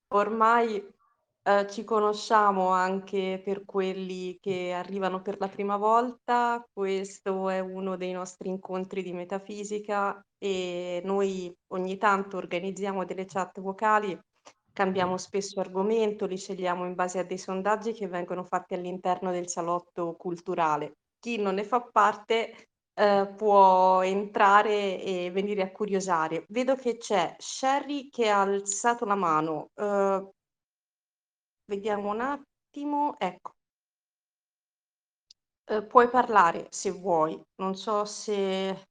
ormai, ci conosciamo anche per quelli che arrivano per la prima volta. Questo è uno dei nostri incontri di metafisica e noi ogni tanto organizziamo delle chat vocali, cambiamo spesso argomento, li scegliamo in base a dei sondaggi che vengono fatti all'interno del salotto culturale. Chi non ne fa parte, può entrare e venire a curiosare. Vedo che c'è Sherry che ha alzato la mano. Vediamo un attimo. Ecco, puoi parlare se vuoi. Non so se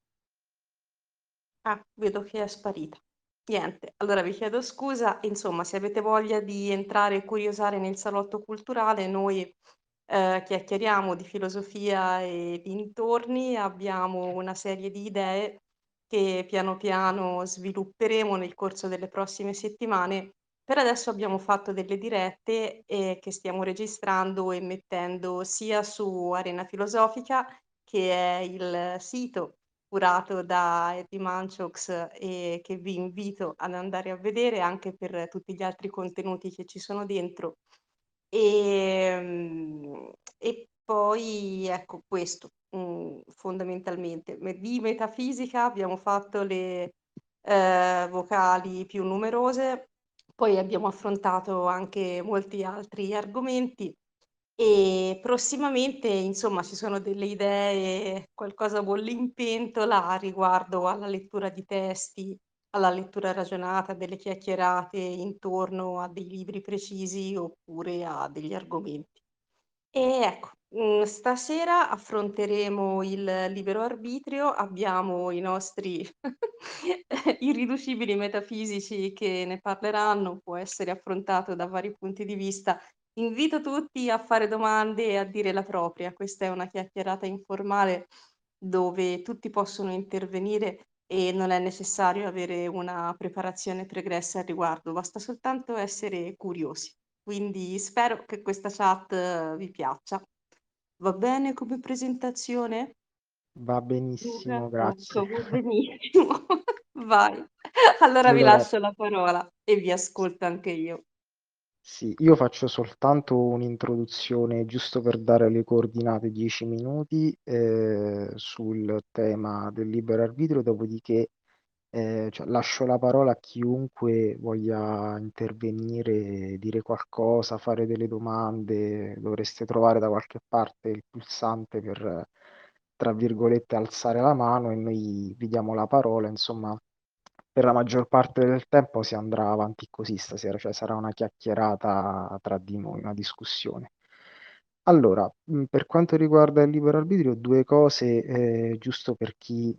vedo che è sparita. Niente, allora vi chiedo scusa. Insomma, se avete voglia di entrare e curiosare nel salotto culturale, noi, chiacchieriamo di filosofia e dintorni, abbiamo una serie di idee che piano piano svilupperemo nel corso delle prossime settimane. Per adesso abbiamo fatto delle dirette, che stiamo registrando e mettendo sia su Arena Filosofica, che è il sito curato da Eddie Manchox e che vi invito ad andare a vedere anche per tutti gli altri contenuti che ci sono dentro. E poi ecco questo, fondamentalmente. Di metafisica abbiamo fatto le vocali più numerose, poi abbiamo affrontato anche molti altri argomenti e prossimamente, insomma, ci sono delle idee, qualcosa bolle in pentola riguardo alla lettura di testi, alla lettura ragionata, delle chiacchierate intorno a dei libri precisi oppure a degli argomenti. E ecco, stasera affronteremo il libero arbitrio, abbiamo i nostri irriducibili metafisici che ne parleranno, può essere affrontato da vari punti di vista. Invito tutti a fare domande e a dire la propria. Questa è una chiacchierata informale dove tutti possono intervenire e non è necessario avere una preparazione pregressa al riguardo, basta soltanto essere curiosi. Quindi spero che questa chat vi piaccia. Va bene come presentazione? Va Luca? benissimo, grazie. Ecco, va benissimo. Vai. Allora vi Allora, lascio la parola e vi ascolto anche io. sì, io faccio soltanto un'introduzione giusto per dare le coordinate 10 minuti sul tema del libero arbitrio, dopodiché cioè, lascio la parola a chiunque voglia intervenire, dire qualcosa, fare delle domande. Dovreste trovare da qualche parte il pulsante per, tra virgolette, alzare la mano e noi vi diamo la parola. Insomma, per la maggior parte del tempo si andrà avanti così stasera, cioè sarà una chiacchierata tra di noi, una discussione. Allora, per quanto riguarda il libero arbitrio, due cose, giusto per chi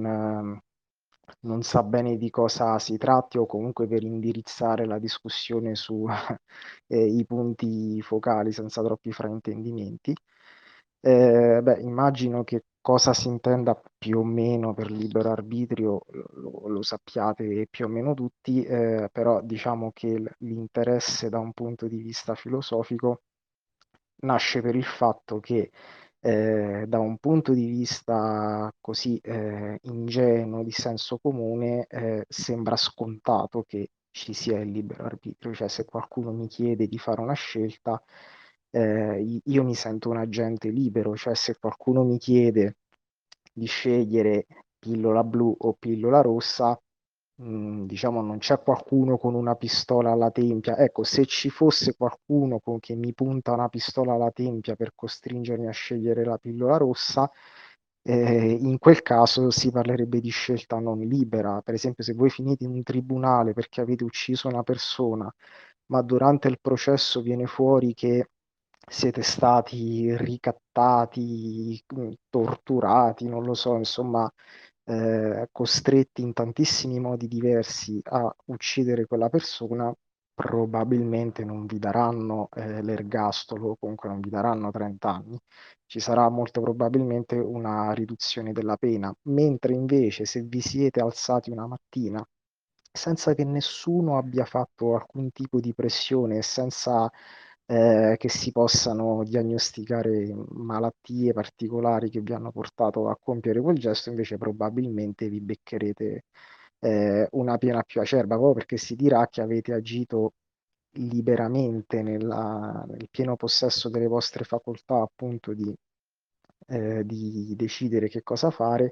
non sa bene di cosa si tratti o comunque per indirizzare la discussione su i punti focali senza troppi fraintendimenti. Beh, immagino che cosa si intenda più o meno per libero arbitrio, lo sappiate più o meno tutti, però diciamo che l'interesse da un punto di vista filosofico nasce per il fatto che da un punto di vista così ingenuo, di senso comune, sembra scontato che ci sia il libero arbitrio, cioè se qualcuno mi chiede di fare una scelta, io mi sento un agente libero, cioè se qualcuno mi chiede di scegliere pillola blu o pillola rossa, diciamo, non c'è qualcuno con una pistola alla tempia. Ecco, se ci fosse qualcuno che mi punta una pistola alla tempia per costringermi a scegliere la pillola rossa, in quel caso si parlerebbe di scelta non libera. Per esempio, se voi finite in un tribunale perché avete ucciso una persona, ma durante il processo viene fuori che siete stati ricattati, torturati, non lo so, insomma, costretti in tantissimi modi diversi a uccidere quella persona, probabilmente non vi daranno l'ergastolo, o comunque non vi daranno 30 anni. Ci sarà molto probabilmente una riduzione della pena, mentre invece se vi siete alzati una mattina senza che nessuno abbia fatto alcun tipo di pressione e senza che si possano diagnosticare malattie particolari che vi hanno portato a compiere quel gesto, invece probabilmente vi beccherete una pena più acerba, proprio perché si dirà che avete agito liberamente nel pieno possesso delle vostre facoltà, appunto, di decidere che cosa fare.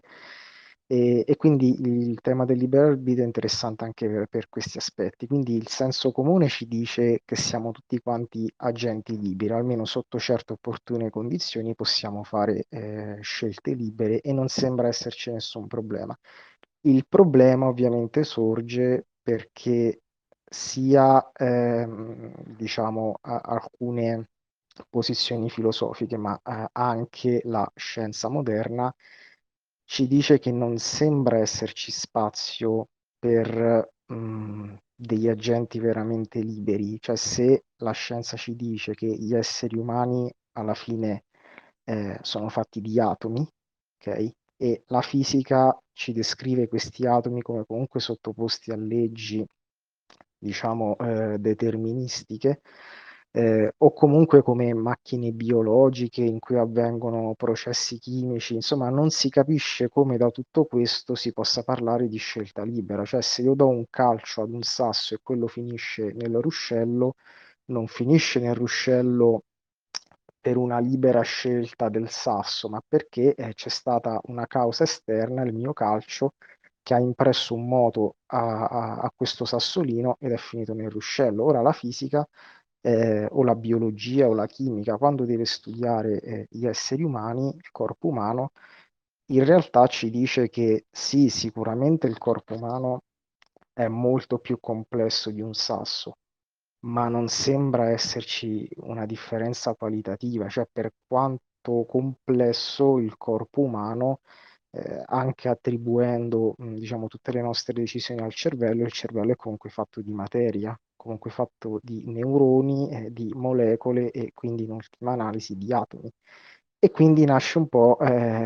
E quindi il tema del libero arbitrio è interessante anche per questi aspetti. Quindi il senso comune ci dice che siamo tutti quanti agenti liberi, almeno sotto certe opportune condizioni possiamo fare scelte libere e non sembra esserci nessun problema. Il problema ovviamente sorge perché sia diciamo, alcune posizioni filosofiche, ma anche la scienza moderna ci dice che non sembra esserci spazio per degli agenti veramente liberi. Cioè, se la scienza ci dice che gli esseri umani alla fine sono fatti di atomi, ok? E la fisica ci descrive questi atomi come comunque sottoposti a leggi, diciamo, deterministiche, o comunque come macchine biologiche in cui avvengono processi chimici. Insomma, non si capisce come da tutto questo si possa parlare di scelta libera. Cioè, se io do un calcio ad un sasso e quello finisce nel ruscello, non finisce nel ruscello per una libera scelta del sasso, ma perché c'è stata una causa esterna, il mio calcio, che ha impresso un moto a questo sassolino ed è finito nel ruscello. Ora la fisica o la biologia o la chimica, quando deve studiare gli esseri umani, il corpo umano, in realtà ci dice che sì, sicuramente il corpo umano è molto più complesso di un sasso, ma non sembra esserci una differenza qualitativa, cioè per quanto complesso il corpo umano, anche attribuendo, diciamo, tutte le nostre decisioni al cervello, il cervello è comunque fatto di materia, comunque fatto di neuroni, di molecole e quindi in ultima analisi di atomi. E quindi nasce un po'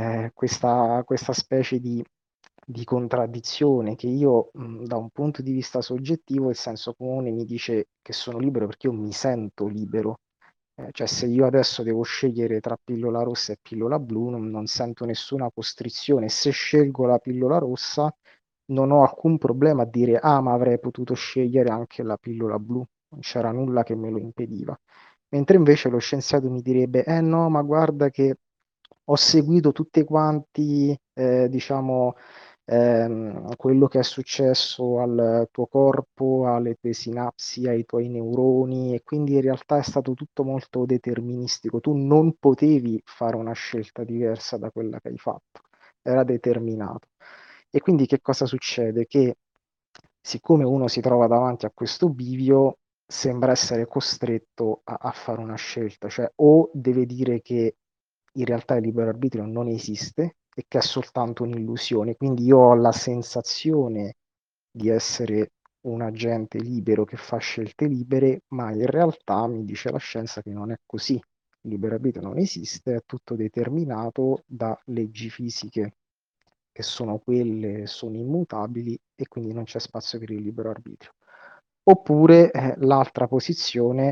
questa specie di contraddizione che io, da un punto di vista soggettivo, il senso comune mi dice che sono libero perché io mi sento libero. Cioè, se io adesso devo scegliere tra pillola rossa e pillola blu, non sento nessuna costrizione. Se scelgo la pillola rossa, non ho alcun problema a dire, ah, ma avrei potuto scegliere anche la pillola blu, non c'era nulla che me lo impediva. Mentre invece lo scienziato mi direbbe, eh no, ma guarda che ho seguito tutte quanti, diciamo, quello che è successo al tuo corpo, alle tue sinapsi, ai tuoi neuroni, e quindi in realtà è stato tutto molto deterministico. Tu non potevi fare una scelta diversa da quella che hai fatto, era determinato. E quindi che cosa succede? Che siccome uno si trova davanti a questo bivio, sembra essere costretto a fare una scelta, cioè o deve dire che in realtà il libero arbitrio non esiste e che è soltanto un'illusione, quindi io ho la sensazione di essere un agente libero che fa scelte libere, ma in realtà mi dice la scienza che non è così. Il libero arbitrio non esiste, è tutto determinato da leggi fisiche che sono immutabili e quindi non c'è spazio per il libero arbitrio. Oppure l'altra posizione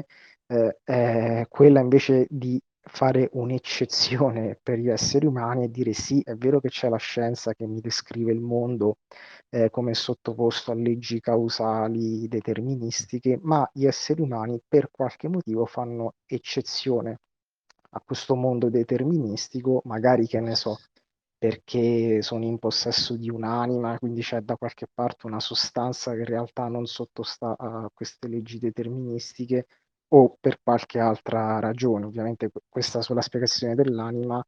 è quella invece di fare un'eccezione per gli esseri umani e dire sì, è vero che c'è la scienza che mi descrive il mondo come sottoposto a leggi causali deterministiche, ma gli esseri umani per qualche motivo fanno eccezione a questo mondo deterministico, magari che ne so, perché sono in possesso di un'anima, quindi c'è da qualche parte una sostanza che in realtà non sottostà a queste leggi deterministiche o per qualche altra ragione. Ovviamente questa sulla spiegazione dell'anima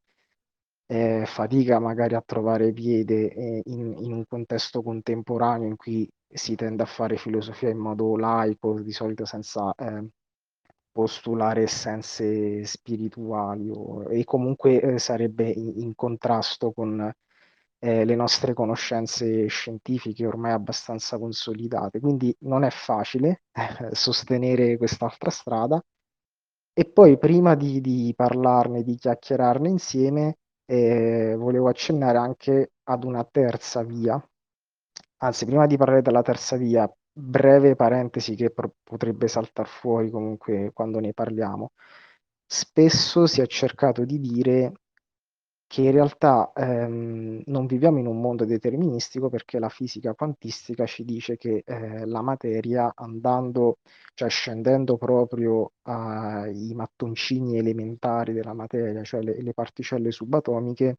fatica magari a trovare piede in un contesto contemporaneo in cui si tende a fare filosofia in modo laico, di solito senza postulare essenze spirituali e comunque sarebbe in contrasto con le nostre conoscenze scientifiche ormai abbastanza consolidate. Quindi non è facile sostenere quest'altra strada. E poi prima di parlarne, di chiacchierarne insieme, volevo accennare anche ad una terza via. Anzi, prima di parlare della terza via, breve parentesi che potrebbe saltare fuori comunque quando ne parliamo. Spesso si è cercato di dire che in realtà non viviamo in un mondo deterministico perché la fisica quantistica ci dice che la materia andando, cioè scendendo proprio ai mattoncini elementari della materia, cioè le particelle subatomiche,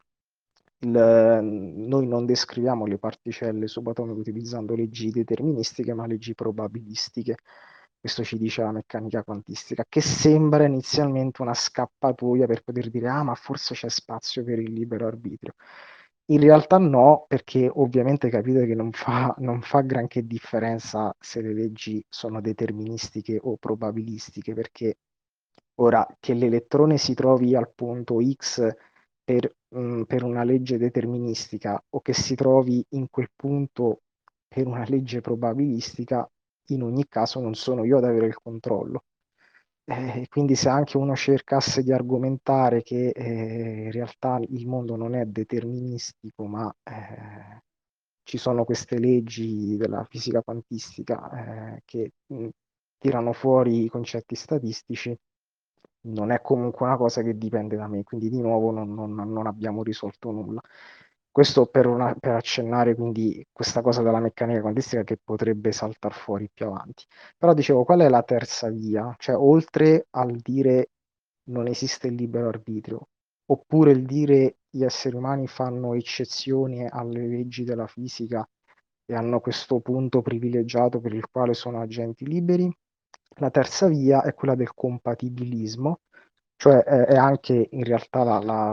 noi non descriviamo le particelle subatomiche utilizzando leggi deterministiche, ma leggi probabilistiche. Questo ci dice la meccanica quantistica, che sembra inizialmente una scappatoia per poter dire, ah, ma forse c'è spazio per il libero arbitrio. In realtà no, perché ovviamente capite che non fa granché differenza se le leggi sono deterministiche o probabilistiche, perché ora che l'elettrone si trovi al punto X per una legge deterministica o che si trovi in quel punto per una legge probabilistica, in ogni caso non sono io ad avere il controllo. Quindi se anche uno cercasse di argomentare che in realtà il mondo non è deterministico, ma ci sono queste leggi della fisica quantistica che tirano fuori i concetti statistici, non è comunque una cosa che dipende da me, quindi di nuovo non abbiamo risolto nulla. Questo per accennare quindi questa cosa della meccanica quantistica che potrebbe saltare fuori più avanti. Però dicevo, qual è la terza via? Cioè, oltre al dire non esiste il libero arbitrio, oppure il dire gli esseri umani fanno eccezioni alle leggi della fisica e hanno questo punto privilegiato per il quale sono agenti liberi, la terza via è quella del compatibilismo, cioè è anche in realtà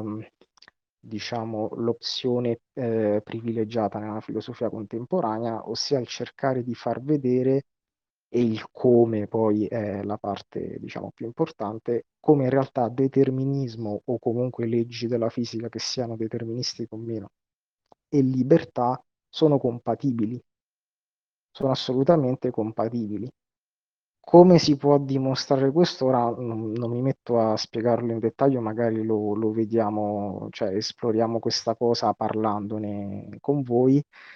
diciamo, l'opzione privilegiata nella filosofia contemporanea, ossia il cercare di far vedere, e il come poi è la parte, diciamo, più importante, come in realtà determinismo o comunque leggi della fisica che siano deterministiche o meno e libertà sono compatibili, sono assolutamente compatibili. Come si può dimostrare questo? Ora non mi metto a spiegarlo in dettaglio, magari lo vediamo, cioè esploriamo questa cosa parlandone con voi,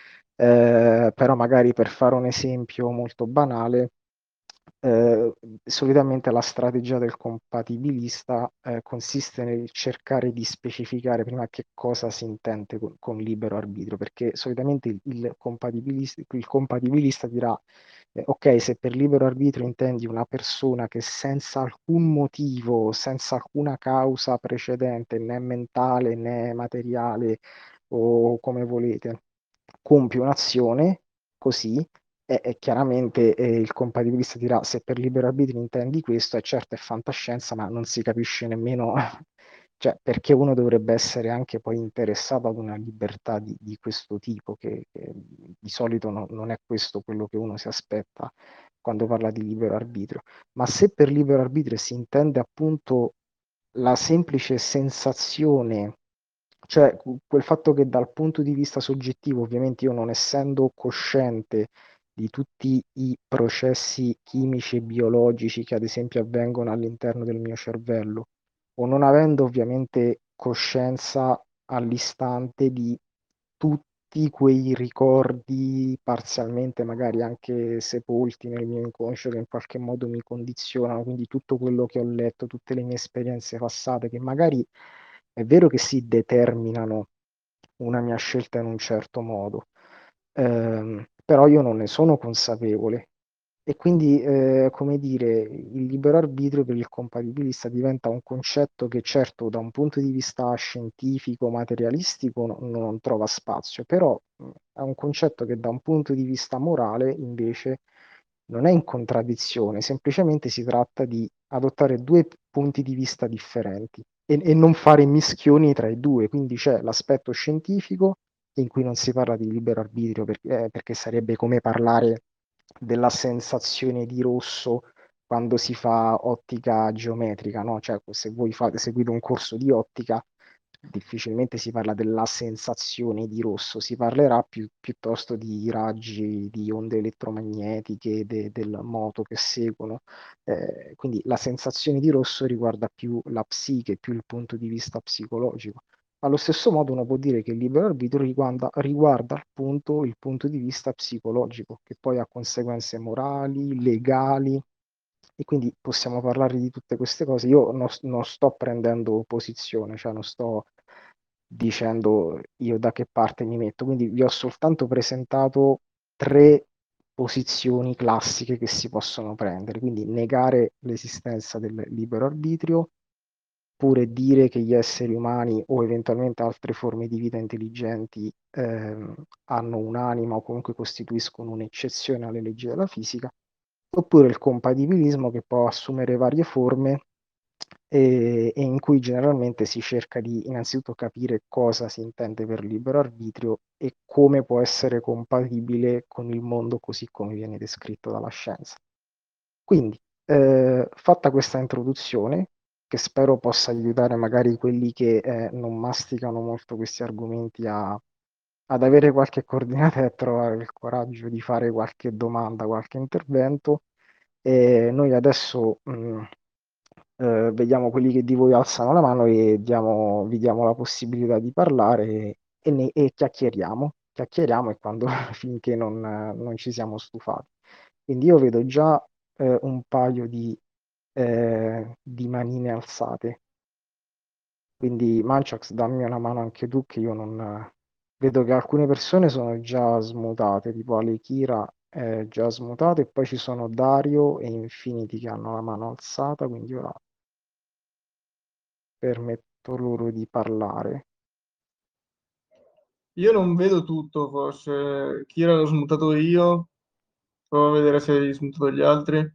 però magari per fare un esempio molto banale, eh, solitamente la strategia del compatibilista consiste nel cercare di specificare prima che cosa si intende con libero arbitrio, perché solitamente il compatibilista dirà ok, se per libero arbitrio intendi una persona che senza alcun motivo, senza alcuna causa precedente, né mentale né materiale o come volete, compie un'azione così, e chiaramente il compatibilista dirà se per libero arbitrio intendi questo, e certo è fantascienza, ma non si capisce nemmeno, cioè perché uno dovrebbe essere anche poi interessato ad una libertà di questo tipo, che di solito non è questo quello che uno si aspetta quando parla di libero arbitrio. Ma se per libero arbitrio si intende appunto la semplice sensazione, cioè quel fatto che dal punto di vista soggettivo, ovviamente io non essendo cosciente di tutti i processi chimici e biologici che ad esempio avvengono all'interno del mio cervello, o non avendo ovviamente coscienza all'istante di tutti quei ricordi parzialmente magari anche sepolti nel mio inconscio che in qualche modo mi condizionano, quindi tutto quello che ho letto, tutte le mie esperienze passate che magari è vero che si determinano una mia scelta in un certo modo, però io non ne sono consapevole. E quindi, come dire, il libero arbitrio per il compatibilista diventa un concetto che certo da un punto di vista scientifico, materialistico non trova spazio, però è un concetto che da un punto di vista morale invece non è in contraddizione, semplicemente si tratta di adottare due punti di vista differenti e non fare mischioni tra i due, quindi c'è l'aspetto scientifico in cui non si parla di libero arbitrio perché sarebbe come parlare della sensazione di rosso quando si fa ottica geometrica, no? Cioè, se voi seguite un corso di ottica, difficilmente si parla della sensazione di rosso, si parlerà piuttosto di raggi, di onde elettromagnetiche, del moto che seguono. Quindi la sensazione di rosso riguarda più la psiche, più il punto di vista psicologico. Allo stesso modo uno può dire che il libero arbitrio riguarda appunto il punto di vista psicologico, che poi ha conseguenze morali, legali, e quindi possiamo parlare di tutte queste cose. Io non sto prendendo posizione, cioè dicendo io da che parte mi metto. Quindi vi ho soltanto presentato tre posizioni classiche che si possono prendere, quindi negare l'esistenza del libero arbitrio, oppure dire che gli esseri umani o eventualmente altre forme di vita intelligenti hanno un'anima o comunque costituiscono un'eccezione alle leggi della fisica, oppure il compatibilismo che può assumere varie forme e in cui generalmente si cerca di innanzitutto capire cosa si intende per libero arbitrio e come può essere compatibile con il mondo così come viene descritto dalla scienza. Quindi, fatta questa introduzione, che spero possa aiutare magari quelli che non masticano molto questi argomenti ad avere qualche coordinata e a trovare il coraggio di fare qualche domanda, qualche intervento. E noi adesso vediamo quelli che di voi alzano la mano e vi diamo la possibilità di parlare e chiacchieriamo e quando finché non ci siamo stufati. Quindi io vedo già un paio di manine alzate. Quindi Manchax, dammi una mano anche tu che io non... Vedo che alcune persone sono già smutate, tipo Alekira è già smutato e poi ci sono Dario e Infinity che hanno la mano alzata, quindi ora permetto loro di parlare. Io non vedo tutto, forse. Kira l'ho smutato io. Provo a vedere se hai smutato gli altri.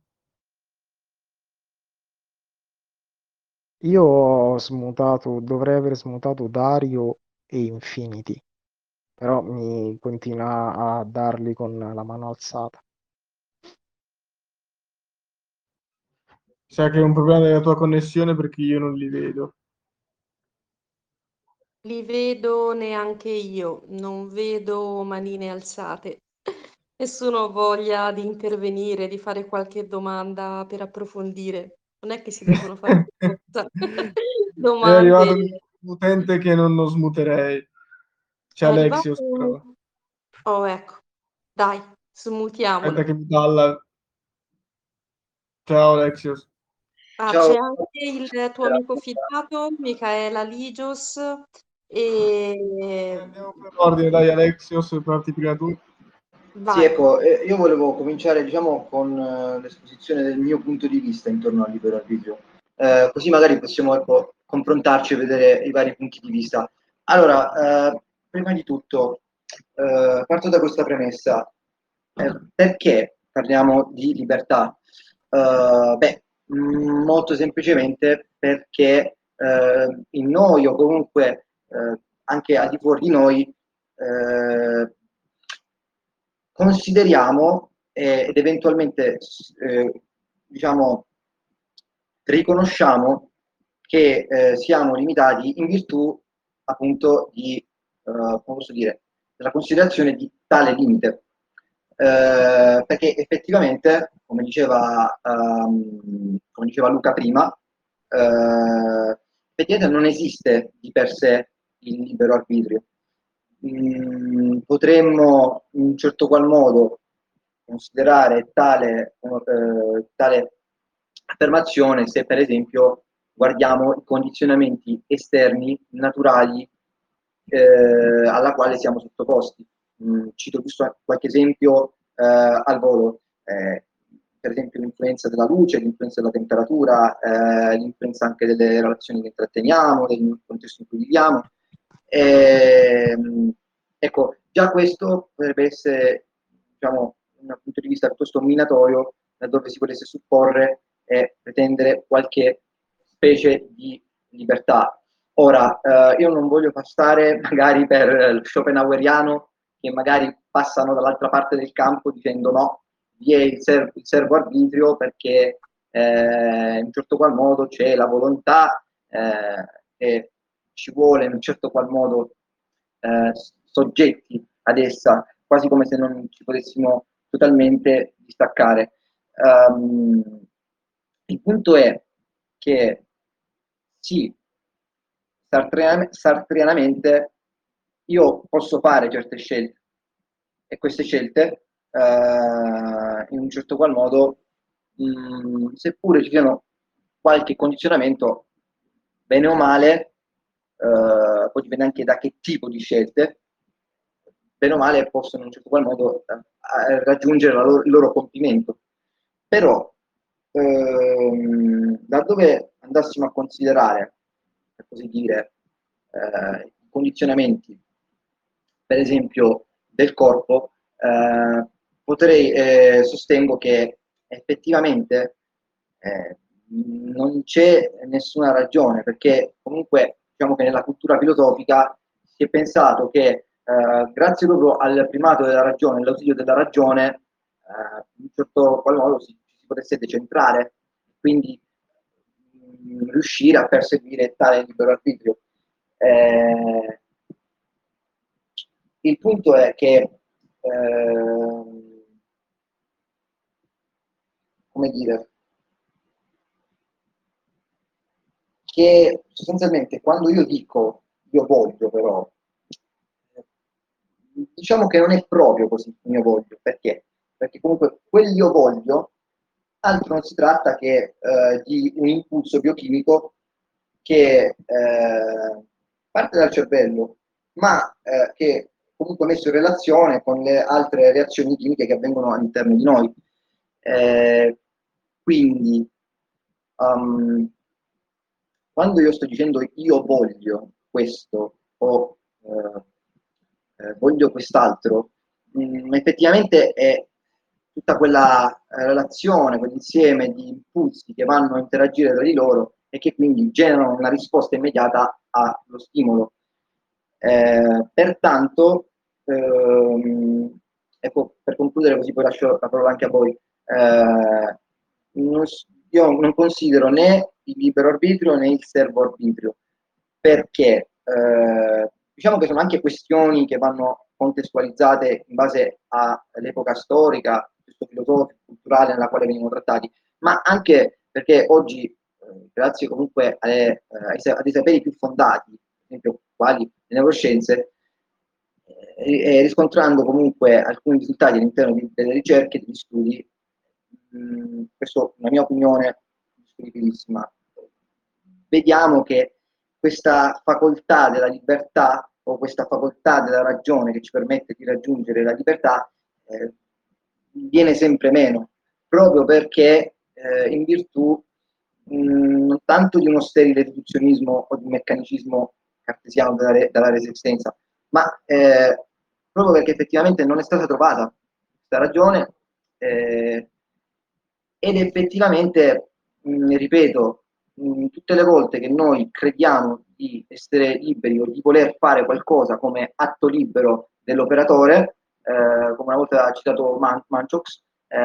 Io ho smutato, dovrei aver smutato Dario e Infinity, però mi continua a darli con la mano alzata. Sa che è un problema della tua connessione perché io non li vedo. Li vedo neanche io, non vedo manine alzate. Nessuno ha voglia di intervenire, di fare qualche domanda per approfondire. Non è che si devono fare per forza È arrivato domande. un utente che non lo smuterei. C'è È Alexios, arrivato... però. Oh, ecco, dai, Aspetta smutiamolo. che mi dalla. Ciao Alexios. Ah, Ciao, c'è anche il tuo amico fidato, Micaela Ligios, e Andiamo per ordine, dai Alexios, parti prima tu. sì, vai. ecco, io volevo cominciare, diciamo, con l'esposizione del mio punto di vista intorno al libero arbitrio. Così magari possiamo, ecco, confrontarci e vedere i vari punti di vista. Allora, prima di tutto, parto da questa premessa. Perché parliamo di libertà? Beh, molto semplicemente perché in noi o comunque anche al di fuori di noi consideriamo ed eventualmente diciamo riconosciamo che siamo limitati in virtù appunto come posso dire, della considerazione di tale limite. Perché effettivamente, come diceva Luca prima, effettivamente non esiste di per sé il libero arbitrio. Potremmo in un certo qual modo considerare tale affermazione se per esempio guardiamo i condizionamenti esterni naturali alla quale siamo sottoposti. Cito giusto qualche esempio al volo, per esempio l'influenza della luce, l'influenza della temperatura, l'influenza anche delle relazioni che intratteniamo, del contesto in cui viviamo. Ecco, già questo potrebbe essere, diciamo, un punto di vista piuttosto minatorio, dove si potesse supporre e pretendere qualche specie di libertà. Ora, io non voglio passare magari per lo schopenhaueriano che magari passano dall'altra parte del campo dicendo no, vi è il servo arbitrio perché in un certo qual modo c'è la volontà e ci vuole in un certo qual modo eh, soggetti ad essa, quasi come se non ci potessimo totalmente distaccare. Il punto è che sì, sartrianamente io posso fare certe scelte e queste scelte in un certo qual modo, seppure ci siano qualche condizionamento, bene o male, poi dipende anche da che tipo di scelte, bene o male possono in un certo qual modo raggiungere il loro compimento. Però, laddove andassimo a considerare, per così dire, i condizionamenti, per esempio, del corpo, sostengo che effettivamente non c'è nessuna ragione, perché comunque diciamo che nella cultura filosofica si è pensato che grazie proprio al primato della ragione, all'ausilio della ragione, in un certo qual modo si potesse decentrare, quindi riuscire a perseguire tale libero arbitrio. Il punto è che, come dire, che sostanzialmente quando io dico io voglio però, diciamo che non è proprio così il mio voglio, perché? Perché comunque quel io voglio altro non si tratta che di un impulso biochimico che parte dal cervello, ma che comunque è messo in relazione con le altre reazioni chimiche che avvengono all'interno di noi. Quindi, um, quando io sto dicendo io voglio questo o voglio quest'altro, effettivamente è tutta quella relazione, quell'insieme di impulsi che vanno a interagire tra di loro e che quindi generano una risposta immediata allo stimolo. Pertanto, ecco, per concludere, così poi lascio la parola anche a voi. Io non considero né il libero arbitrio né il servo arbitrio, perché diciamo che sono anche questioni che vanno contestualizzate in base all'epoca storica, filosofica, culturale nella quale vengono trattati, ma anche perché oggi, grazie comunque a dei saperi più fondati, per esempio quali le neuroscienze, riscontrando comunque alcuni risultati all'interno delle ricerche, degli studi, questo è una mia opinione discutibilissima, vediamo che questa facoltà della libertà o questa facoltà della ragione che ci permette di raggiungere la libertà viene sempre meno, proprio perché in virtù non tanto di uno sterile riduzionismo o di un meccanicismo cartesiano della resistenza, ma proprio perché effettivamente non è stata trovata questa ragione ed effettivamente, ripeto, tutte le volte che noi crediamo di essere liberi o di voler fare qualcosa come atto libero dell'operatore, come una volta ha citato Manchox,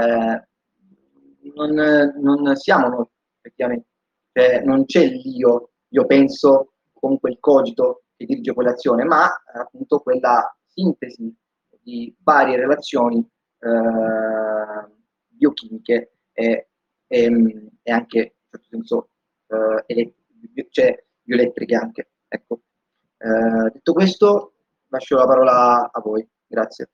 non siamo noi effettivamente, cioè, non c'è io penso, comunque il cogito che dirige quell'azione, ma appunto quella sintesi di varie relazioni biochimiche e anche in certo senso cioè, bioelettriche anche. Ecco. Detto questo, lascio la parola a voi. Grazie.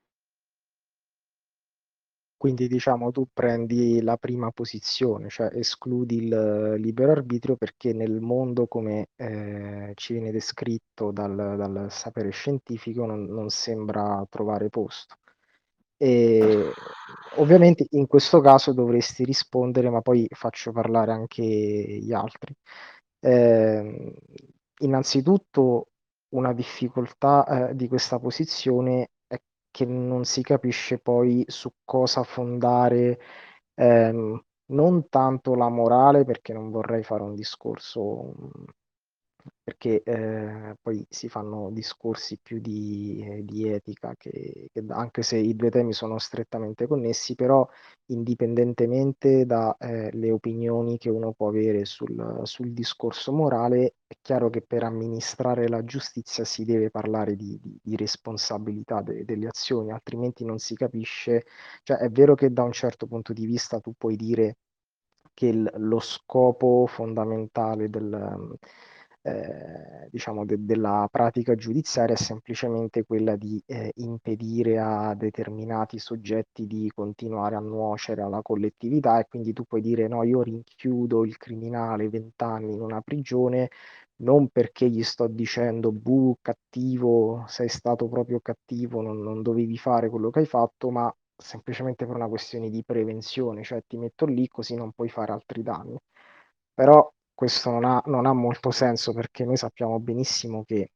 Quindi diciamo tu prendi la prima posizione, cioè escludi il libero arbitrio perché nel mondo come ci viene descritto dal sapere scientifico non sembra trovare posto. E ovviamente in questo caso dovresti rispondere, ma poi faccio parlare anche gli altri. Eh, Innanzitutto una difficoltà di questa posizione è che non si capisce poi su cosa fondare non tanto la morale, perché non vorrei fare un discorso, perché poi si fanno discorsi più di etica, anche se i due temi sono strettamente connessi, però indipendentemente dalle opinioni che uno può avere sul discorso morale, è chiaro che per amministrare la giustizia si deve parlare di responsabilità delle azioni, altrimenti non si capisce. Cioè, è vero che da un certo punto di vista tu puoi dire che lo scopo fondamentale diciamo, della pratica giudiziaria è semplicemente quella di impedire a determinati soggetti di continuare a nuocere alla collettività, e quindi tu puoi dire no, io rinchiudo il criminale 20 anni in una prigione non perché gli sto dicendo cattivo, sei stato proprio cattivo, non dovevi fare quello che hai fatto, ma semplicemente per una questione di prevenzione, cioè ti metto lì così non puoi fare altri danni. Però questo non ha molto senso, perché noi sappiamo benissimo che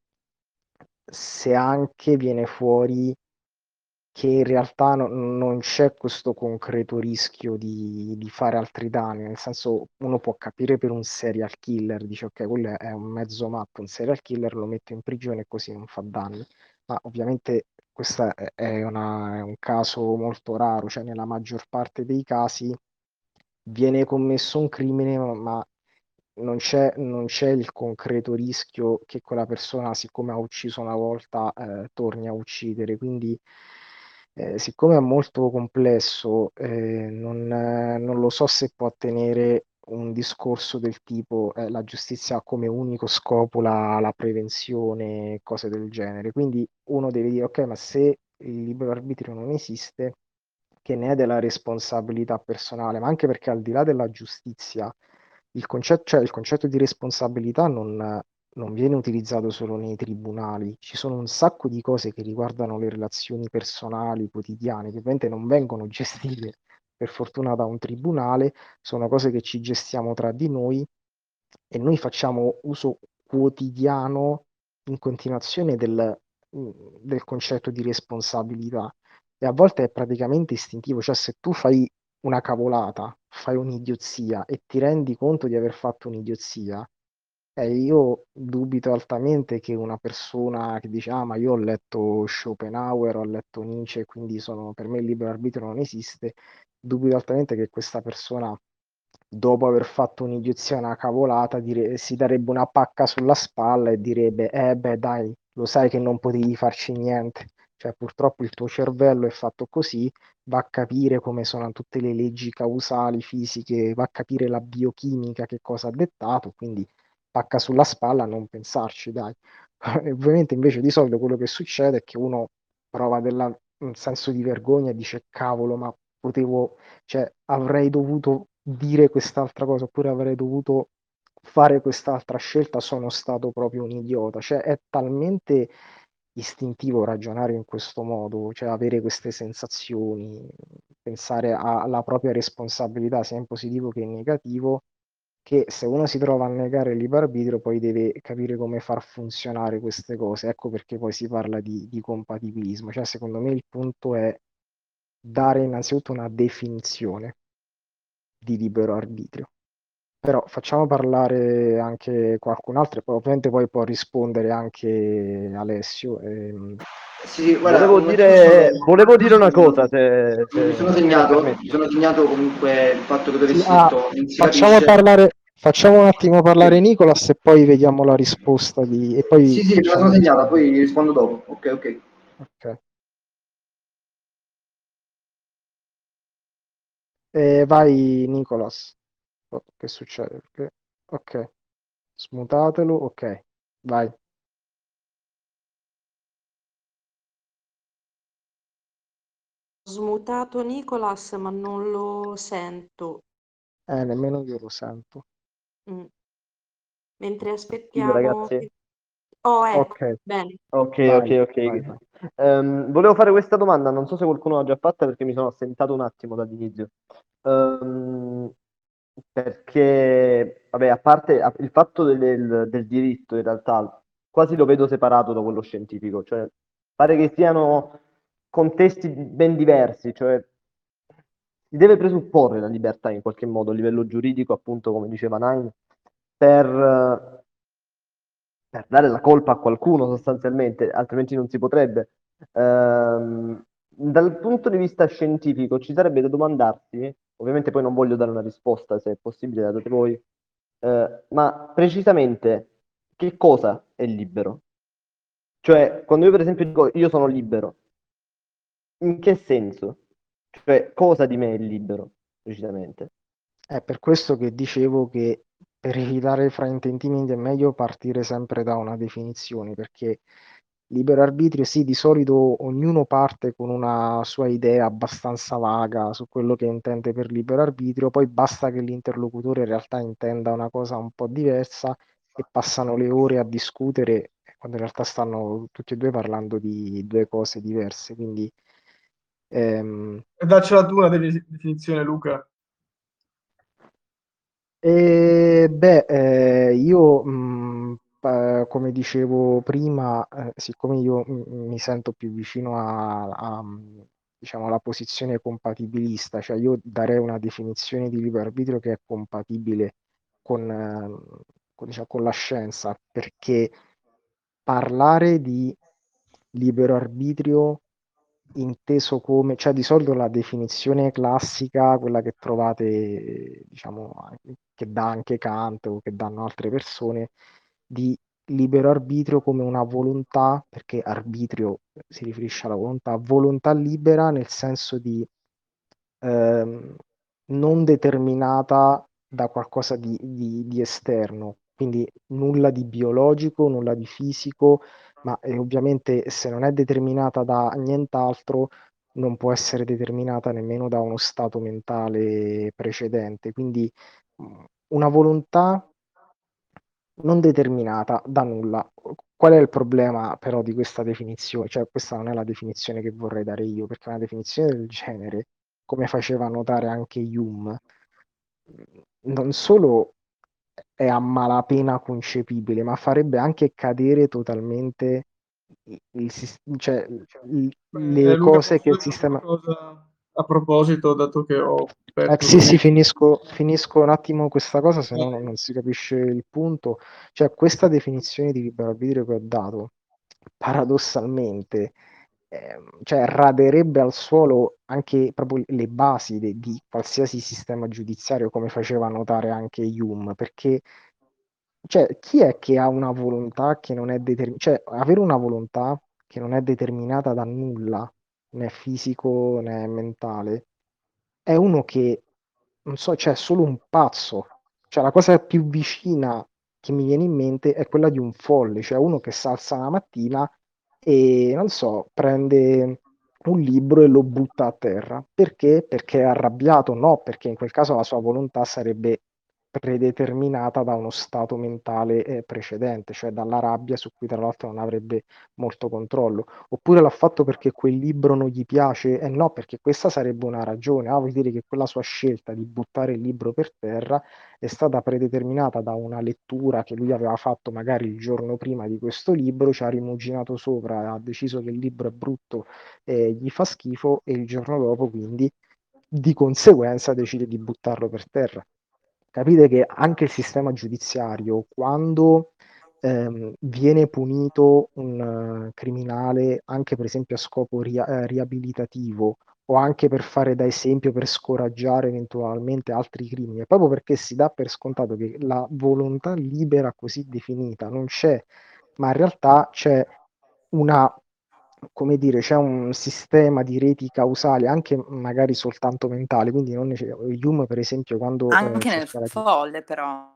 se anche viene fuori che in realtà non c'è questo concreto rischio di fare altri danni, nel senso, uno può capire per un serial killer, dice ok, quello è un mezzo matto, un serial killer lo metto in prigione e così non fa danni, ma ovviamente questo è un caso molto raro, cioè nella maggior parte dei casi viene commesso un crimine, ma non c'è il concreto rischio che quella persona, siccome ha ucciso una volta, torni a uccidere. Quindi, siccome è molto complesso, non lo so se può tenere un discorso del tipo la giustizia ha come unico scopo la prevenzione, cose del genere. Quindi uno deve dire, ok, ma se il libero arbitrio non esiste, che ne è della responsabilità personale, ma anche perché al di là della giustizia, cioè il concetto di responsabilità non viene utilizzato solo nei tribunali. Ci sono un sacco di cose che riguardano le relazioni personali, quotidiane, che ovviamente non vengono gestite per fortuna da un tribunale, sono cose che ci gestiamo tra di noi, e noi facciamo uso quotidiano in continuazione del concetto di responsabilità, e a volte è praticamente istintivo, cioè se tu fai una cavolata, fai un'idiozia e ti rendi conto di aver fatto un'idiozia, io dubito altamente che una persona che dice ah, ma io ho letto Schopenhauer, ho letto Nietzsche, quindi per me il libero arbitrio non esiste, dubito altamente che questa persona, dopo aver fatto un'idiozia, una cavolata, si darebbe una pacca sulla spalla e direbbe beh dai, lo sai che non potevi farci niente, cioè purtroppo il tuo cervello è fatto così, va a capire come sono tutte le leggi causali, fisiche, va a capire la biochimica che cosa ha dettato, quindi pacca sulla spalla, non pensarci, dai. E ovviamente invece di solito quello che succede è che uno prova un senso di vergogna e dice cavolo, ma cioè avrei dovuto dire quest'altra cosa, oppure avrei dovuto fare quest'altra scelta, sono stato proprio un idiota. Cioè è talmente istintivo ragionare in questo modo, cioè avere queste sensazioni, pensare alla propria responsabilità sia in positivo che in negativo, che se uno si trova a negare il libero arbitrio poi deve capire come far funzionare queste cose. Ecco perché poi si parla di compatibilismo. Cioè, secondo me il punto è dare innanzitutto una definizione di libero arbitrio. Però facciamo parlare anche qualcun altro, e poi ovviamente poi può rispondere anche Alessio. Sì, guarda, Volevo dire una cosa, mi sono se mi segnato, permetti. mi sono segnato comunque il fatto che tu Sì, avessi detto non si capisce. facciamo un attimo parlare Sì, Nicolas e poi vediamo la risposta e poi sì, sì, me la sono facciamo segnata, rispondere. poi rispondo dopo. Ok, ok. Ok. Vai Nicolas. Oh, che succede? Ok, smutatelo, ok, vai. Ho smutato Nicolas, ma non lo sento. Nemmeno io lo sento. Mm. Mentre Io, aspettiamo ragazzi. Oh, ecco, Ok, bene. Ok, vai, ok, vai, ok. vai. Volevo fare questa domanda, non so se qualcuno l'ha già fatta perché mi sono assentato un attimo dall'inizio. Ehm, Perché, vabbè, a parte il fatto del diritto, in realtà, quasi lo vedo separato da quello scientifico, cioè pare che siano contesti ben diversi, cioè si deve presupporre la libertà in qualche modo a livello giuridico, appunto, come diceva Nain, per, per dare la colpa a qualcuno sostanzialmente, altrimenti non si potrebbe. Dal punto di vista scientifico ci sarebbe da domandarsi, ovviamente poi non voglio dare una risposta, se è possibile la date voi, ma precisamente che cosa è libero? Cioè, quando io per esempio dico io sono libero, in che senso? Cioè, cosa di me è libero, precisamente? È per questo che dicevo che per evitare fraintendimenti è meglio partire sempre da una definizione, perché libero arbitrio, sì, di solito ognuno parte con una sua idea abbastanza vaga su quello che intende per libero arbitrio, poi basta che l'interlocutore in realtà intenda una cosa un po' diversa e passano le ore a discutere, quando in realtà stanno tutti e due parlando di due cose diverse. Quindi ehm, Daccela tu una definizione, Luca. Io, come dicevo prima, siccome io mi sento più vicino diciamo, alla posizione compatibilista, cioè io darei una definizione di libero arbitrio che è compatibile diciamo, con la scienza, perché parlare di libero arbitrio inteso come, cioè di solito la definizione classica, quella che trovate, diciamo, che dà anche Kant o che danno altre persone, di libero arbitrio come una volontà, perché arbitrio si riferisce alla volontà, volontà libera nel senso di ehm, non determinata da qualcosa di esterno, quindi nulla di biologico, nulla di fisico, ma ovviamente se non è determinata da nient'altro, non può essere determinata nemmeno da uno stato mentale precedente. Quindi una volontà non determinata da nulla. Qual è il problema però di questa definizione? Cioè, questa non è la definizione che vorrei dare io, perché una definizione del genere, come faceva notare anche Hume, non solo è a malapena concepibile, ma farebbe anche cadere totalmente cioè, le Luca, cose che posso il dire una sistema... cosa a proposito, dato che ho aperto Sì, sì, così? finisco un attimo questa cosa, se no Ok. non si capisce il punto. Cioè, questa definizione di libero arbitrio che ho dato, paradossalmente, cioè, raderebbe al suolo anche proprio le basi di qualsiasi sistema giudiziario, come faceva notare anche Hume, perché cioè, chi è che ha una volontà che non è determinata? Cioè, avere una volontà che non è determinata da nulla, né fisico né mentale, è uno che, non so, cioè, è solo un pazzo. Cioè, la cosa più vicina che mi viene in mente è quella di un folle, cioè uno che si alza la mattina e, non so, prende un libro e lo butta a terra. Perché? Perché è arrabbiato? No, perché in quel caso la sua volontà sarebbe predeterminata da uno stato mentale precedente, cioè dalla rabbia su cui tra l'altro non avrebbe molto controllo. Oppure l'ha fatto perché quel libro non gli piace? No, perché questa sarebbe una ragione. Ah, vuol dire che quella sua scelta di buttare il libro per terra è stata predeterminata da una lettura che lui aveva fatto magari il giorno prima di questo libro, ci ha rimuginato sopra, ha deciso che il libro è brutto e gli fa schifo e il giorno dopo quindi di conseguenza decide di buttarlo per terra. Capite che anche il sistema giudiziario, quando viene punito un criminale, anche per esempio a scopo riabilitativo, o anche per fare da esempio per scoraggiare eventualmente altri crimini, è proprio perché si dà per scontato che la volontà libera così definita non c'è, ma in realtà c'è una, come dire, c'è un sistema di reti causali, anche magari soltanto mentale, quindi non Hume, per esempio, quando Anche nel cercherà di... folle, però.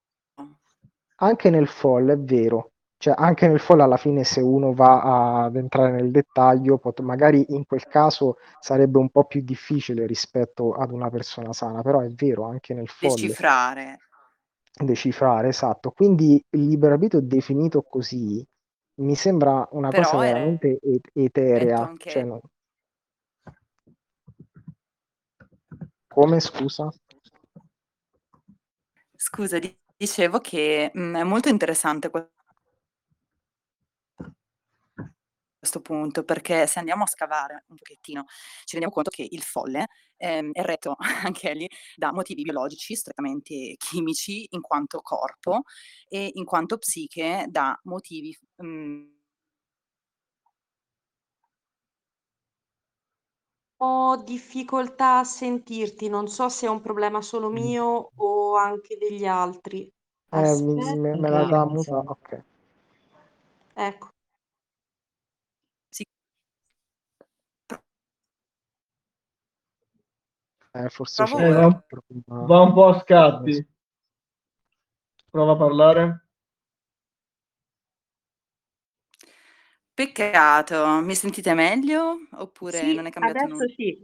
Anche nel folle, è vero, cioè anche nel folle alla fine se uno va ad entrare nel dettaglio, magari in quel caso sarebbe un po' più difficile rispetto ad una persona sana, però è vero, anche nel folle Decifrare. decifrare, esatto. Quindi il libero arbitrio definito così mi sembra una cosa Però è veramente detto eterea, cioè anche, come scusa? scusa, dicevo che è molto interessante questo punto, perché se andiamo a scavare un pochettino, ci rendiamo conto che il folle è retto anch'egli da motivi biologici strettamente chimici in quanto corpo e in quanto psiche da motivi Ho difficoltà a sentirti, non so se è un problema solo mio o anche degli altri. Me la Aspetta, dà muta? Ok. ecco. sì, Forse c'è provo Va, qualche va un po' a problema. scatti. Prova a parlare. Peccato, mi sentite meglio oppure non Sì, è cambiato adesso nulla? sì.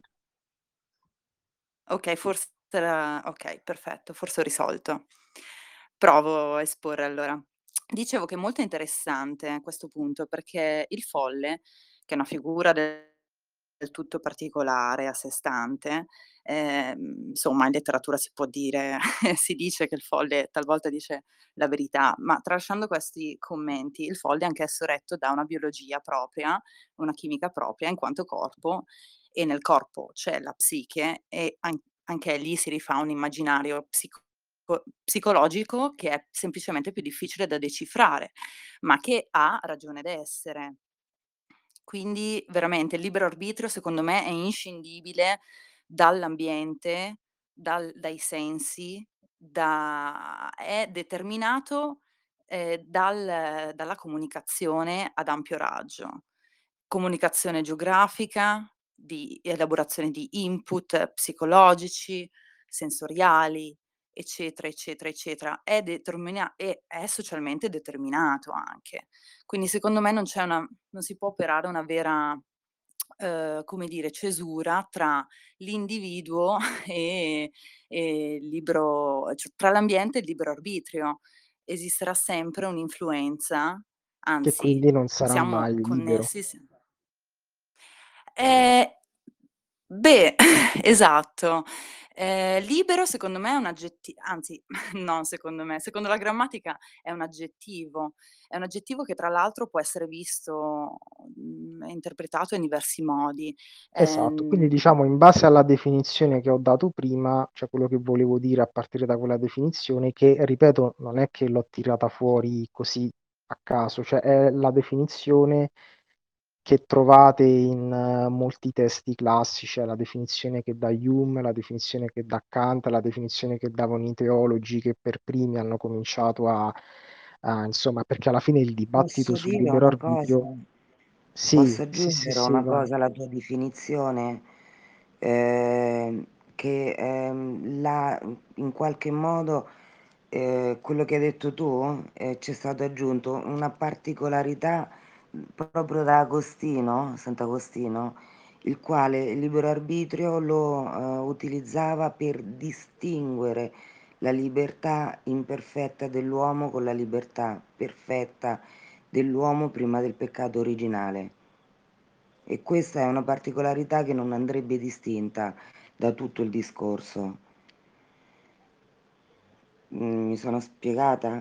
Ok, forse era... Ok, perfetto, forse ho risolto. Provo a esporre allora. Dicevo che è molto interessante questo punto perché il folle, che è una figura del tutto particolare, a sé stante, insomma in letteratura si può dire, si dice che il folle talvolta dice la verità, ma tralasciando questi commenti, il folle è anch'esso retto da una biologia propria, una chimica propria in quanto corpo, e nel corpo c'è la psiche e anche lì si rifà un immaginario psicologico che è semplicemente più difficile da decifrare, ma che ha ragione d'essere. Quindi veramente il libero arbitrio secondo me è inscindibile dall'ambiente, dai sensi, è determinato, dalla comunicazione ad ampio raggio. Comunicazione geografica, di elaborazione di input psicologici, sensoriali, eccetera, eccetera, eccetera. È socialmente determinato anche. Quindi secondo me non si può operare una vera, come dire, cesura tra l'individuo il libero tra l'ambiente e il libero arbitrio. Esisterà sempre un'influenza, che anzi quindi non sarà siamo mai libero. connessi Ehm, beh, esatto. Libero secondo me è un anzi, non secondo me, secondo la grammatica è un aggettivo. È un aggettivo che tra l'altro può essere visto, e interpretato in diversi modi. Esatto, quindi Ehm diciamo in base alla definizione che ho dato prima, cioè quello che volevo dire a partire da quella definizione, che ripeto, non è che l'ho tirata fuori così a caso, cioè è la definizione che trovate in molti testi classici, è la definizione che dà Hume, la definizione che dà Kant, la definizione che davano i teologi che per primi hanno cominciato insomma, perché alla fine il dibattito Posso sul dire libero una cosa? arbitrio, sì, Posso sì, sì, aggiungere sì, una vai. cosa alla tua definizione? Che in qualche modo quello che hai detto tu c'è stato aggiunto una particolarità proprio da Agostino, Sant'Agostino, il quale il libero arbitrio lo utilizzava per distinguere la libertà imperfetta dell'uomo con la libertà perfetta dell'uomo prima del peccato originale. E questa è una particolarità che non andrebbe distinta da tutto il discorso. Mi sono spiegata?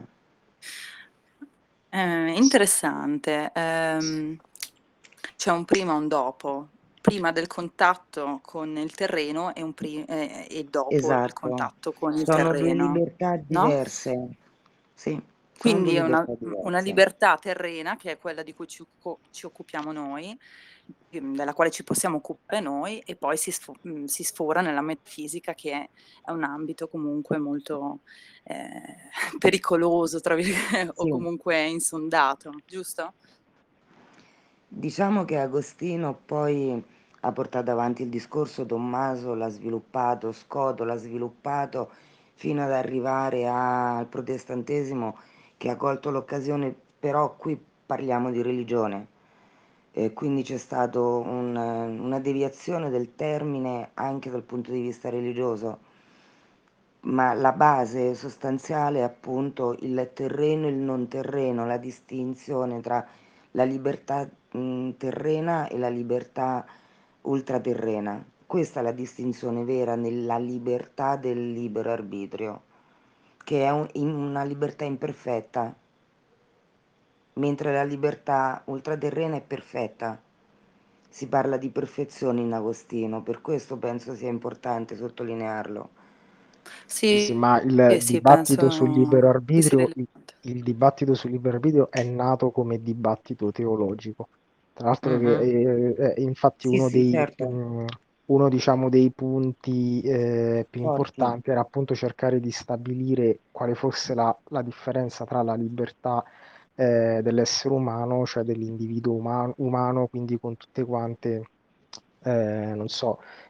Interessante. C'è un prima e un dopo. Prima del contatto con il terreno e dopo il Esatto, contatto con il sono due terreno, libertà no? diverse. Sì, sono due Quindi è libertà una diverse. libertà terrena, che è quella di cui ci occupiamo noi, della quale ci possiamo occupare noi, e poi si sfora nella metafisica, che è un ambito comunque molto, pericoloso, tra virgole o Sì. comunque insondato, giusto? Diciamo che Agostino poi ha portato avanti il discorso, Tommaso l'ha sviluppato, Scoto l'ha sviluppato fino ad arrivare al protestantesimo che ha colto l'occasione, però qui parliamo di religione, quindi c'è stata una deviazione del termine anche dal punto di vista religioso, ma la base sostanziale è appunto il terreno e il non terreno, la distinzione tra la libertà terrena e la libertà ultraterrena. Questa è la distinzione vera nella libertà del libero arbitrio, che è una libertà imperfetta, mentre la libertà ultraterrena è perfetta. Si parla di perfezione in Agostino, per questo penso sia importante sottolinearlo. Sì, sì, Sì, ma il sì, dibattito sul libero penso che sia arbitrio, rilevante. il dibattito sul libero arbitrio è nato come dibattito teologico. Tra l'altro che Mhm. infatti Sì, sì, certo, uno diciamo dei punti più forti. importanti era appunto cercare di stabilire quale fosse la differenza tra la libertà dell'essere umano, cioè dell'individuo umano, quindi con tutte quante, non so,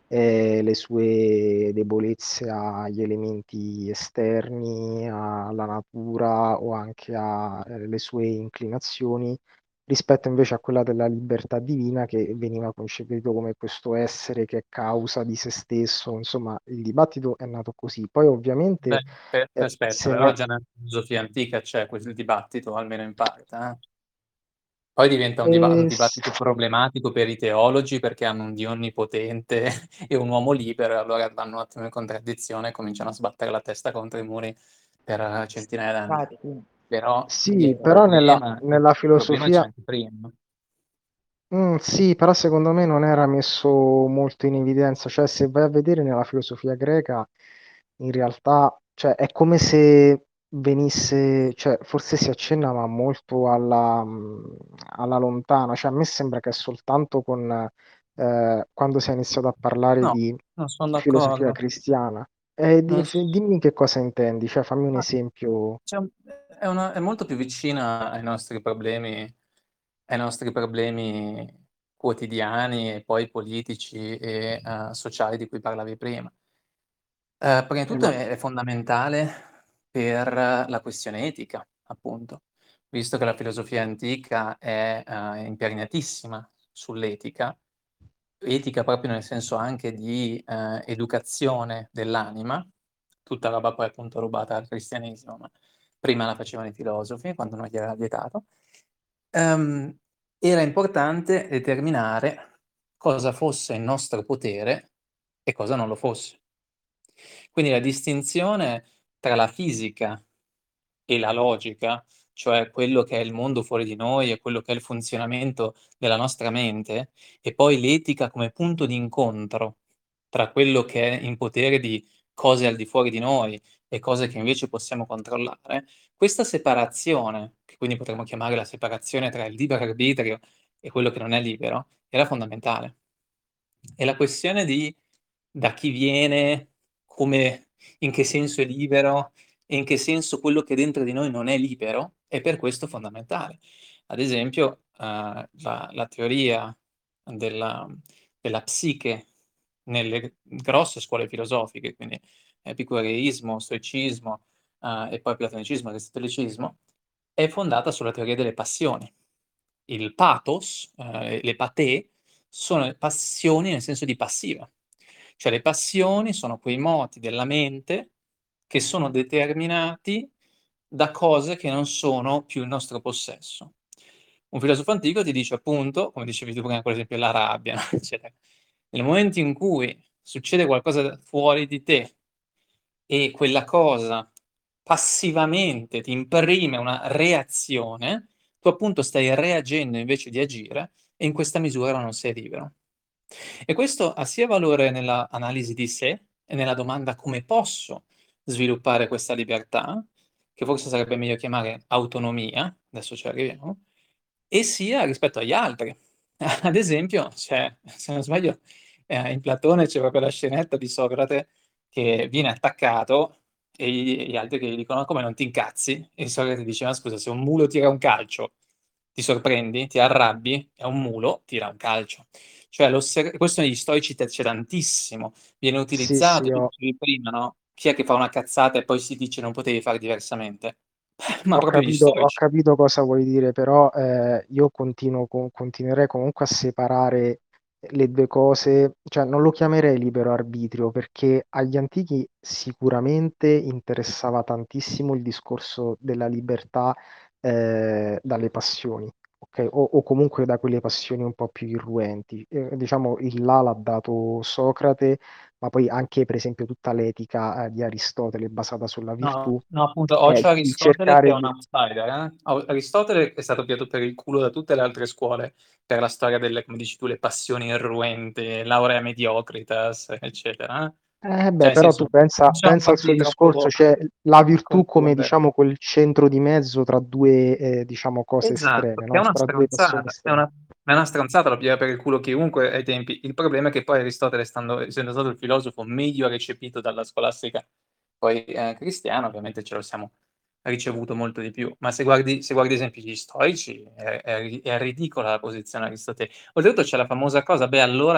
le sue debolezze agli elementi esterni, alla natura o anche alle sue inclinazioni, rispetto invece a quella della libertà divina che veniva concepito come questo essere che è causa di se stesso. Insomma, il dibattito è nato così. Poi ovviamente Aspetta, se però ne... già nella filosofia antica c'è quel dibattito, almeno in parte. Poi diventa un eh, dibattito problematico per i teologi perché hanno un Dio onnipotente e un uomo libero, allora vanno un attimo in contraddizione e cominciano a sbattere la testa contro i muri per centinaia d'anni. Infatti, Però sì, però nella il problema c'è filosofia... anche prima. Sì, però secondo me non era messo molto in evidenza, cioè se vai a vedere nella filosofia greca, in realtà, cioè, è come se venisse, cioè, forse si accenna ma molto alla lontana, cioè a me sembra che è soltanto quando si è iniziato a parlare No, di non sono filosofia d'accordo. cristiana. Non s- Dimmi che cosa intendi, cioè fammi un ma esempio. è molto più vicina ai nostri problemi quotidiani e poi politici e sociali di cui parlavi prima. Prima di tutto Ma è fondamentale per la questione etica, appunto, visto che la filosofia antica è imperniatissima sull'etica, etica proprio nel senso anche di educazione dell'anima, tutta roba poi appunto rubata dal cristianesimo, ma prima la facevano i filosofi quando non gli era vietato. Ehm, Era importante determinare cosa fosse il nostro potere e cosa non lo fosse. Quindi la distinzione tra la fisica e la logica, cioè quello che è il mondo fuori di noi e quello che è il funzionamento della nostra mente, e poi l'etica come punto di incontro tra quello che è in potere di cose al di fuori di noi e cose che invece possiamo controllare, questa separazione, che quindi potremmo chiamare la separazione tra il libero arbitrio e quello che non è libero, era fondamentale. E la questione di da chi viene, come, in che senso è libero e in che senso quello che è dentro di noi non è libero, è per questo fondamentale. Ad esempio, la teoria della, della psiche nelle grosse scuole filosofiche, quindi epicureismo, stoicismo, e poi platonicismo e aristotelicismo, è fondata sulla teoria delle passioni. Il pathos, le patè, sono passioni nel senso di passiva. Cioè le passioni sono quei moti della mente che sono determinati da cose che non sono più il nostro possesso. Un filosofo antico ti dice appunto, come dicevi tu prima, per esempio la rabbia, no? Eccetera. Nel momento in cui succede qualcosa fuori di te e quella cosa passivamente ti imprime una reazione, tu appunto stai reagendo invece di agire e in questa misura non sei libero. E questo ha sia valore nella analisi di sé e nella domanda come posso sviluppare questa libertà, che forse sarebbe meglio chiamare autonomia, adesso ci arriviamo, e sia rispetto agli altri. Ad esempio, se non sbaglio, in Platone c'è proprio la scenetta di Socrate che viene attaccato e gli altri che gli dicono: "Ma come non ti incazzi?" E Socrate dice: "Ma scusa, se un mulo tira un calcio, ti sorprendi? Ti arrabbi? È un mulo, tira un calcio." Cioè, questo negli stoici c'è tantissimo, viene sì, sì, utilizzato, tu dicevi prima, no? Chi è che fa una cazzata e poi si dice non potevi fare diversamente? Ma proprio gli ho stoici. capito cosa vuoi dire, però io continuerei comunque a separare le due cose, cioè non lo chiamerei libero arbitrio perché agli antichi sicuramente interessava tantissimo il discorso della libertà dalle passioni, ok? O comunque da quelle passioni un po' più irruenti. Diciamo, il là l'ha dato Socrate, ma poi anche per esempio tutta l'etica di Aristotele basata sulla virtù, No, no, appunto, o c'è di Aristotele che è cercare un di... outsider, eh? Aristotele è stato piato per il culo da tutte le altre scuole per la storia delle, come dici tu, le passioni irruente, laurea mediocritas, eccetera. Cioè, Beh, nel però tu senso, non siamo pensa al suo partiti discorso, troppo cioè la virtù come confondere. diciamo quel centro di mezzo tra due diciamo cose Esatto, estreme, che è no? una Tra due passioni stronzata, estreme. è una stronzata, lo pigliava per il culo chiunque ai tempi. Il problema è che poi Aristotele, essendo stato il filosofo meglio recepito dalla scolastica poi cristiana, ovviamente ce lo siamo ricevuto molto di più. Ma se guardi esempio gli stoici, è ridicola la posizione di Aristotele. Oltretutto c'è la famosa cosa, beh, allora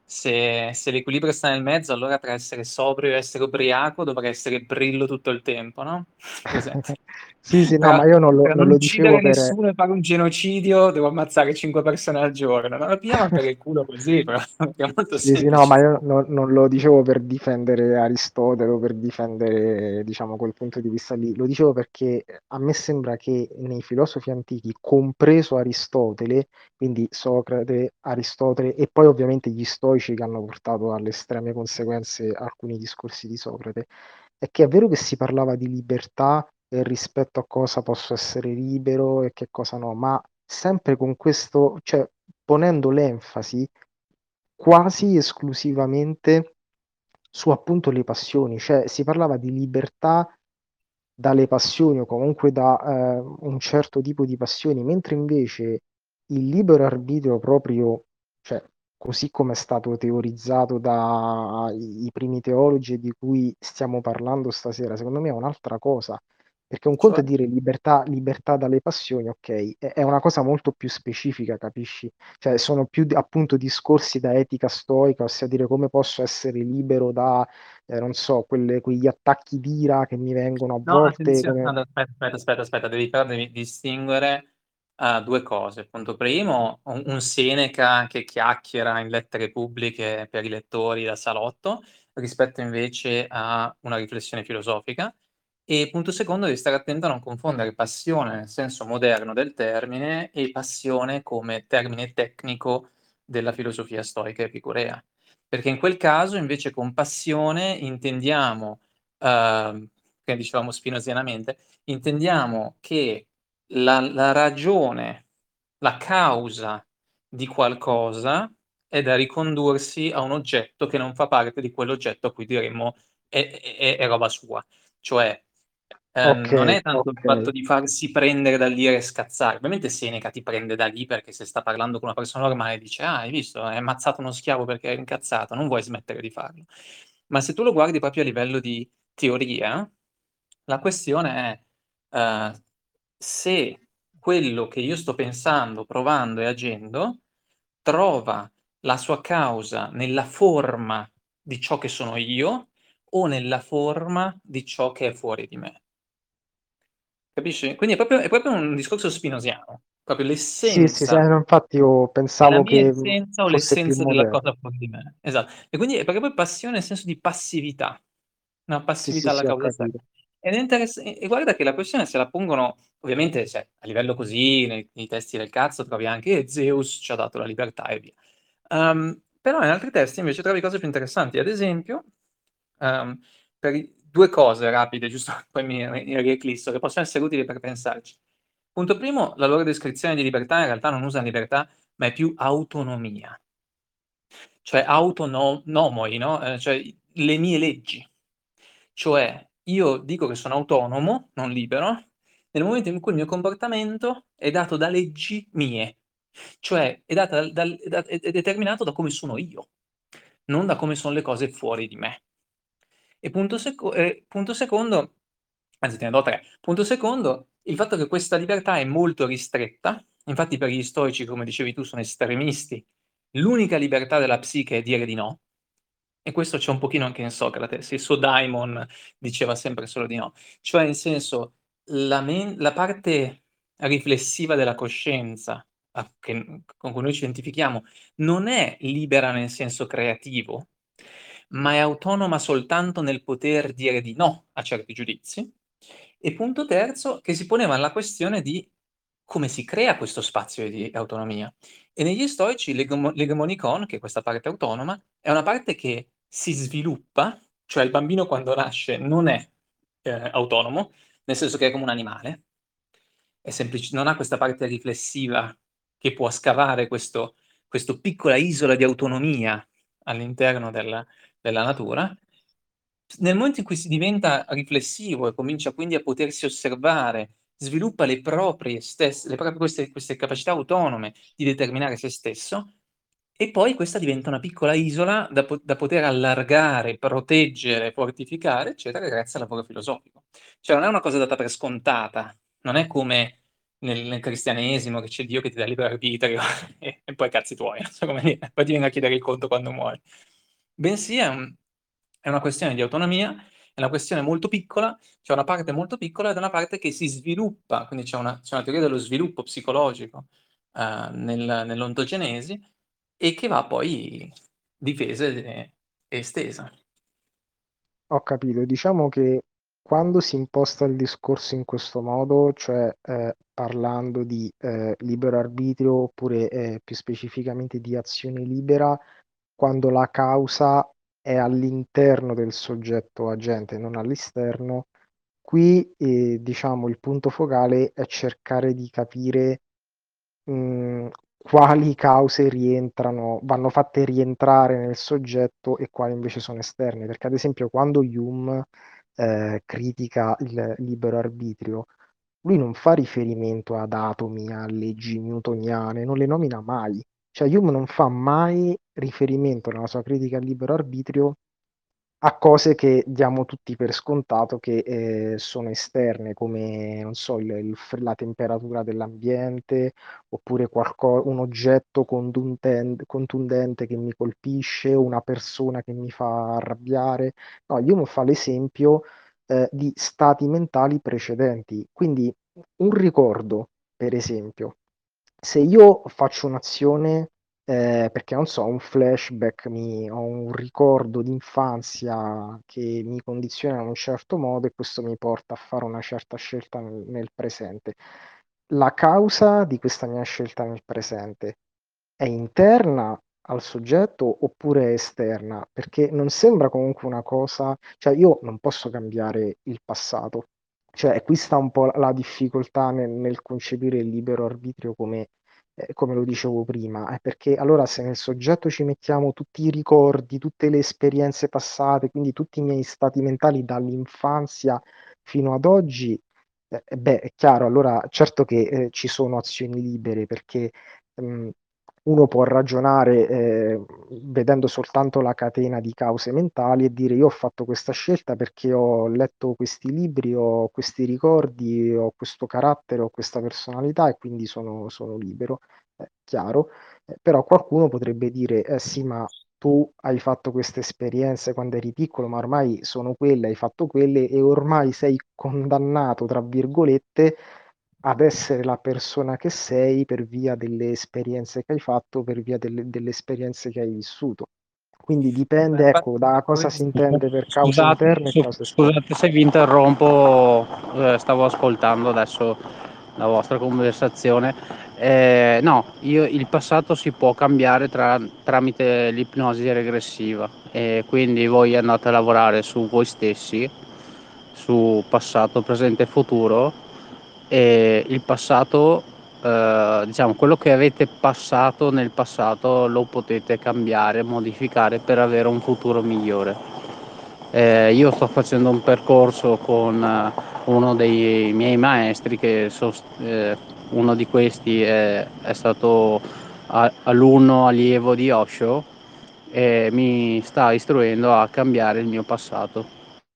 se l'equilibrio sta nel mezzo, allora tra essere sobrio e essere ubriaco dovrei essere brillo tutto il tempo, no? Presente? Sì, sì, no, Per, ma io non per non non lo dicevo uccidere per... nessuno e fare un genocidio devo ammazzare 5 persone al giorno. Non la pigliamo per il culo così, però è molto Sì, sì, no, semplice. ma io non lo dicevo per difendere Aristotele o per difendere, diciamo, quel punto di vista lì. Lo dicevo perché a me sembra che nei filosofi antichi, compreso Aristotele, quindi Socrate, Aristotele e poi ovviamente gli stoici che hanno portato alle estreme conseguenze alcuni discorsi di Socrate, è che è vero che si parlava di libertà e rispetto a cosa posso essere libero e che cosa no, ma sempre con questo, cioè ponendo l'enfasi quasi esclusivamente su appunto le passioni, cioè si parlava di libertà dalle passioni o comunque da un certo tipo di passioni, mentre invece il libero arbitrio proprio, cioè così come è stato teorizzato dai primi teologi di cui stiamo parlando stasera, secondo me è un'altra cosa. Perché un conto Cioè, è dire libertà, libertà dalle passioni, ok, è una cosa molto più specifica, capisci? Cioè sono più appunto discorsi da etica stoica, ossia dire come posso essere libero da non so, quegli attacchi d'ira che mi vengono a no, volte, attenzione, come... no, aspetta, devi distinguere due cose. Punto primo, un Seneca che chiacchiera in lettere pubbliche per i lettori da salotto, rispetto invece a una riflessione filosofica. E punto secondo, devi stare attento a non confondere passione nel senso moderno del termine e passione come termine tecnico della filosofia stoica epicurea. Perché in quel caso, invece, con passione intendiamo, che dicevamo spinozianamente, intendiamo che la ragione, la causa di qualcosa è da ricondursi a un oggetto che non fa parte di quell'oggetto a cui diremmo è roba sua. Cioè, Ok, non è tanto il ok. fatto di farsi prendere dall'ira e scazzare. Ovviamente Seneca ti prende da lì perché se sta parlando con una persona normale dice: Ah, hai visto, hai ammazzato uno schiavo perché eri incazzato, non vuoi smettere di farlo. Ma se tu lo guardi proprio a livello di teoria, la questione è se quello che io sto pensando, provando e agendo trova la sua causa nella forma di ciò che sono io o nella forma di ciò che è fuori di me. Capisci? Quindi è proprio un discorso spinosiano, proprio Sì, sì, sì, l'essenza, no, infatti io è la pensavo mia che essenza o fosse più l'essenza della moderno. cosa fuori di me. Esatto. E quindi è proprio passione nel senso di passività, una Sì, sì, passività alla sì, ho causa esterna. capito. Ed è e guarda che la questione se la pongono, ovviamente cioè, a livello così, nei testi del cazzo trovi anche Zeus ci ha dato la libertà e via. Però in altri testi invece trovi cose più interessanti. Ad esempio, due cose rapide, giusto? Poi mi rieclisso, che possono essere utili per pensarci. Punto primo, la loro descrizione di libertà in realtà non usa libertà, ma è più autonomia. Cioè autonomoi, no? Cioè le mie leggi. Cioè io dico che sono autonomo, non libero, nel momento in cui il mio comportamento è dato da leggi mie, cioè è determinato da come sono io, non da come sono le cose fuori di me. E punto secondo, anzi te ne do tre. Punto secondo, il fatto che questa libertà è molto ristretta, infatti per gli stoici, come dicevi tu, sono estremisti, l'unica libertà della psiche è dire di no, e questo c'è un pochino anche in Socrate, il suo daimon diceva sempre solo di no, cioè in senso la parte riflessiva della coscienza con cui noi ci identifichiamo non è libera nel senso creativo, ma è autonoma soltanto nel poter dire di no a certi giudizi. E punto terzo, che si poneva la questione di come si crea questo spazio di autonomia. E negli stoici l'egemonicon, che è questa parte autonoma, è una parte che si sviluppa, cioè il bambino quando nasce non è autonomo, nel senso che è come un animale, non ha questa parte riflessiva che può scavare questa piccola isola di autonomia all'interno della natura. Nel momento in cui si diventa riflessivo e comincia quindi a potersi osservare, sviluppa le proprie queste capacità autonome di determinare se stesso, e poi questa diventa una piccola isola da poter allargare, proteggere, fortificare, eccetera, grazie al lavoro filosofico. Cioè non è una cosa data per scontata, non è come nel cristianesimo, che c'è Dio che ti dà libero arbitrio e poi cazzi tuoi, non so come dire, poi ti venga a chiedere il conto quando muori. Bensì è una questione di autonomia, è una questione molto piccola, c'è una parte molto piccola ed è una parte che si sviluppa, quindi c'è una teoria dello sviluppo psicologico nell'ontogenesi e che va poi difesa e estesa. Ho capito, diciamo che quando si imposta il discorso in questo modo, cioè parlando di libero arbitrio oppure più specificamente di azione libera, quando la causa è all'interno del soggetto agente, non all'esterno, qui diciamo il punto focale è cercare di capire quali cause vanno fatte rientrare nel soggetto e quali invece sono esterne. Perché ad esempio quando Hume critica il libero arbitrio, lui non fa riferimento ad atomi, a leggi newtoniane, non le nomina mai. Cioè Hume non fa mai riferimento nella sua critica al libero arbitrio a cose che diamo tutti per scontato che sono esterne, come, non so, la temperatura dell'ambiente, oppure un oggetto contundente che mi colpisce, una persona che mi fa arrabbiare. No, Hume fa l'esempio di stati mentali precedenti. Quindi un ricordo, per esempio, se io faccio un'azione perché non so, un flashback, ho un ricordo d'infanzia che mi condiziona in un certo modo e questo mi porta a fare una certa scelta nel presente. La causa di questa mia scelta nel presente è interna al soggetto oppure è esterna? Perché non sembra comunque una cosa, cioè io non posso cambiare il passato. Cioè, qui sta un po' la difficoltà nel concepire il libero arbitrio come lo dicevo prima, è perché allora se nel soggetto ci mettiamo tutti i ricordi, tutte le esperienze passate, quindi tutti i miei stati mentali dall'infanzia fino ad oggi, beh, è chiaro, allora certo che ci sono azioni libere perché mh, uno può ragionare vedendo soltanto la catena di cause mentali e dire io ho fatto questa scelta perché ho letto questi libri, ho questi ricordi, ho questo carattere, ho questa personalità e quindi sono libero, chiaro. Però qualcuno potrebbe dire sì, ma tu hai fatto queste esperienze quando eri piccolo, ma ormai sono quelle, hai fatto quelle e ormai sei condannato, tra virgolette, ad essere la persona che sei per via delle esperienze che hai fatto, per via delle esperienze che hai vissuto. Quindi dipende, ecco, da cosa si intende per cause interne e cause esterne. Scusate se vi interrompo, stavo ascoltando adesso la vostra conversazione. No, il passato si può cambiare tramite l'ipnosi regressiva e quindi voi andate a lavorare su voi stessi, su passato, presente e futuro e il passato, diciamo, quello che avete passato nel passato lo potete cambiare, modificare per avere un futuro migliore. Io sto facendo un percorso con uno dei miei maestri uno di questi è stato alunno allievo di Osho e mi sta istruendo a cambiare il mio passato.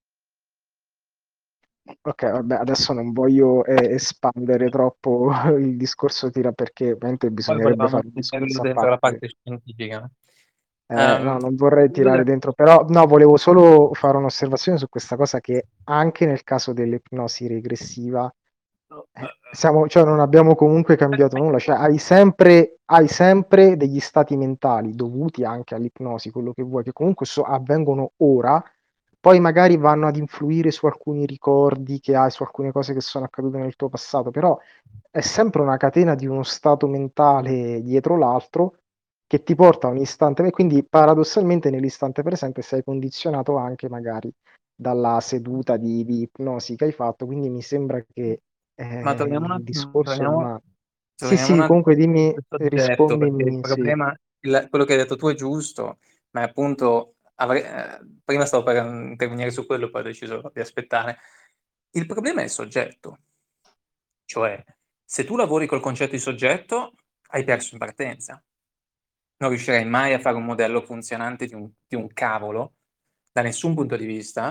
Ok, vabbè, adesso non voglio espandere troppo il discorso tira perché ovviamente Poi bisognerebbe volevamo fare un metterlo discorso a dentro la parte. parte scientifica. No, non vorrei Quello tirare del- dentro, però no, volevo solo fare un'osservazione su questa cosa che anche nel caso dell'ipnosi regressiva cioè non abbiamo comunque cambiato nulla, cioè hai sempre degli stati mentali dovuti anche all'ipnosi, quello che vuoi, che comunque avvengono ora, poi magari vanno ad influire su alcuni ricordi che hai, su alcune cose che sono accadute nel tuo passato, però è sempre una catena di uno stato mentale dietro l'altro che ti porta a un istante, e quindi paradossalmente nell'istante presente sei condizionato anche magari dalla seduta di ipnosi che hai fatto, quindi mi sembra che Ma torniamo un il attimo, discorso rimane. Sì, torniamo un sì, attimo comunque dimmi, sul soggetto, perché il rispondimi, sì. problema, quello che hai detto tu è giusto, ma appunto prima stavo per intervenire su quello, poi ho deciso di aspettare. Il problema è il soggetto, cioè se tu lavori col concetto di soggetto hai perso in partenza. Non riuscirai mai a fare un modello funzionante di un cavolo, da nessun punto di vista,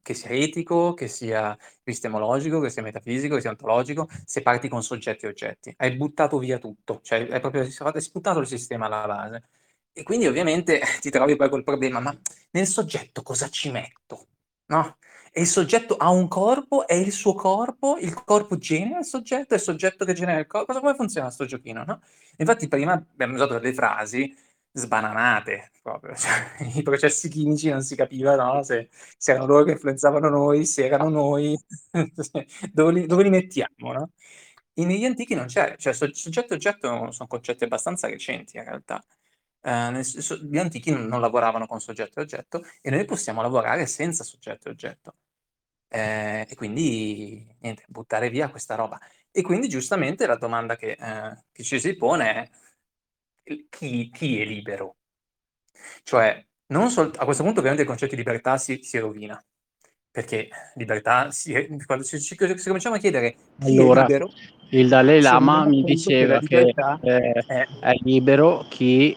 che sia etico, che sia epistemologico, che sia metafisico, che sia ontologico, se parti con soggetti e oggetti. Hai buttato via tutto, cioè hai sputtato il sistema alla base. E quindi ovviamente ti trovi poi col problema, ma nel soggetto cosa ci metto? No? E il soggetto ha un corpo, è il suo corpo, il corpo genera il soggetto, è il soggetto che genera il corpo. Come funziona sto giochino, no? Infatti prima abbiamo usato delle frasi sbananate, proprio. Cioè, i processi chimici non si capiva, no? Se erano loro che influenzavano noi, se erano noi, dove li mettiamo, no? Negli antichi non c'è, cioè soggetto e oggetto sono concetti abbastanza recenti in realtà. Gli antichi non lavoravano con soggetto e oggetto e noi possiamo lavorare senza soggetto e oggetto. E quindi niente, buttare via questa roba. E quindi giustamente la domanda che ci si pone è chi è libero? Cioè, a questo punto ovviamente il concetto di libertà si rovina, perché libertà, quando se cominciamo a chiedere chi è Allora, libero, il Dalai ci Lama rendiamo mi conto che la diceva che libertà è libero chi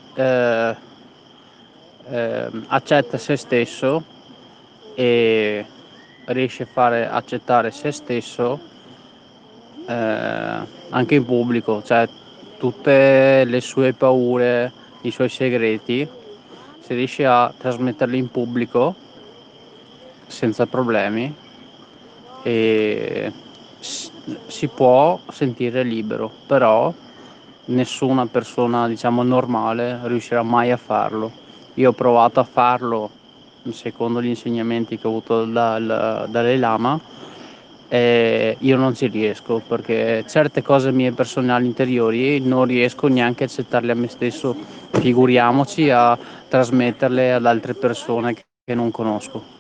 accetta se stesso e riesce a fare accettare se stesso anche in pubblico, cioè tutte le sue paure, i suoi segreti, se riesce a trasmetterli in pubblico senza problemi e si può sentire libero, però nessuna persona, diciamo, normale riuscirà mai a farlo. Io ho provato a farlo secondo gli insegnamenti che ho avuto dal Dalai Lama e io non ci riesco perché certe cose mie personali interiori non riesco neanche a accettarle a me stesso, figuriamoci a trasmetterle ad altre persone che non conosco.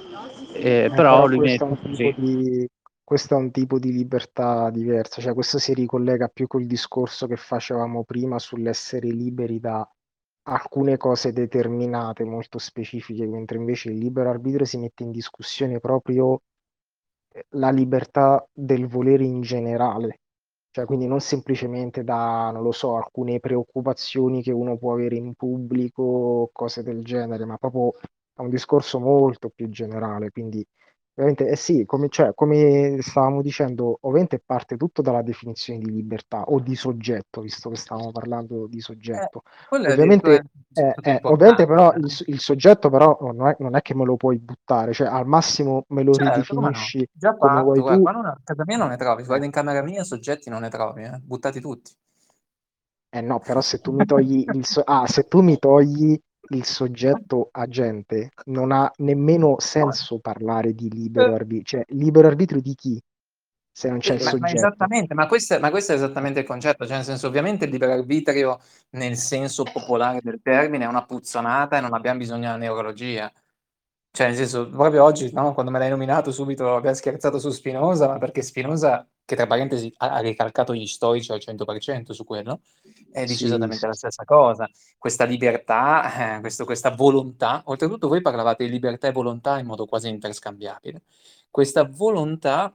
Però Però lui mi ha questo è detto un tipo così. questo è un tipo di libertà diversa, cioè questo si ricollega più col discorso che facevamo prima sull'essere liberi da alcune cose determinate, molto specifiche, mentre invece il libero arbitrio si mette in discussione proprio la libertà del volere in generale, cioè quindi non semplicemente da, non lo so, alcune preoccupazioni che uno può avere in pubblico o cose del genere, ma proprio è un discorso molto più generale, quindi ovviamente sì, cioè, come stavamo dicendo, ovviamente parte tutto dalla definizione di libertà o di soggetto, visto che stavamo parlando di soggetto. quello è addirittura Ovviamente, un concetto ovviamente importante. però il soggetto però non è che me lo puoi buttare, cioè al massimo me lo Certo, come no? ridefinisci Già come fatto, vuoi guarda, tu. qua a casa mia non ne trovi, Eh, guarda in camera mia soggetti non ne trovi, buttati tutti. no, però se tu mi togli se tu mi togli il soggetto agente, non ha nemmeno senso parlare di libero arbitrio, cioè libero arbitrio di chi? Se non c'è il Ma soggetto. esattamente, ma questo è esattamente il concetto, cioè nel senso ovviamente il libero arbitrio nel senso popolare del termine è una puzzonata e non abbiamo bisogno della neurologia. Cioè nel senso, proprio oggi, no, quando me l'hai nominato subito abbiamo scherzato su Spinoza, ma perché Spinoza, che tra parentesi ha ricalcato gli storici al 100% su quello, dice Sì, esattamente sì, la stessa cosa. Questa libertà, questa volontà, oltretutto voi parlavate di libertà e volontà in modo quasi interscambiabile. Questa volontà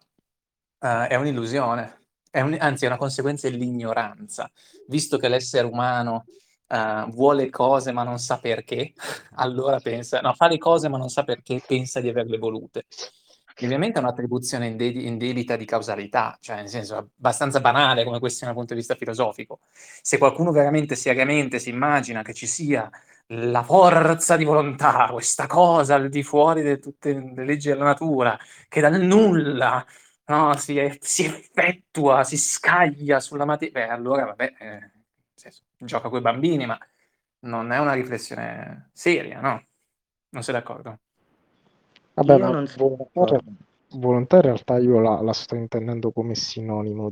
è un'illusione, anzi è una conseguenza dell'ignoranza, visto che l'essere umano vuole cose ma non sa perché, allora pensa, no, fa le cose ma non sa perché, pensa di averle volute. E ovviamente è un'attribuzione indebita di causalità, cioè nel senso abbastanza banale come questione dal punto di vista filosofico. Se qualcuno veramente seriamente si immagina che ci sia la forza di volontà, questa cosa al di fuori di tutte le leggi della natura, che dal nulla, no, si effettua, si scaglia sulla materia, allora vabbè, nel senso, gioca coi bambini, ma non è una riflessione seria, no? Non sei d'accordo? vabbè, Io ma non sono d'accordo. volontà in realtà io la sto intendendo come sinonimo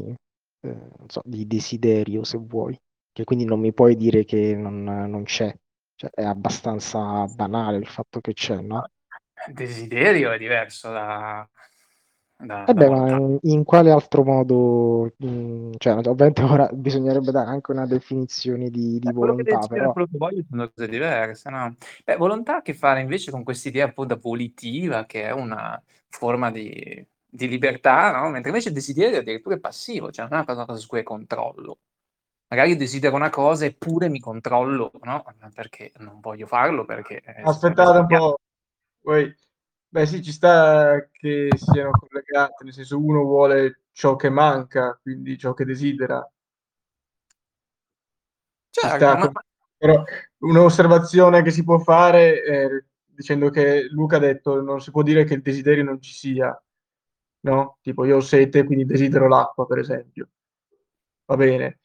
non so, di desiderio, se vuoi, che quindi non mi puoi dire che non c'è, cioè, è abbastanza banale il fatto che c'è, no? Desiderio è diverso E da beh, ma volontà. in quale altro modo, cioè, ovviamente ora bisognerebbe dare anche una definizione di Quello che volontà, decido e però quello che voglio sono cose diverse, no? Volontà ha a che fare invece con quest'idea appunto volitiva, che è una forma di libertà, no? Mentre invece il desiderio è addirittura passivo, cioè non è una cosa su cui hai controllo. Magari desidero una cosa eppure mi controllo, no? Perché non voglio farlo, perché Aspettate un sbagliato. po', wait. Beh, sì, ci sta che siano collegate, nel senso uno vuole ciò che manca, quindi ciò che desidera. Ci Certo, sta, però un'osservazione che si può fare è dicendo che Luca ha detto non si può dire che il desiderio non ci sia, no? Tipo io ho sete, quindi desidero l'acqua, per esempio. Va bene.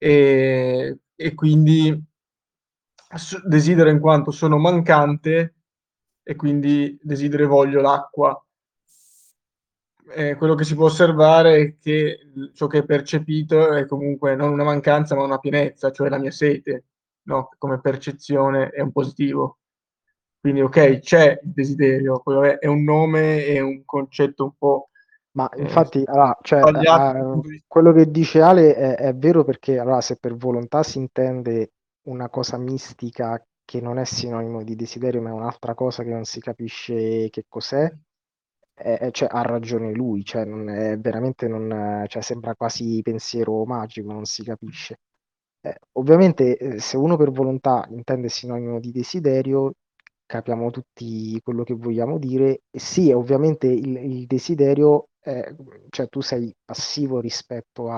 E quindi desidero in quanto sono mancante e quindi desidero e voglio l'acqua. Quello che si può osservare è che ciò che è percepito è comunque non una mancanza, ma una pienezza, cioè la mia sete, no? Come percezione è un positivo. Quindi, ok, c'è il desiderio, poi vabbè, è un nome, è un concetto un po' Ma infatti, allora, cioè, sbagliato dal punto di vista. quello che dice Ale è vero, perché allora, se per volontà si intende una cosa mistica che non è sinonimo di desiderio, ma è un'altra cosa che non si capisce che cos'è, cioè, ha ragione lui, cioè, non è, veramente non, cioè, sembra quasi pensiero magico, non si capisce. Ovviamente, se uno per volontà intende sinonimo di desiderio, capiamo tutti quello che vogliamo dire. E sì, ovviamente il desiderio, cioè tu sei passivo rispetto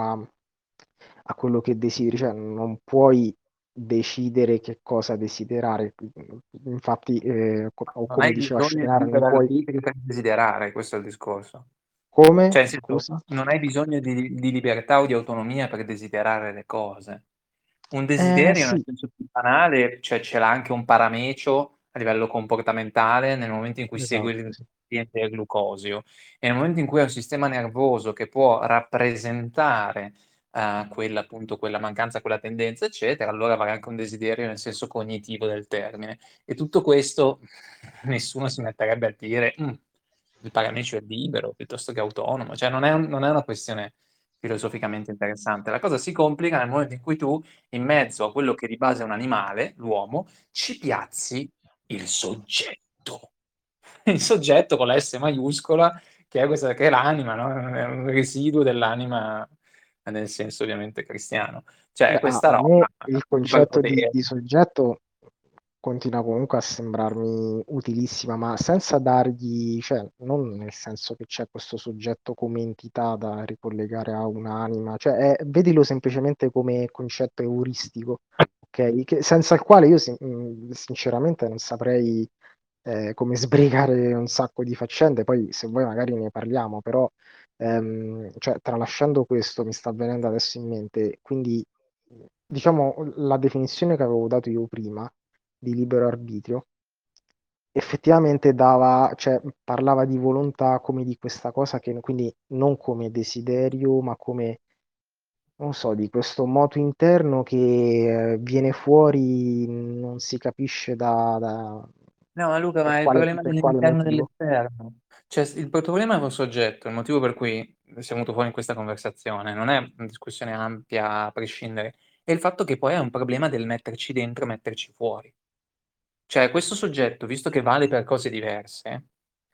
a quello che desideri, cioè non puoi decidere che cosa desiderare. Infatti, o non come hai diceva bisogno di Schopenhauer, non libera puoi... arbitrio per desiderare, questo è il discorso. Come? Cioè, nel senso, Scusa? non hai bisogno di libertà o di autonomia per desiderare le cose. Un desiderio, nel Sì, senso più banale, cioè ce l'ha anche un paramecio a livello comportamentale nel momento in cui segui esatto, il sì. paziente del glucosio e nel momento in cui hai un sistema nervoso che può rappresentare quella, appunto, quella mancanza, quella tendenza, eccetera, allora avrai anche un desiderio nel senso cognitivo del termine. E tutto questo nessuno si metterebbe a dire il paramecio è libero piuttosto che autonomo, cioè non è una questione filosoficamente interessante. La cosa si complica nel momento in cui tu, in mezzo a quello che di base è un animale, l'uomo, ci piazzi il soggetto. Il soggetto con la S maiuscola, che è, questa, che è l'anima, no? È un residuo dell'anima, nel senso ovviamente cristiano. Cioè, Beh, questa a me roba, il concetto superpotere. di soggetto continua comunque a sembrarmi utilissima, ma senza dargli, cioè non nel senso che c'è questo soggetto come entità da ricollegare a un'anima, cioè vedilo semplicemente come concetto euristico, ok? Senza il quale io sinceramente non saprei come sbrigare un sacco di faccende, poi se vuoi magari ne parliamo, però cioè, tralasciando questo mi sta venendo adesso in mente, quindi diciamo la definizione che avevo dato io prima di libero arbitrio effettivamente dava, cioè, parlava di volontà come di questa cosa che quindi non come desiderio, ma come, non so, di questo moto interno che viene fuori, non si capisce No, ma Luca, ma è il problema per quale dell'interno e motivo. dell'esterno. Cioè, il problema è un soggetto, il motivo per cui siamo venuti fuori in questa conversazione, non è una discussione ampia a prescindere, è il fatto che poi è un problema del metterci dentro e metterci fuori. Cioè, questo soggetto, visto che vale per cose diverse,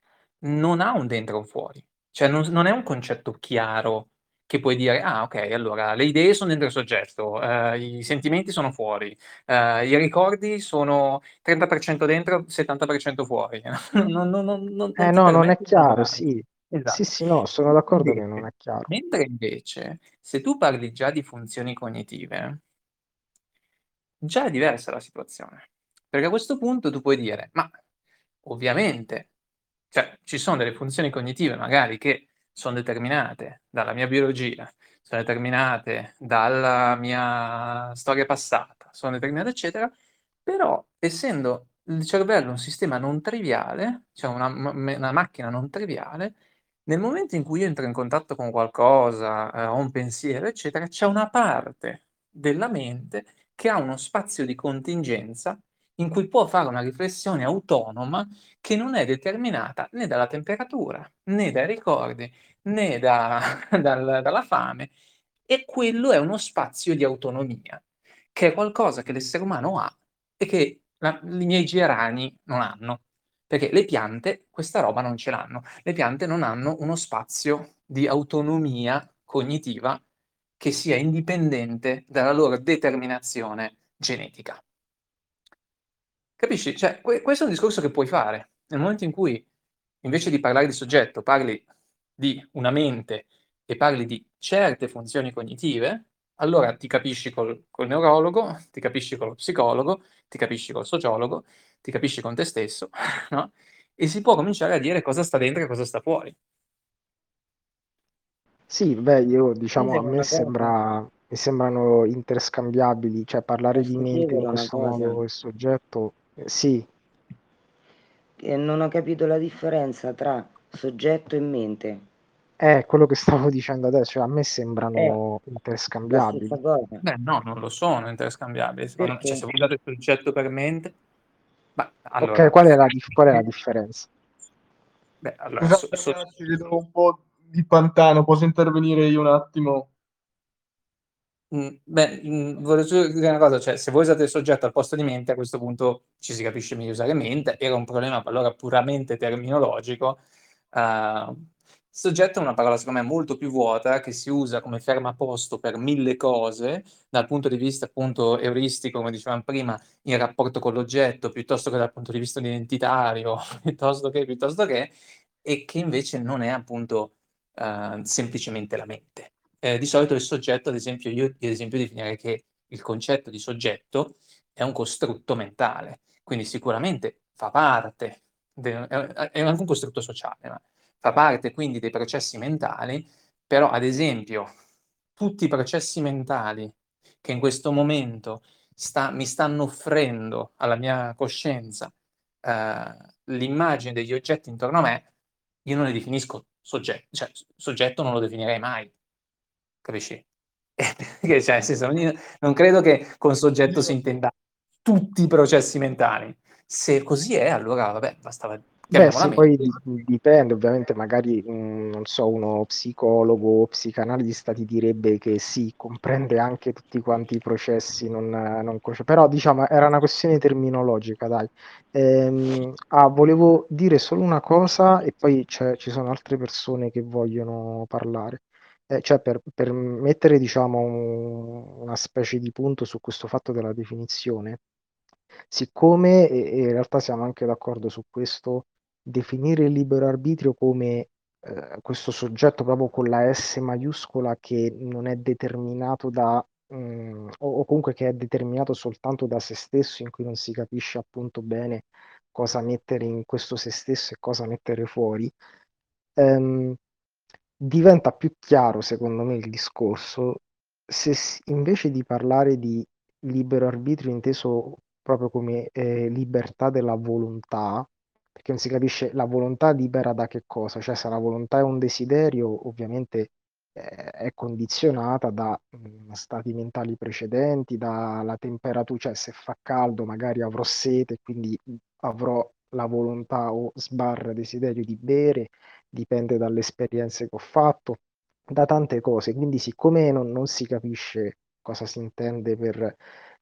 non ha un dentro e un fuori. Cioè, non è un concetto chiaro che puoi dire, ah, ok, allora le idee sono dentro il soggetto, i sentimenti sono fuori, i ricordi sono 30% dentro, 70% fuori. Non ti No, non è permette di chiaro, lavorare. sì. Sì, Esatto. sì, no, sono d'accordo che non Invece, è chiaro. mentre se tu parli già di funzioni cognitive, già è diversa la situazione. Perché a questo punto tu puoi dire, ma ovviamente, cioè, ci sono delle funzioni cognitive magari che sono determinate dalla mia biologia, sono determinate dalla mia storia passata, sono determinate, eccetera, però essendo il cervello un sistema non triviale, cioè una macchina non triviale, nel momento in cui io entro in contatto con qualcosa, ho un pensiero, eccetera, c'è una parte della mente che ha uno spazio di contingenza in cui può fare una riflessione autonoma che non è determinata né dalla temperatura, né dai ricordi, né dalla fame, e quello è uno spazio di autonomia, che è qualcosa che l'essere umano ha e che i miei gerani non hanno, perché le piante questa roba non ce l'hanno. Le piante non hanno uno spazio di autonomia cognitiva che sia indipendente dalla loro determinazione genetica. Capisci? Cioè, questo è un discorso che puoi fare. Nel momento in cui invece di parlare di soggetto, parli di una mente e parli di certe funzioni cognitive, allora ti capisci col neurologo, ti capisci con lo psicologo, ti capisci col sociologo, ti capisci con te stesso, no? E si può cominciare a dire cosa sta dentro e cosa sta fuori. Sì, beh, io diciamo a Sembra me una cosa, mi sembrano interscambiabili, cioè parlare di posso mente in chiedere una questo cosa? modo e soggetto, sì, Non ho capito la differenza tra soggetto e mente. è quello che stavo dicendo adesso, cioè a me È sembrano la stessa interscambiabili. cosa. Beh, no, non lo sono interscambiabili, secondo me. Cioè, se Perché? voi usate soggetto per mente, ma Ok, allora, qual è la differenza? beh, allora, Scusate ragazzi, vedo un po' di pantano, posso intervenire io un attimo? volevo solo dire una cosa, cioè se voi usate il soggetto al posto di mente, a questo punto ci si capisce meglio usare mente, era un problema allora puramente terminologico. Soggetto è una parola secondo me molto più vuota, che si usa come fermaposto per mille cose, dal punto di vista appunto euristico, come dicevamo prima, in rapporto con l'oggetto, piuttosto che dal punto di vista identitario, piuttosto che, e che invece non è appunto semplicemente la mente. Di solito il soggetto, ad esempio, io ad esempio definirei che il concetto di soggetto è un costrutto mentale, quindi sicuramente fa parte, è anche un costrutto sociale, ma fa parte quindi dei processi mentali, però ad esempio tutti i processi mentali che in questo momento mi stanno offrendo alla mia coscienza l'immagine degli oggetti intorno a me, io non li definisco soggetto, cioè soggetto non lo definirei mai, capisci? Perché, cioè, nel senso, io non credo che con soggetto si intenda tutti i processi mentali. Se così è, allora vabbè, bastava Beh, chiamiamola sì, mente. poi dipende, ovviamente, magari, non so, uno psicologo o psicanalista ti direbbe che sì, comprende anche tutti quanti i processi, però diciamo era una questione terminologica, dai. Volevo dire solo una cosa e poi ci sono altre persone che vogliono parlare. Cioè per mettere, diciamo, una specie di punto su questo fatto della definizione, siccome, e in realtà siamo anche d'accordo su questo, definire il libero arbitrio come questo soggetto proprio con la S maiuscola che non è determinato o comunque che è determinato soltanto da se stesso, in cui non si capisce appunto bene cosa mettere in questo se stesso e cosa mettere fuori, ehm, diventa più chiaro, secondo me, il discorso se invece di parlare di libero arbitrio inteso proprio come libertà della volontà, perché non si capisce la volontà libera da che cosa, cioè se la volontà è un desiderio, ovviamente è condizionata da stati mentali precedenti, dalla temperatura, cioè se fa caldo magari avrò sete, quindi avrò la volontà o sbarra desiderio di bere, dipende dalle esperienze che ho fatto, da tante cose. Quindi, siccome non si capisce cosa si intende per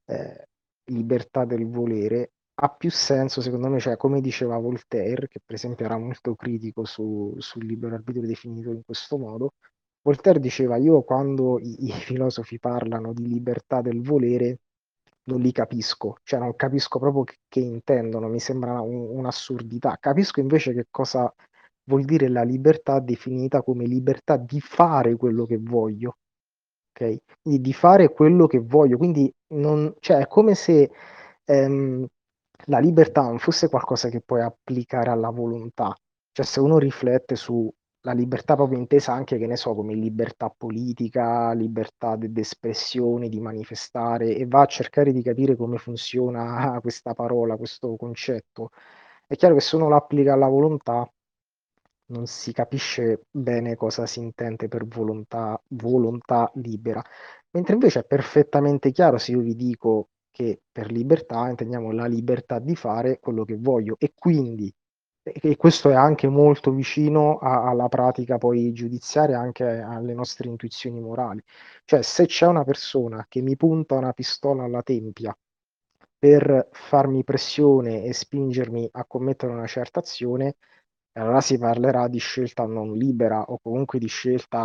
libertà del volere, ha più senso, secondo me, cioè, come diceva Voltaire, che per esempio era molto critico sul libero arbitrio definito in questo modo. Voltaire diceva: io quando i filosofi parlano di libertà del volere non li capisco, cioè non capisco proprio che intendono, mi sembra un'assurdità. Capisco invece che cosa vuol dire la libertà definita come libertà di fare quello che voglio, ok? Quindi di fare quello che voglio, quindi cioè, è come se ehm, la libertà non fosse qualcosa che puoi applicare alla volontà, cioè se uno riflette su la libertà proprio intesa anche, che ne so, come libertà politica, libertà d'espressione, di manifestare, e va a cercare di capire come funziona questa parola, questo concetto, è chiaro che se uno l'applica alla volontà non si capisce bene cosa si intende per volontà libera, mentre invece è perfettamente chiaro se io vi dico che per libertà intendiamo la libertà di fare quello che voglio e quindi, e questo è anche molto vicino alla pratica poi giudiziaria, anche alle nostre intuizioni morali, cioè se c'è una persona che mi punta una pistola alla tempia per farmi pressione e spingermi a commettere una certa azione, allora si parlerà di scelta non libera o comunque di scelta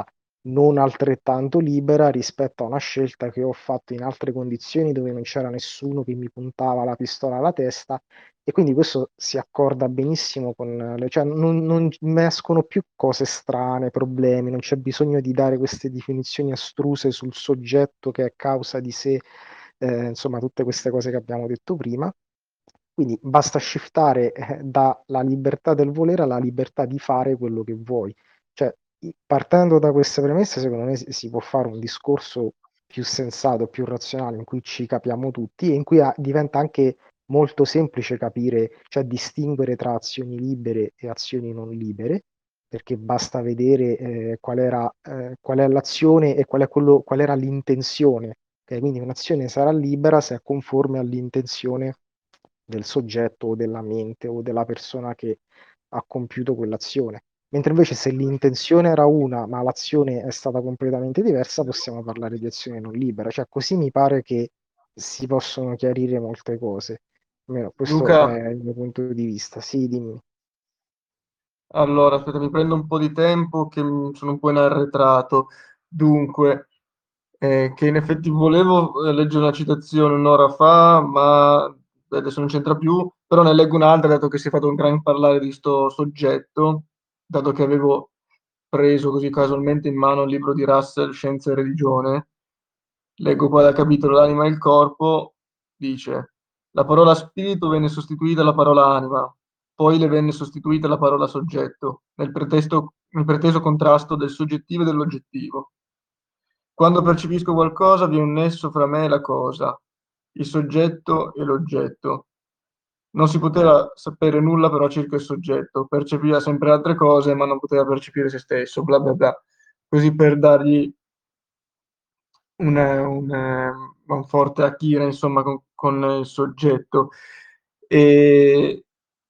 non altrettanto libera rispetto a una scelta che ho fatto in altre condizioni dove non c'era nessuno che mi puntava la pistola alla testa, e quindi questo si accorda benissimo con cioè non mescono più cose strane, problemi, non c'è bisogno di dare queste definizioni astruse sul soggetto che è causa di sé, insomma tutte queste cose che abbiamo detto prima. Quindi basta shiftare dalla libertà del volere alla libertà di fare quello che vuoi. Cioè, partendo da queste premesse, secondo me si può fare un discorso più sensato, più razionale, in cui ci capiamo tutti e in cui diventa anche molto semplice capire, cioè distinguere tra azioni libere e azioni non libere, perché basta vedere qual è l'azione e qual era l'intenzione. Ok? Quindi un'azione sarà libera se è conforme all'intenzione del soggetto o della mente o della persona che ha compiuto quell'azione. Mentre invece se l'intenzione era una, ma l'azione è stata completamente diversa, possiamo parlare di azione non libera. Cioè, così mi pare che si possono chiarire molte cose. Almeno questo Luca, è il mio punto di vista. Sì, dimmi. allora, aspetta, mi prendo un po' di tempo che sono un po' in arretrato. Dunque, che in effetti volevo leggere una citazione un'ora fa, ma adesso non c'entra più, però ne leggo un'altra, dato che si è fatto un gran parlare di sto soggetto, dato che avevo preso così casualmente in mano il libro di Russell, Scienza e Religione. Leggo qua dal capitolo L'anima e il corpo, dice: la parola spirito venne sostituita alla parola anima, poi le venne sostituita la parola soggetto, nel preteso contrasto del soggettivo e dell'oggettivo. Quando percepisco qualcosa, vi è un nesso fra me e la cosa, il soggetto e l'oggetto. Non si poteva sapere nulla però circa il soggetto, percepiva sempre altre cose, ma non poteva percepire se stesso, bla bla bla. Così per dargli un forte Akira, insomma, con il soggetto. E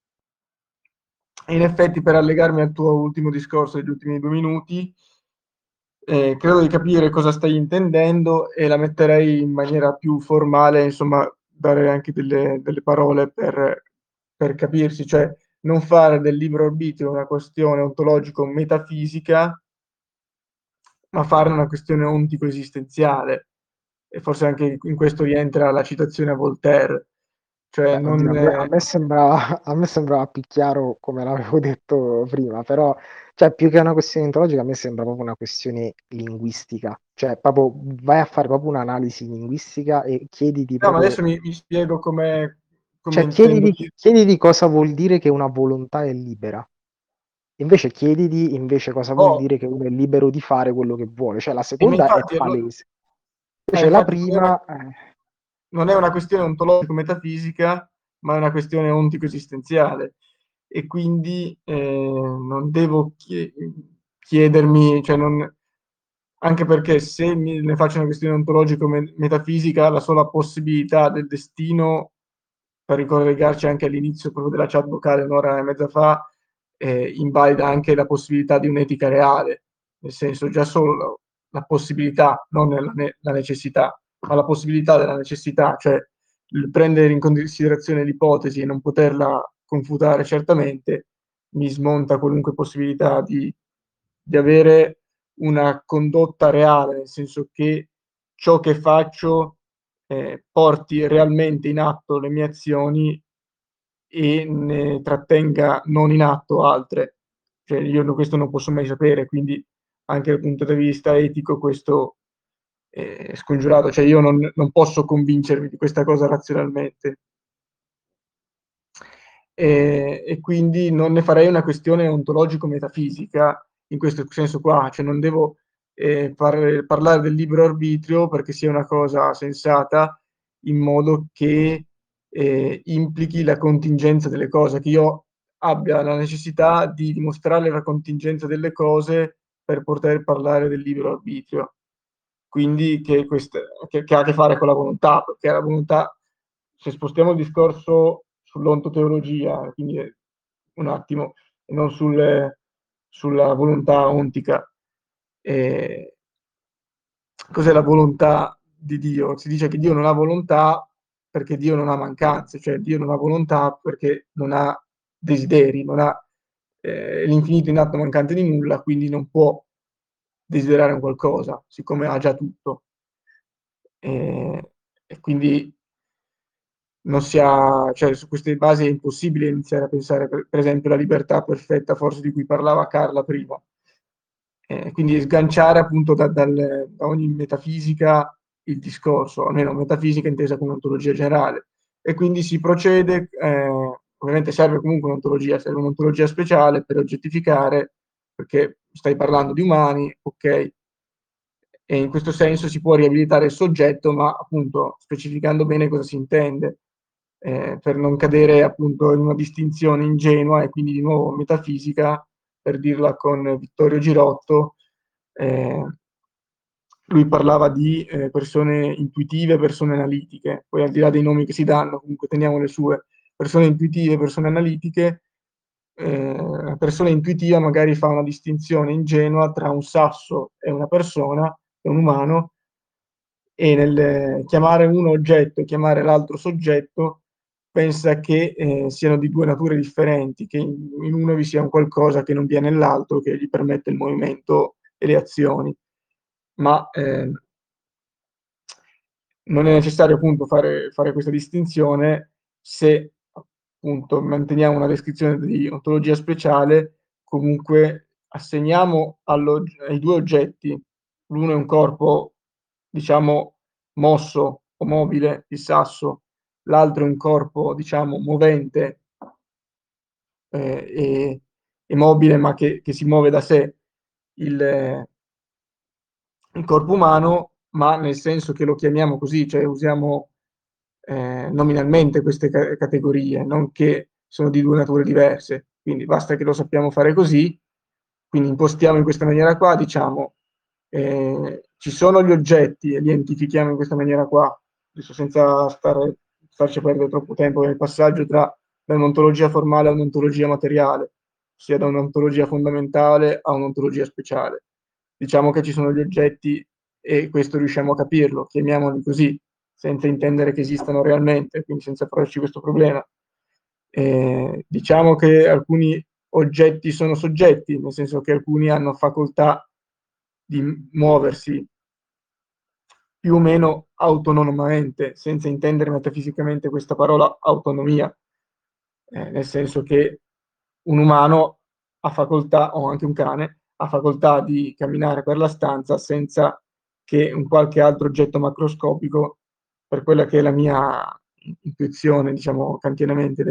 in effetti, per allegarmi al tuo ultimo discorso degli ultimi 2 minuti, credo di capire cosa stai intendendo e la metterei in maniera più formale, insomma, dare anche delle parole per capirsi, cioè non fare del libero arbitrio una questione ontologico-metafisica, ma farne una questione ontico-esistenziale. E forse anche in questo rientra la citazione a Voltaire, cioè Beh, oddio, non... a me sembrava più chiaro come l'avevo detto prima, però, cioè, più che una questione ontologica, a me sembra proprio una questione linguistica. Cioè, proprio vai a fare proprio un'analisi linguistica e chiediti No, ma proprio, adesso mi spiego come cioè, intendo dire. chiediti cosa vuol dire che una volontà è libera. Invece chiediti invece cosa vuol Oh, dire che uno è libero di fare quello che vuole. Cioè, la ma seconda è infatti, palese. Invece la infatti prima, non è una questione ontologico-metafisica, ma è una questione ontico-esistenziale. E quindi non devo chiedermi, cioè anche perché se ne faccio una questione ontologico-metafisica, la sola possibilità del destino, per ricollegarci anche all'inizio proprio della chat vocale un'ora e mezza fa, invalida anche la possibilità di un'etica reale, nel senso già solo la possibilità, non la necessità, ma la possibilità della necessità, cioè il prendere in considerazione l'ipotesi e non poterla confutare certamente, mi smonta qualunque possibilità di avere una condotta reale, nel senso che ciò che faccio porti realmente in atto le mie azioni e ne trattenga non in atto altre. Cioè, io questo non posso mai sapere, quindi anche dal punto di vista etico questo è scongiurato, cioè io non posso convincermi di questa cosa razionalmente. E quindi non ne farei una questione ontologico-metafisica in questo senso qua, cioè non devo parlare del libero arbitrio perché sia una cosa sensata in modo che implichi la contingenza delle cose, che io abbia la necessità di dimostrare la contingenza delle cose per poter parlare del libero arbitrio. Quindi che ha a che fare con la volontà, perché la volontà, se spostiamo il discorso sull'ontoteologia, quindi un attimo, e non sulla volontà ontica, eh, cos'è la volontà di Dio? Si dice che Dio non ha volontà perché Dio non ha mancanze, cioè Dio non ha volontà perché non ha desideri, non ha l'infinito in atto mancante di nulla, quindi non può desiderare un qualcosa, siccome ha già tutto. E quindi non si ha, cioè, su queste basi è impossibile iniziare a pensare, per esempio, la libertà perfetta, forse di cui parlava Carla prima. Quindi sganciare appunto da ogni metafisica il discorso, almeno metafisica intesa come ontologia generale. E quindi si procede, ovviamente serve comunque un'ontologia, serve un'ontologia speciale per oggettificare, perché stai parlando di umani, ok, e in questo senso si può riabilitare il soggetto, ma appunto specificando bene cosa si intende, per non cadere appunto in una distinzione ingenua e quindi di nuovo metafisica, per dirla con Vittorio Girotto. Lui parlava di persone intuitive, persone analitiche, poi al di là dei nomi che si danno, comunque teniamo le sue persone intuitive, persone analitiche. Una persona intuitiva magari fa una distinzione ingenua tra un sasso e una persona, e un umano, e nel chiamare uno oggetto e chiamare l'altro soggetto pensa che siano di due nature differenti, che in uno vi sia un qualcosa che non vi è nell'altro, che gli permette il movimento e le azioni. Ma non è necessario appunto fare questa distinzione se appunto manteniamo una descrizione di ontologia speciale, comunque assegniamo ai due oggetti, l'uno è un corpo, diciamo, mosso o mobile, il sasso, l'altro è un corpo, diciamo, movente e mobile, ma che si muove da sé, il corpo umano, ma nel senso che lo chiamiamo così, cioè usiamo nominalmente queste categorie, non che sono di due nature diverse. Quindi basta che lo sappiamo fare così, quindi impostiamo in questa maniera qua, diciamo, ci sono gli oggetti e li identifichiamo in questa maniera qua, adesso senza starci a perdere troppo tempo nel passaggio da un'ontologia formale a un'ontologia materiale, ossia da un'ontologia fondamentale a un'ontologia speciale. Diciamo che ci sono gli oggetti e questo riusciamo a capirlo, chiamiamoli così, senza intendere che esistano realmente, quindi senza porci questo problema. Diciamo che alcuni oggetti sono soggetti, nel senso che alcuni hanno facoltà di muoversi più o meno autonomamente, senza intendere metafisicamente questa parola autonomia, nel senso che un umano ha facoltà, o anche un cane, ha facoltà di camminare per la stanza senza che un qualche altro oggetto macroscopico, per quella che è la mia intuizione, diciamo, kantianamente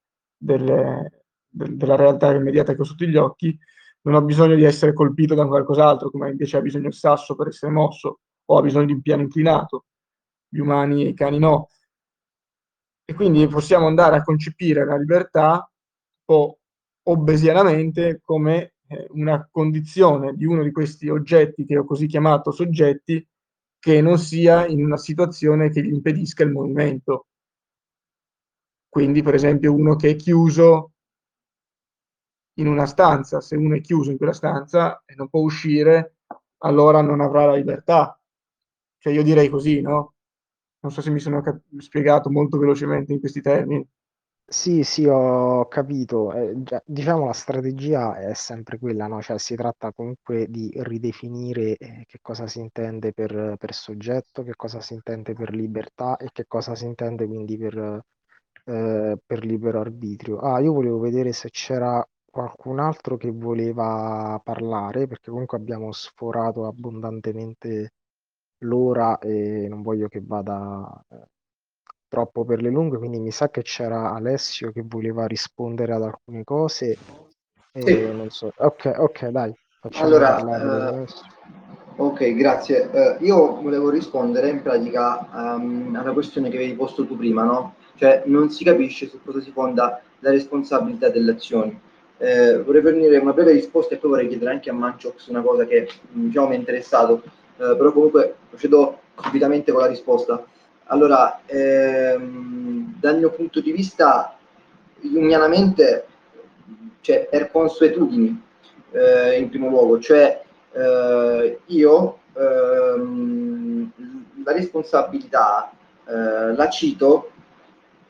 della realtà immediata che ho sotto gli occhi, non ho bisogno di essere colpito da qualcos'altro, come invece ha bisogno il sasso per essere mosso, o ha bisogno di un piano inclinato. Gli umani e i cani no. E quindi possiamo andare a concepire la libertà un po' obesianamente come una condizione di uno di questi oggetti che ho così chiamato soggetti, che non sia in una situazione che gli impedisca il movimento. Quindi, per esempio, uno che è chiuso in una stanza, se uno è chiuso in quella stanza e non può uscire, allora non avrà la libertà. Cioè io direi così, no? Non so se mi sono spiegato molto velocemente in questi termini. Sì, sì, ho capito. Diciamo la strategia è sempre quella, no? Cioè si tratta comunque di ridefinire che cosa si intende per soggetto, che cosa si intende per libertà e che cosa si intende quindi per libero arbitrio. Ah, io volevo vedere se c'era qualcun altro che voleva parlare, perché comunque abbiamo sforato abbondantemente l'ora e non voglio che vada troppo per le lunghe, quindi mi sa che c'era Alessio che voleva rispondere ad alcune cose Sì. e non so. Ok, ok, dai, facciamo parlare Allora, Alessio. ok, grazie. Io volevo rispondere in pratica alla questione che avevi posto tu prima, no? Cioè non si capisce su cosa si fonda la responsabilità delle azioni. Vorrei fornire una breve risposta e poi vorrei chiedere anche a Manchox una cosa che diciamo mi è interessato, però comunque procedo rapidamente con la risposta. Allora, dal mio punto di vista, jungianamente, cioè per consuetudini, in primo luogo, cioè io la responsabilità la cito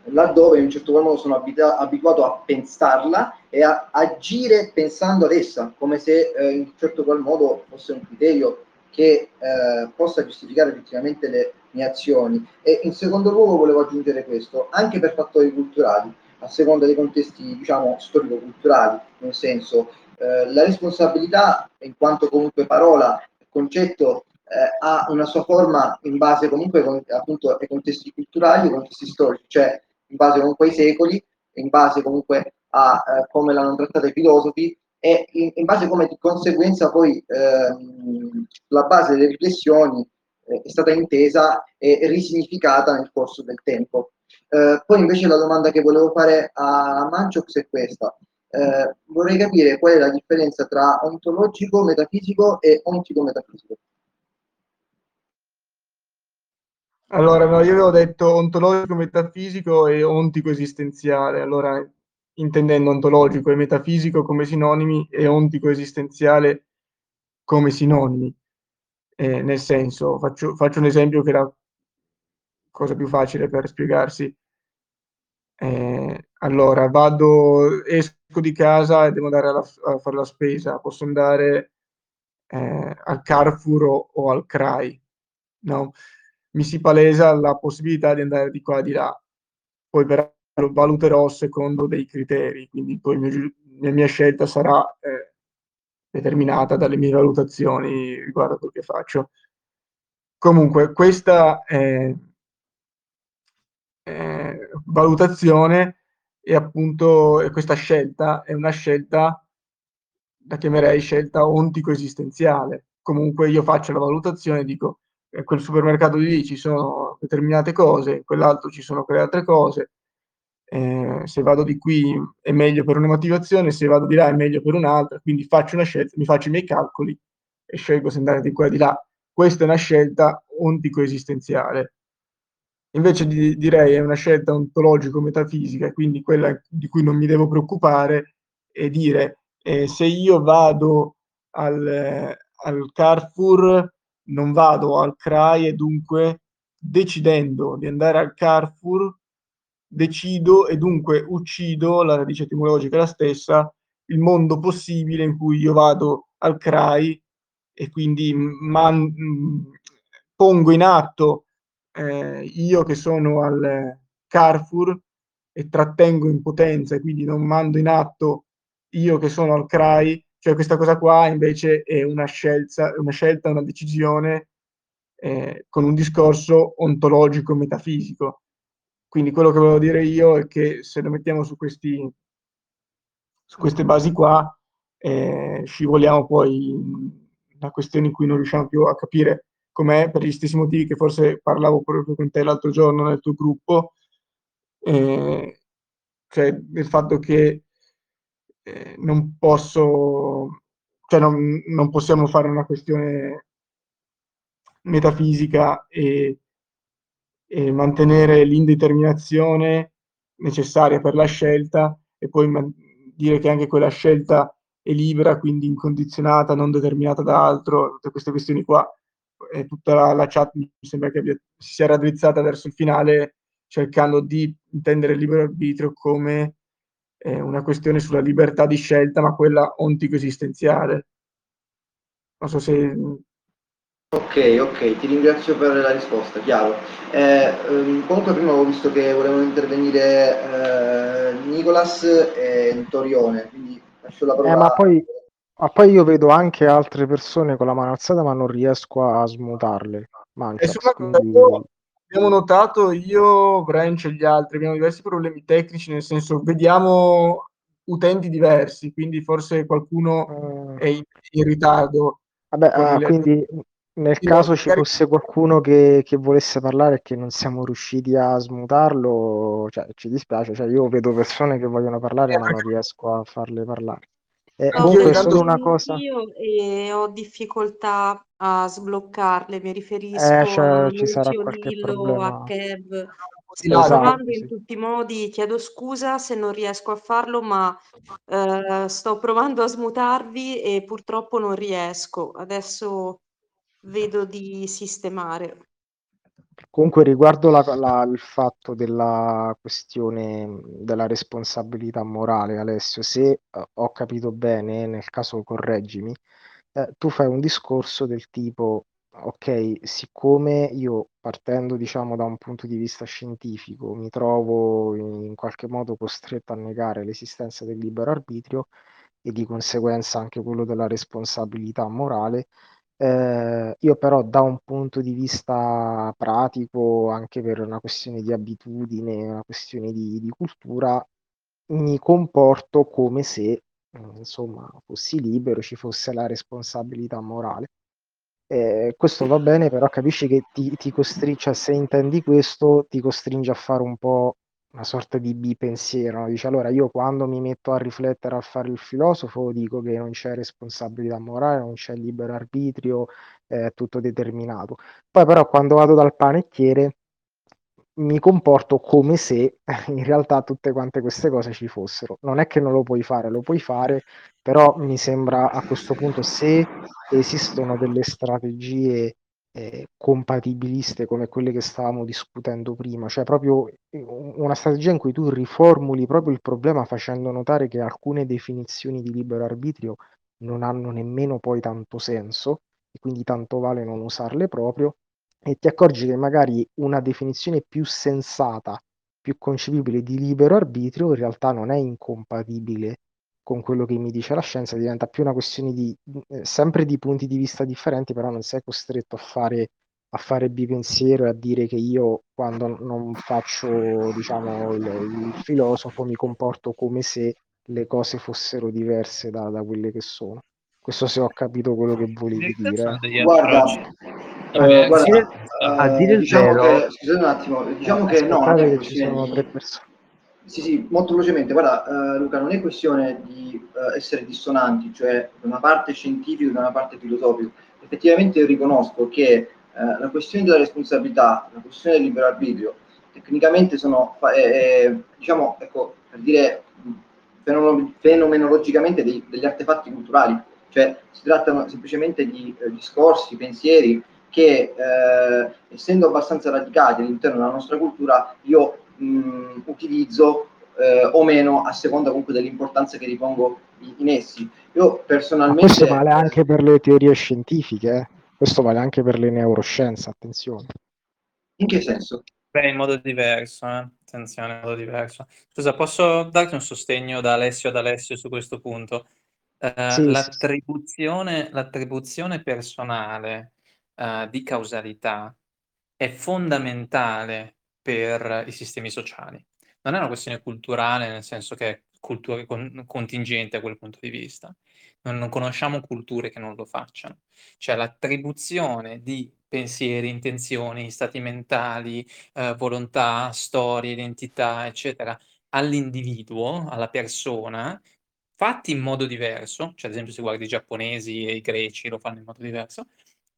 laddove in un certo qual modo sono abituato a pensarla e a agire pensando ad essa, come se in un certo qual modo fosse un criterio che possa giustificare effettivamente le mie azioni. E in secondo luogo volevo aggiungere questo, anche per fattori culturali, a seconda dei contesti, diciamo, storico-culturali, nel senso, la responsabilità, in quanto comunque parola, concetto, ha una sua forma in base comunque appunto ai contesti culturali, ai contesti storici, cioè in base comunque ai secoli, in base comunque a come l'hanno trattata i filosofi e in base come di conseguenza poi sulla base delle riflessioni è stata intesa e risignificata nel corso del tempo. Poi invece la domanda che volevo fare a Manchiox è questa. Vorrei capire qual è la differenza tra ontologico metafisico e ontico metafisico. Allora, no, io avevo detto ontologico metafisico e ontico esistenziale, allora intendendo ontologico e metafisico come sinonimi e ontico esistenziale come sinonimi. Nel senso, faccio un esempio che è la cosa più facile per spiegarsi. Allora, esco di casa e devo andare a fare la spesa, posso andare al Carrefour o al CRAI, no? Mi si palesa la possibilità di andare di qua e di là, poi però lo valuterò secondo dei criteri, quindi poi la mia scelta sarà determinata dalle mie valutazioni riguardo a quello che faccio. Comunque, questa valutazione e appunto questa scelta è una scelta, la chiamerei scelta ontico-esistenziale. Comunque io faccio la valutazione e dico quel supermercato di lì ci sono determinate cose, in quell'altro ci sono quelle altre cose, se vado di qui è meglio per una motivazione, se vado di là è meglio per un'altra, quindi faccio una scelta, mi faccio i miei calcoli e scelgo se andare di qua e di là. Questa è una scelta ontico-esistenziale. Invece direi è una scelta ontologico-metafisica, quindi quella di cui non mi devo preoccupare, e dire se io vado al Carrefour, non vado al CRAI e dunque decidendo di andare al Carrefour, decido e dunque uccido, la radice etimologica è la stessa, il mondo possibile in cui io vado al CRAI e quindi pongo in atto io che sono al Carrefour e trattengo in potenza e quindi non mando in atto io che sono al CRAI, cioè questa cosa qua invece è una scelta, una decisione con un discorso ontologico metafisico. Quindi quello che volevo dire io è che se lo mettiamo su queste basi qua, scivoliamo poi in una questione in cui non riusciamo più a capire com'è, per gli stessi motivi che forse parlavo proprio con te l'altro giorno nel tuo gruppo, cioè del fatto che non posso, cioè non possiamo fare una questione metafisica e mantenere l'indeterminazione necessaria per la scelta e poi dire che anche quella scelta è libera, quindi incondizionata, non determinata da altro, tutte queste questioni qua. Tutta la chat mi sembra che si sia raddrizzata verso il finale cercando di intendere il libero arbitrio come una questione sulla libertà di scelta, ma quella ontico-esistenziale. Non so se... Ok, ti ringrazio per la risposta, chiaro. Comunque prima avevo visto che volevano intervenire Nicolas e Torione, quindi lascio la parola. Ma poi io vedo anche altre persone con la mano alzata, ma non riesco a smutarle. Manchax, quindi... Abbiamo notato io, Branch e gli altri, abbiamo diversi problemi tecnici, nel senso vediamo utenti diversi, quindi forse qualcuno è in ritardo. Vabbè, quindi nel caso ci fosse qualcuno che volesse parlare e che non siamo riusciti a smutarlo, cioè, ci dispiace, cioè, io vedo persone che vogliono parlare ma non riesco a farle parlare. Comunque solo una cosa... Io e ho difficoltà a sbloccarle, mi riferisco cioè, a ci sarà Lucio, qualche Lillo, a problema. Kev. Sto Esatto, provando in sì. tutti i modi, chiedo scusa se non riesco a farlo, ma sto provando a smutarvi e purtroppo non riesco. Adesso vedo di sistemare. Comunque riguardo il fatto della questione della responsabilità morale, Alessio, se ho capito bene, nel caso correggimi, tu fai un discorso del tipo, ok, siccome io partendo diciamo da un punto di vista scientifico mi trovo in qualche modo costretto a negare l'esistenza del libero arbitrio e di conseguenza anche quello della responsabilità morale, io però da un punto di vista pratico, anche per una questione di abitudine, una questione di cultura, mi comporto come se, insomma, fossi libero, ci fosse la responsabilità morale. Questo va bene, però capisci che ti costringe, cioè, se intendi questo, ti costringe a fare un po' una sorta di bipensiero, no? Dici, allora io quando mi metto a riflettere, a fare il filosofo, dico che non c'è responsabilità morale, non c'è libero arbitrio, è tutto determinato. Poi però quando vado dal panettiere mi comporto come se in realtà tutte quante queste cose ci fossero. Non è che non lo puoi fare, lo puoi fare, però mi sembra a questo punto, se esistono delle strategie compatibiliste come quelle che stavamo discutendo prima, cioè proprio una strategia in cui tu riformuli proprio il problema facendo notare che alcune definizioni di libero arbitrio non hanno nemmeno poi tanto senso e quindi tanto vale non usarle proprio, e ti accorgi che magari una definizione più sensata, più concepibile di libero arbitrio in realtà non è incompatibile con quello che mi dice la scienza, diventa più una questione di sempre di punti di vista differenti, però non sei costretto a fare bipensiero e a dire che io quando non faccio, diciamo, il filosofo mi comporto come se le cose fossero diverse da quelle che sono. Questo se ho capito quello che volevi dire. Guarda, Dire- a dire il diciamo vero, che, scusate un attimo, diciamo che no, non Aspettate è che ci questione sono di... 3 persone. Sì, sì, molto velocemente. Guarda, Luca, non è questione di essere dissonanti, cioè da una parte scientifico e da una parte filosofico. Effettivamente io riconosco che la questione della responsabilità, la questione del libero arbitrio, tecnicamente sono, diciamo, ecco, per dire fenomenologicamente degli artefatti culturali, cioè si trattano semplicemente di discorsi, pensieri che essendo abbastanza radicati all'interno della nostra cultura io utilizzo o meno a seconda comunque dell'importanza che ripongo in essi. Io Ma questo personalmente... vale anche per le teorie scientifiche, eh? Questo vale anche per le neuroscienze, attenzione. In che senso? Beh, in modo diverso, attenzione, in modo diverso. Scusa, posso darti un sostegno da Alessio ad Alessio su questo punto? Sì, sì. L'attribuzione personale di causalità è fondamentale per i sistemi sociali. Non è una questione culturale, nel senso che è contingente a quel punto di vista. Non conosciamo culture che non lo facciano. Cioè l'attribuzione di pensieri, intenzioni, stati mentali, volontà, storie, identità, eccetera, all'individuo, alla persona, fatti in modo diverso, cioè ad esempio se guardi i giapponesi e i greci lo fanno in modo diverso,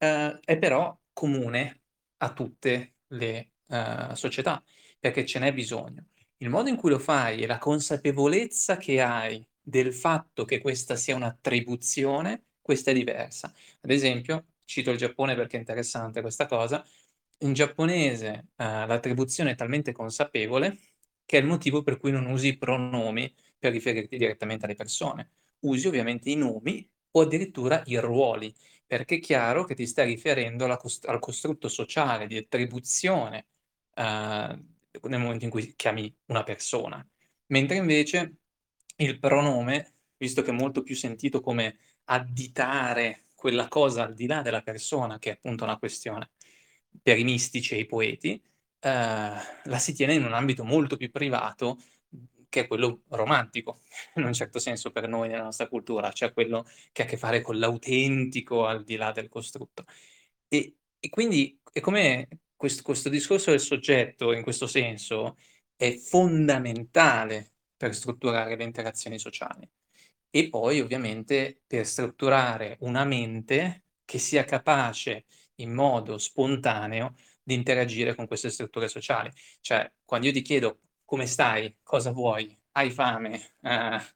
è però comune a tutte le società, perché ce n'è bisogno. Il modo in cui lo fai e la consapevolezza che hai del fatto che questa sia un'attribuzione, questa è diversa. Ad esempio, cito il Giappone perché è interessante questa cosa, in giapponese l'attribuzione è talmente consapevole che è il motivo per cui non usi i pronomi per riferirti direttamente alle persone. Usi ovviamente i nomi o addirittura i ruoli, perché è chiaro che ti stai riferendo al costrutto sociale di attribuzione nel momento in cui chiami una persona. Mentre invece il pronome, visto che è molto più sentito come additare quella cosa al di là della persona, che è appunto una questione per i mistici e i poeti, la si tiene in un ambito molto più privato, che è quello romantico, in un certo senso per noi nella nostra cultura, cioè quello che ha a che fare con l'autentico al di là del costrutto. E quindi è come questo discorso del soggetto, in questo senso, è fondamentale per strutturare le interazioni sociali. E poi ovviamente per strutturare una mente che sia capace in modo spontaneo di interagire con queste strutture sociali. Cioè, quando io ti chiedo come stai, cosa vuoi, hai fame,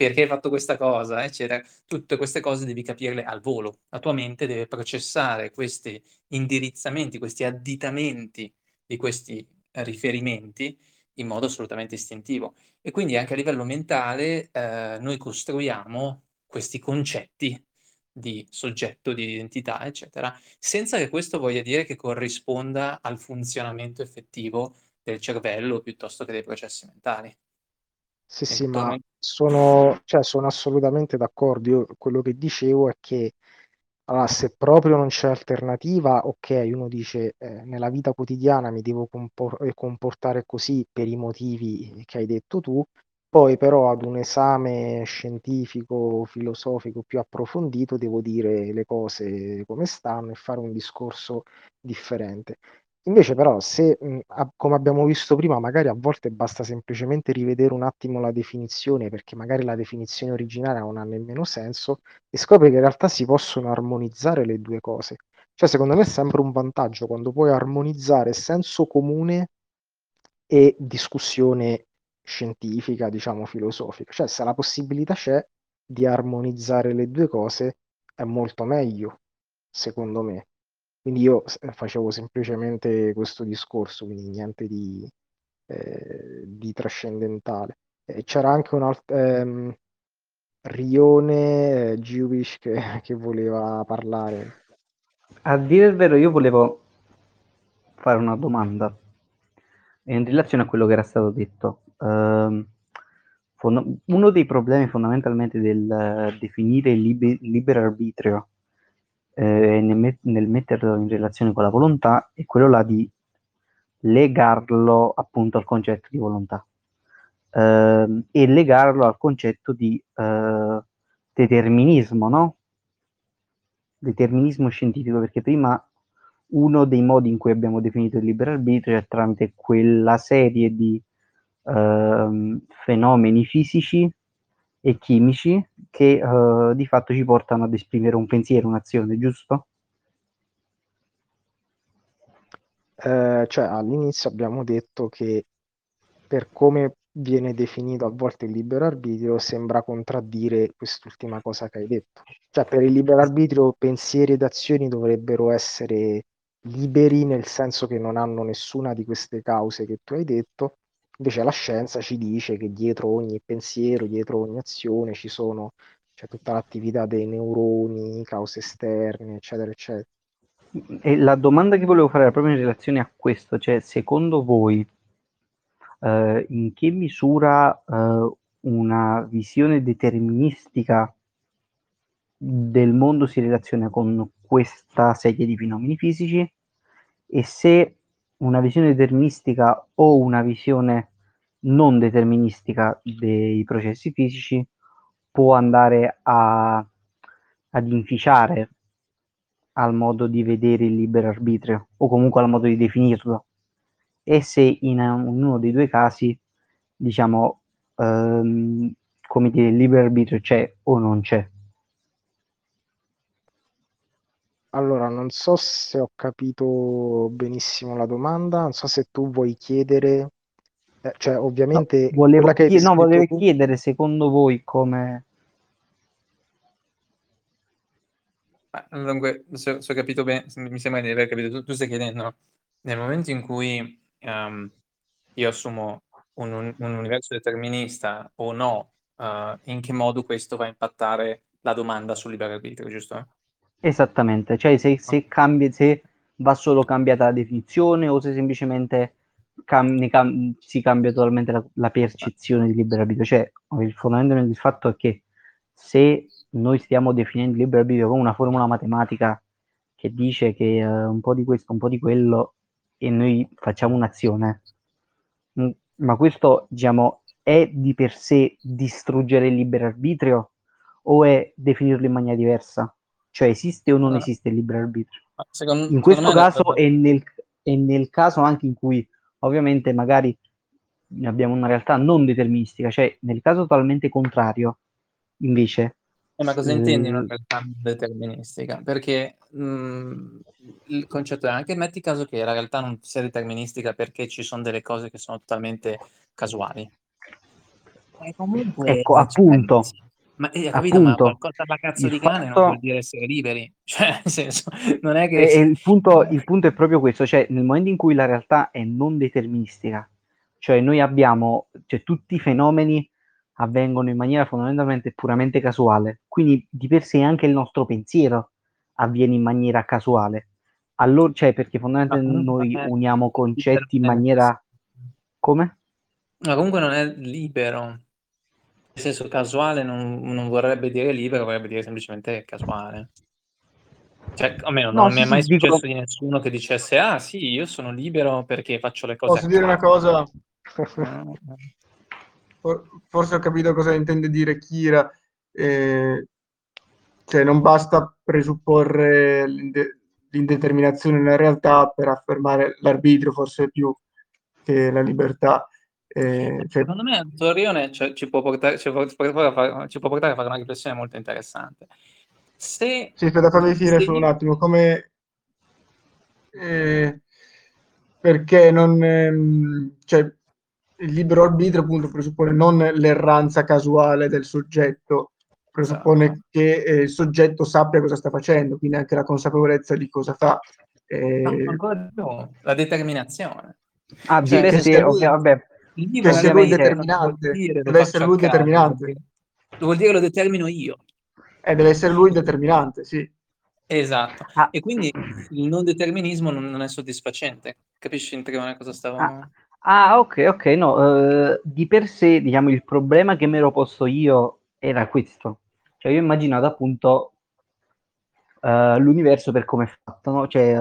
perché hai fatto questa cosa, eccetera. Tutte queste cose devi capirle al volo. La tua mente deve processare questi indirizzamenti, questi additamenti di questi riferimenti in modo assolutamente istintivo. E quindi anche a livello mentale noi costruiamo questi concetti di soggetto, di identità, eccetera, senza che questo voglia dire che corrisponda al funzionamento effettivo del cervello piuttosto che dei processi mentali. Sì, È sì, tutto ma sono assolutamente d'accordo. Io quello che dicevo è che allora, se proprio non c'è alternativa, ok, uno dice nella vita quotidiana mi devo comportare così per i motivi che hai detto tu, poi però ad un esame scientifico, filosofico più approfondito devo dire le cose come stanno e fare un discorso differente. Invece però se, come abbiamo visto prima, magari a volte basta semplicemente rivedere un attimo la definizione, perché magari la definizione originale non ha nemmeno senso, e scopri che in realtà si possono armonizzare le due cose. Cioè, secondo me è sempre un vantaggio quando puoi armonizzare senso comune e discussione scientifica, diciamo filosofica. Cioè, se la possibilità c'è di armonizzare le due cose, è molto meglio, secondo me. Quindi io facevo semplicemente questo discorso, quindi niente di trascendentale. C'era anche un altro Rione Jewish che voleva parlare. A dire il vero, io volevo fare una domanda in relazione a quello che era stato detto. Uno dei problemi fondamentalmente del definire il libero arbitrio nel metterlo in relazione con la volontà è quello là di legarlo appunto al concetto di volontà e legarlo al concetto di determinismo, no? Determinismo scientifico, perché prima uno dei modi in cui abbiamo definito il libero arbitrio è tramite quella serie di fenomeni fisici e chimici che di fatto ci portano ad esprimere un pensiero, un'azione, giusto? Cioè, all'inizio abbiamo detto che per come viene definito a volte il libero arbitrio sembra contraddire quest'ultima cosa che hai detto. Cioè, per il libero arbitrio pensieri ed azioni dovrebbero essere liberi nel senso che non hanno nessuna di queste cause che tu hai detto. Invece la scienza ci dice che dietro ogni pensiero, dietro ogni azione c'è tutta l'attività dei neuroni, cause esterne, eccetera, eccetera. E la domanda che volevo fare era proprio in relazione a questo, cioè secondo voi in che misura una visione deterministica del mondo si relaziona con questa serie di fenomeni fisici e se una visione deterministica o una visione non deterministica dei processi fisici può andare ad inficiare al modo di vedere il libero arbitrio o comunque al modo di definirlo e se in uno dei due casi diciamo come dire il libero arbitrio c'è o non c'è. Allora, non so se ho capito benissimo la domanda, non so se tu vuoi chiedere, cioè No, ovviamente quella che hai descritto volevo tu. chiedere secondo voi come... Dunque, se ho capito bene, mi sembra di aver capito, tu stai chiedendo, nel momento in cui io assumo un universo determinista o no, in che modo questo va a impattare la domanda sul libero arbitrio, giusto? Esattamente, cioè se cambia, se va solo cambiata la definizione o se semplicemente si cambia totalmente la percezione di libero arbitrio. Cioè, il fondamento del fatto è che se noi stiamo definendo il libero arbitrio come una formula matematica che dice che un po' di questo, un po' di quello, e noi facciamo un'azione, ma questo, diciamo, è di per sé distruggere il libero arbitrio o è definirlo in maniera diversa? Cioè esiste o non Allora, esiste il libero arbitrio? In secondo questo me caso e nel caso anche in cui ovviamente magari abbiamo una realtà non deterministica, cioè nel caso totalmente contrario, invece, ma cosa intendi una realtà non deterministica? Perché il concetto è anche, metti caso che la realtà non sia deterministica perché ci sono delle cose che sono totalmente casuali. E comunque, Ecco, cioè, appunto, sì, ma capito, ma appunto, qualcosa alla cazzo il di cane non vuol fatto dire essere liberi. Cioè, nel senso, non è e che... il punto è proprio questo, cioè nel momento in cui la realtà è non deterministica, cioè noi abbiamo, cioè tutti i fenomeni avvengono in maniera fondamentalmente puramente casuale, quindi di per sé anche il nostro pensiero avviene in maniera casuale. Allora, cioè perché Ma fondamentalmente comunque noi non è uniamo libero, concetti in maniera... Come? ma comunque non è libero. Nel senso, casuale non vorrebbe dire libero, vorrebbe dire semplicemente casuale. Cioè, almeno No, non mi sì, è mai sì, dico... successo di nessuno che dicesse, ah sì, io sono libero perché faccio le cose a Posso dire una caso. cosa? No. Forse ho capito cosa intende dire Kira. Eh, cioè, non basta presupporre l'indeterminazione nella realtà per affermare l'arbitrio, forse più che la libertà. Cioè, Secondo me Torrione cioè, ci può portare a fare una riflessione molto interessante. Se, sì, aspetta, fammi finire se solo un io- attimo. Come, eh, perché non, cioè, il libero arbitrio appunto presuppone non l'erranza casuale del soggetto, Esatto. presuppone che il soggetto sappia cosa sta facendo, quindi anche la consapevolezza di cosa fa. No, Eh, ancora di più, la determinazione. Ah, di Cioè, per che sé, sia ovvio, lui, vabbè, il che libero sia lui arbitrio ovviamente... non vuol determinante, dire lo deve essere faccio a lui caso, determinante, vuol dire lo determino io. deve essere lui determinante, sì. Esatto. Ah, E quindi il non determinismo non è soddisfacente. Capisci in Trione cosa ah, stavo... ok, ok, no, di per sé, diciamo, il problema che mi ero posto io era questo. Cioè, io ho immaginato appunto l'universo per come è fatto, no? Cioè,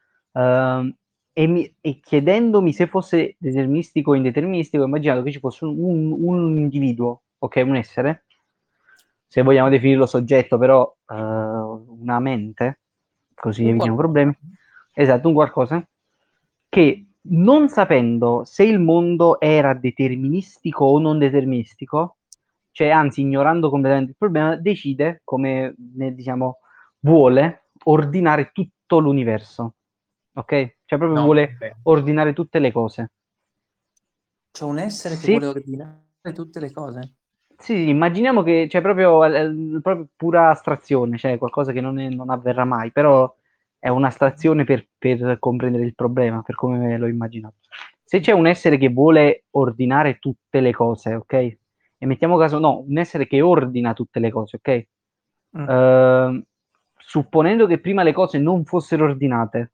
e chiedendomi se fosse deterministico o indeterministico, ho immaginato che ci fosse un individuo, ok, un essere, se vogliamo definirlo soggetto, però una mente, così Un evitiamo qualcosa. problemi. Esatto, un qualcosa che non sapendo se il mondo era deterministico o non deterministico, cioè anzi ignorando completamente il problema, decide, come diciamo, vuole ordinare tutto l'universo, ok? Cioè proprio No, vuole vabbè. ordinare tutte le cose. C'è un essere che Se vuole ordinare tutte le cose. Sì, immaginiamo che c'è proprio pura astrazione, cioè qualcosa che non avverrà mai, però è un'astrazione per comprendere il problema, per come me l'ho immaginato. Se c'è un essere che vuole ordinare tutte le cose, ok? E mettiamo caso, no, un essere che ordina tutte le cose, ok? Mm. Supponendo che prima le cose non fossero ordinate,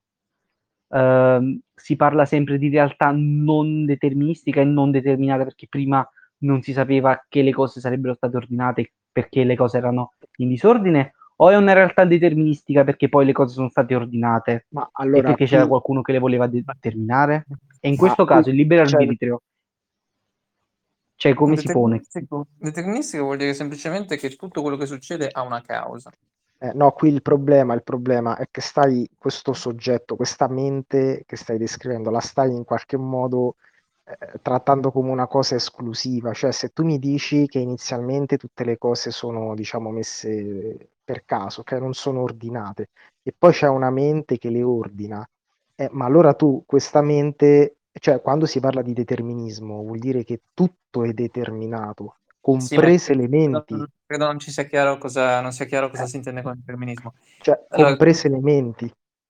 si parla sempre di realtà non deterministica e non determinata perché prima non si sapeva che le cose sarebbero state ordinate perché le cose erano in disordine, o è una realtà deterministica perché poi le cose sono state ordinate Ma e allora perché c'era qui, qualcuno che le voleva Ma- determinare? E in ma questo qui caso il libero c'è arbitrio, cioè come si pone? Deterministico vuol dire semplicemente che tutto quello che succede ha una causa. no, qui il problema è che questo soggetto, questa mente che stai descrivendo, la stai in qualche modo trattando come una cosa esclusiva. Cioè, se tu mi dici che inizialmente tutte le cose sono, diciamo, messe per caso, che non sono ordinate, e poi c'è una mente che le ordina, ma allora tu, questa mente, cioè, quando si parla di determinismo, vuol dire che tutto è determinato, Sì, ma comprese le menti. credo non ci sia chiaro cosa, non sia chiaro cosa si intende con determinismo. Cioè, Allora, comprese le menti.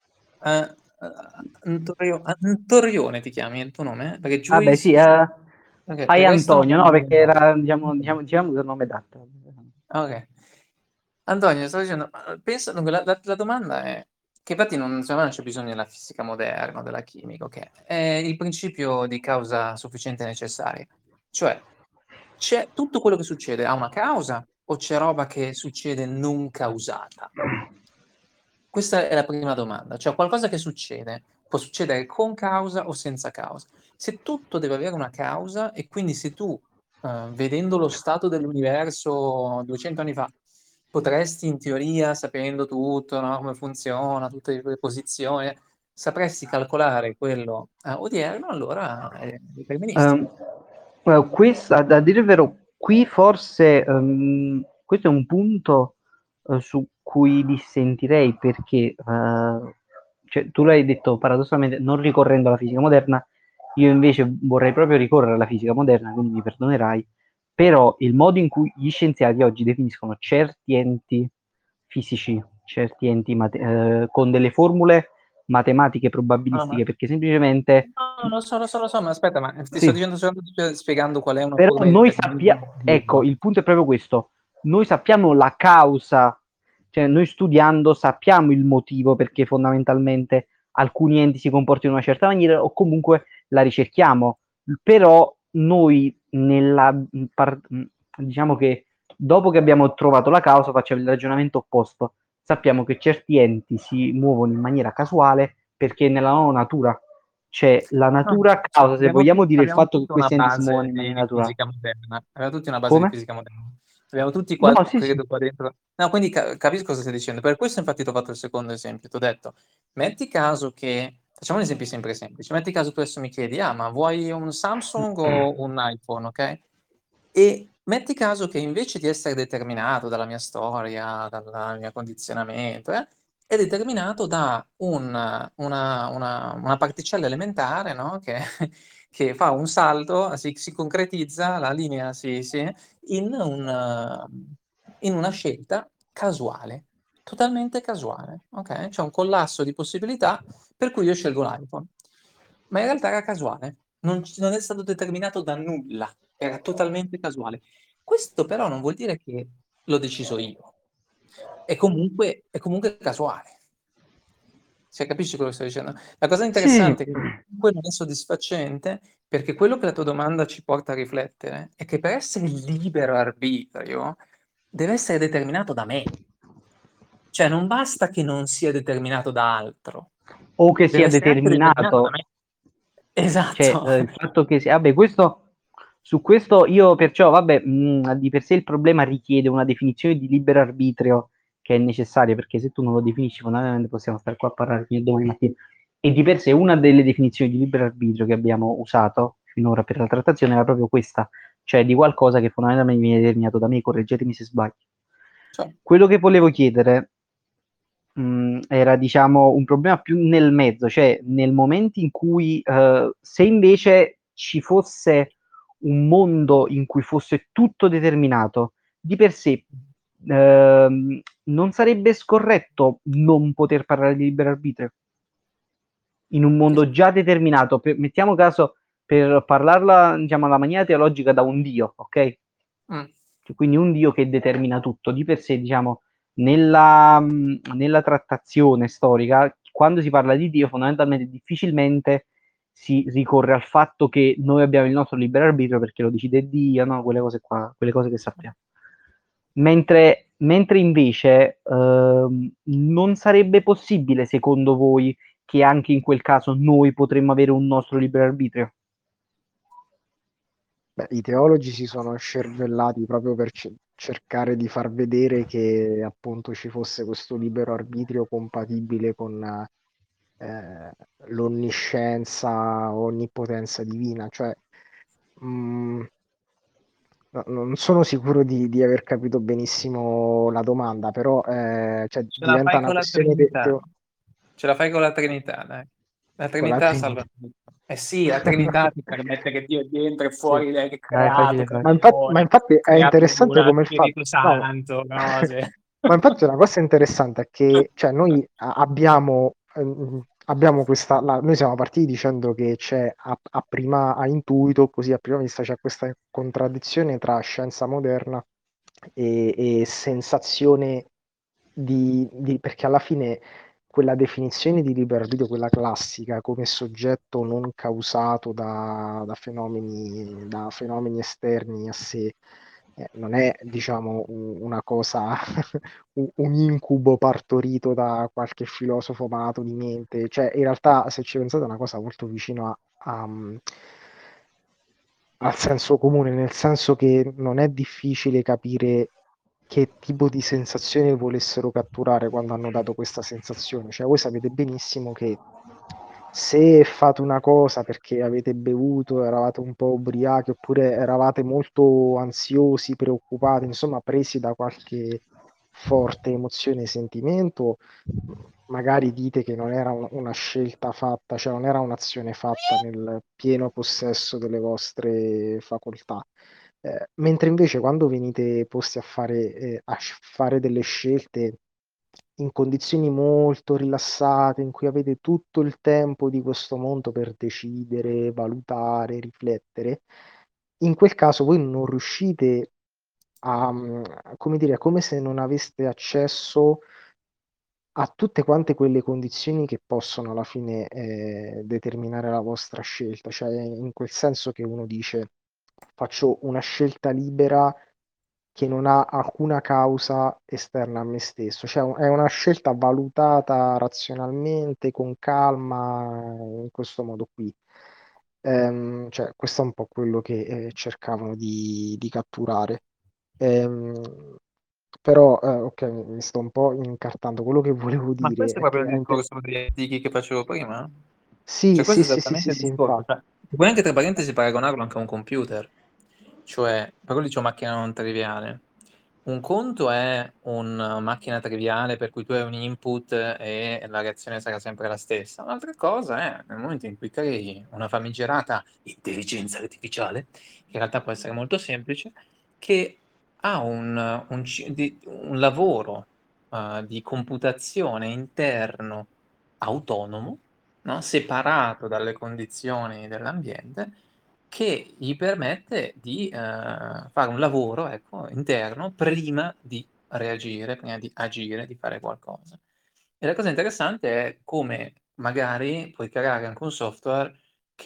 Antorione ti chiami, è il tuo nome? Perché Ah beh sì, Juice... Ok, fai perché questo Antonio, no? non Perché lo so. era, diciamo il nome d'arte. Ok. Antonio, stavo dicendo, penso, dunque, la domanda è, che infatti secondo me non c'è bisogno della fisica moderna, della chimica, ok? È il principio di causa sufficiente e necessaria. Cioè, c'è tutto quello che succede ha una causa o c'è roba che succede non causata? Questa è la prima domanda, cioè qualcosa che succede può succedere con causa o senza causa. Se tutto deve avere una causa e quindi se tu, vedendo lo stato dell'universo 200 anni fa, potresti in teoria, sapendo tutto, no, come funziona, tutte le posizioni, sapresti calcolare quello odierno, allora è deterministico. Questo, a dire il vero, qui forse questo è un punto su cui dissentirei perché cioè, tu l'hai detto paradossalmente non ricorrendo alla fisica moderna, io invece vorrei proprio ricorrere alla fisica moderna, quindi mi perdonerai, però il modo in cui gli scienziati oggi definiscono certi enti fisici, certi enti con delle formule matematiche probabilistiche, perché semplicemente No, lo so, ma aspetta, ma ti sto sì, dicendo spiegando qual è una però forma di noi determinismo sappiamo, ecco, puro. il punto è proprio questo, noi sappiamo la causa, cioè noi studiando sappiamo il motivo perché fondamentalmente alcuni enti si comportano in una certa maniera o comunque la ricerchiamo, però noi diciamo che dopo che abbiamo trovato la causa facciamo il ragionamento opposto, sappiamo che certi enti si muovono in maniera casuale perché nella loro natura c'è la No, natura causa, se vogliamo dire il abbiamo fatto che tutta una questi enti si muovono base in maniera di naturale. fisica moderna. Abbiamo tutti una base di Come? fisica moderna. Abbiamo tutti No, qua, sì, sì. credo, qua dentro. No, quindi capisco cosa stai dicendo. Per questo, infatti, ti ho fatto il secondo esempio. Ti ho detto, metti caso che. Facciamo un esempio sempre semplice. Metti caso tu adesso mi chiedi, ma vuoi un Samsung o un iPhone, ok? E metti caso che invece di essere determinato dalla mia storia, dal mio condizionamento, è determinato da una particella elementare, no? Che fa un salto, si concretizza, la linea in una scelta casuale, totalmente casuale, ok? C'è un collasso di possibilità per cui io scelgo l'iPhone. Ma in realtà era casuale, non è stato determinato da nulla, era totalmente casuale. Questo però non vuol dire che l'ho deciso io, è comunque casuale. Cioè, capisci quello che sto dicendo? La cosa Sì, interessante è che comunque non è soddisfacente perché quello che la tua domanda ci porta a riflettere è che per essere libero arbitrio deve essere determinato da me. Cioè, non basta che non sia determinato da altro, o che deve sia essere anche determinato da determinato, me. cioè Esatto. il fatto che sia, vabbè, su questo io perciò, vabbè, di per sé il problema richiede una definizione di libero arbitrio che è necessaria, perché se tu non lo definisci, fondamentalmente possiamo stare qua a parlare fino a domani mattina. E di per sé una delle definizioni di libero arbitrio che abbiamo usato finora per la trattazione era proprio questa, cioè di qualcosa che fondamentalmente viene determinato da me, correggetemi se sbaglio. Cioè, Quello che volevo chiedere era diciamo un problema più nel mezzo, cioè nel momento in cui se invece ci fosse un mondo in cui fosse tutto determinato, di per sé non sarebbe scorretto non poter parlare di libero arbitrio in un che mondo già determinato. Mettiamo caso per parlarla, diciamo, alla maniera teologica da un Dio, ok? mm. Quindi un Dio che determina tutto. Di per sé, diciamo, nella trattazione storica, quando si parla di Dio, fondamentalmente difficilmente si ricorre al fatto che noi abbiamo il nostro libero arbitrio perché lo decide Dio, no? Quelle cose qua, quelle cose che sappiamo. Mentre invece non sarebbe possibile, secondo voi, che anche in quel caso noi potremmo avere un nostro libero arbitrio? Beh, i teologi si sono scervellati proprio per cercare di far vedere che appunto ci fosse questo libero arbitrio compatibile con l'onniscienza, onnipotenza divina. Cioè, mh, non sono sicuro di aver capito benissimo la domanda, però cioè, Ce la diventa fai una con la questione Trinità. Ce la fai con la Trinità, dai. La con la Trinità salva Trinità. tutto. Eh sì, la Trinità ti permette che Dio è dentro e Sì. fuori, lei che ha Dai, creato, facile, facile. Ma creatore, infatti è interessante creatura, come il fatto, Spirito no, Santo, cose. ma infatti una cosa interessante è che cioè, noi abbiamo questa, noi siamo partiti dicendo che c'è a intuito, così a prima vista c'è questa contraddizione tra scienza moderna e sensazione perché alla fine quella definizione di libero arbitrio, quella classica, come soggetto non causato da fenomeni esterni a sé, non è, diciamo, una cosa, un incubo partorito da qualche filosofo malato di mente. Cioè, in realtà, se ci pensate, è una cosa molto vicina al senso comune, nel senso che non è difficile capire che tipo di sensazione volessero catturare quando hanno dato questa sensazione. Cioè, voi sapete benissimo che se fate una cosa perché avete bevuto, eravate un po' ubriachi, oppure eravate molto ansiosi, preoccupati, insomma, presi da qualche forte emozione e sentimento, magari dite che non era una scelta fatta, cioè non era un'azione fatta nel pieno possesso delle vostre facoltà. Mentre invece quando venite posti a fare delle scelte in condizioni molto rilassate, in cui avete tutto il tempo di questo mondo per decidere, valutare, riflettere, in quel caso voi non riuscite come dire, è come se non aveste accesso a tutte quante quelle condizioni che possono alla fine determinare la vostra scelta, cioè in quel senso che uno dice faccio una scelta libera che non ha alcuna causa esterna a me stesso, cioè è una scelta valutata razionalmente, con calma, in questo modo qui. Cioè, questo è un po' quello che cercavano di catturare. Ehm, Però, ok, mi sto un po' incartando. Quello che volevo Ma dire questo è è che proprio il discorso degli antichi che facevo prima? sì, Cioè, questo sì, è sì, sì, sì, esattamente il sì, discorso. infatti. Cioè, puoi anche tra parentesi paragonarlo anche a un computer. Cioè, per quello dicevo macchina non triviale. Un conto è una macchina triviale per cui tu hai un input e la reazione sarà sempre la stessa. Un'altra cosa è nel momento in cui crei una famigerata intelligenza artificiale, che in realtà può essere molto semplice, che ha un lavoro di computazione interno autonomo, no? Separato dalle condizioni dell'ambiente, che gli permette di fare un lavoro, ecco, interno prima di reagire, prima di agire, di fare qualcosa. E la cosa interessante è come magari puoi creare anche un software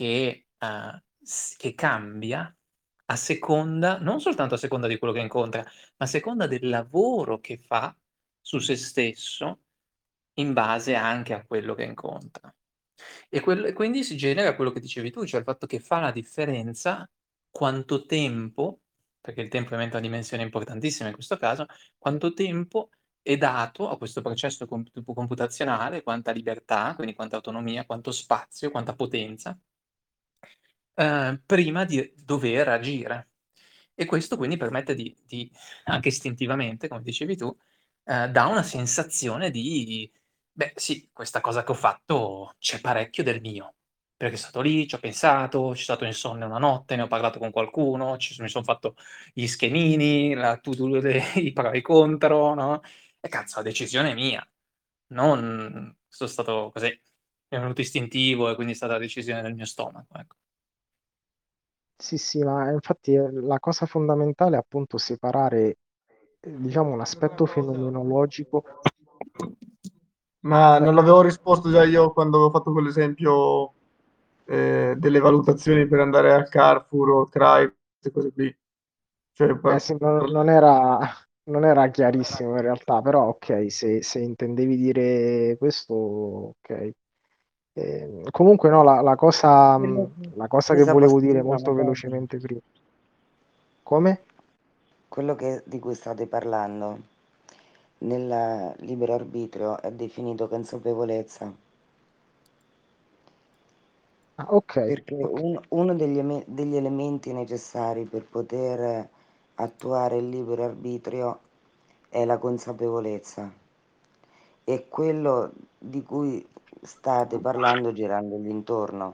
che cambia a seconda, non soltanto a seconda di quello che incontra, ma a seconda del lavoro che fa su se stesso in base anche a quello che incontra. E quindi si genera quello che dicevi tu, cioè il fatto che fa la differenza quanto tempo, perché il tempo ovviamente è una dimensione importantissima in questo caso, quanto tempo è dato a questo processo computazionale, quanta libertà, quindi quanta autonomia, quanto spazio, quanta potenza, prima di dover agire. E questo quindi permette di anche istintivamente, come dicevi tu, dà una sensazione di: "Beh sì, questa cosa che ho fatto c'è parecchio del mio, perché sono stato lì, ci ho pensato, ci sono stato insonne una notte, ne ho parlato con qualcuno, mi son fatto gli schemini, la to-do de i pro e i contro, no, e cazzo la decisione è mia, non son stato così, mi è venuto istintivo e quindi è stata la decisione del mio stomaco", ecco. Sì, sì, ma infatti la cosa fondamentale è appunto separare, diciamo, un aspetto fenomenologico. Ma Eh, non l'avevo risposto già io quando avevo fatto quell'esempio delle valutazioni per andare al Carrefour o al CRAI, queste cose qui. Cioè, sì, non era chiarissimo in realtà, però ok, se intendevi dire questo, ok. Comunque no, la cosa che Questa volevo posso dire dire una molto cosa? velocemente prima. Come? Quello di cui state parlando nel libero arbitrio è definito consapevolezza, Ah, ok, perché ok. uno degli elementi necessari per poter attuare il libero arbitrio è la consapevolezza. È quello di cui state parlando girandogli intorno.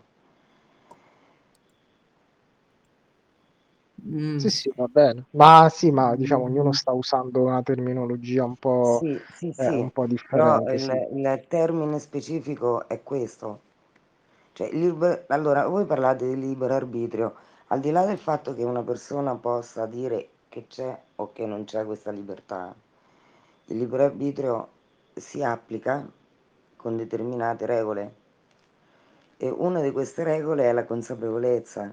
Sì, Mh. sì, va bene. Ma sì, ma diciamo, ognuno sta usando una terminologia Sì, sì, un sì, po' però differente, sì. il termine specifico è questo. Cioè, allora, voi parlate di libero arbitrio, al di là del fatto che una persona possa dire che c'è o che non c'è questa libertà, il libero arbitrio si applica con determinate regole e una di queste regole è la consapevolezza.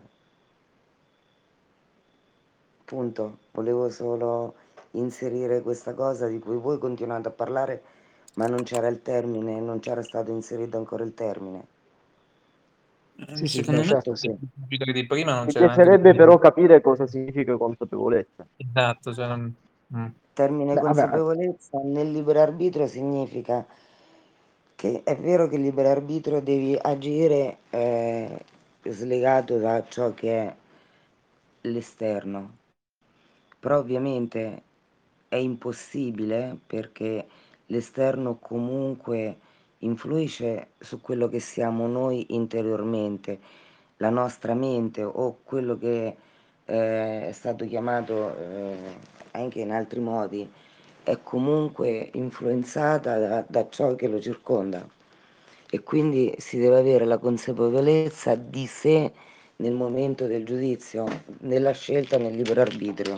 Punto. Volevo solo inserire questa cosa di cui voi continuate a parlare, ma non c'era il termine, non c'era stato inserito ancora il termine. Sì, sì, beh, Secondo me certo, nel sì. capitolo di prima non Mi c'era neanche piacerebbe bisogno però di capire cosa significa consapevolezza. esatto, cioè Termine Beh, vabbè, consapevolezza nel libero arbitrio significa che è vero che il libero arbitrio devi agire slegato da ciò che è l'esterno, però ovviamente è impossibile perché l'esterno comunque influisce su quello che siamo noi interiormente, la nostra mente o quello che è stato chiamato anche in altri modi, è comunque influenzata da ciò che lo circonda e quindi si deve avere la consapevolezza di sé nel momento del giudizio, nella scelta, nel libero arbitrio.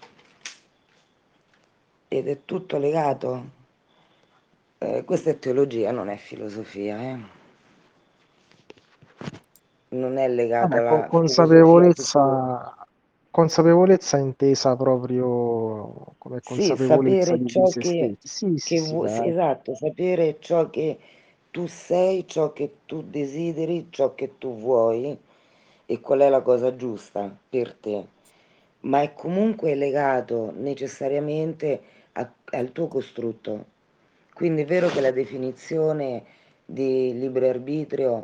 Ed è tutto legato. Questa è teologia, non è filosofia, non è legato Vabbè, alla filosofia che tu... consapevolezza intesa proprio come Sì, consapevolezza sapere di ciò se stessi. Sì, sì, che sì, vuoi, sì, esatto, sapere ciò che tu sei, ciò che tu desideri, ciò che tu vuoi e qual è la cosa giusta per te, ma è comunque legato necessariamente al tuo costrutto. Quindi è vero che la definizione di libero arbitrio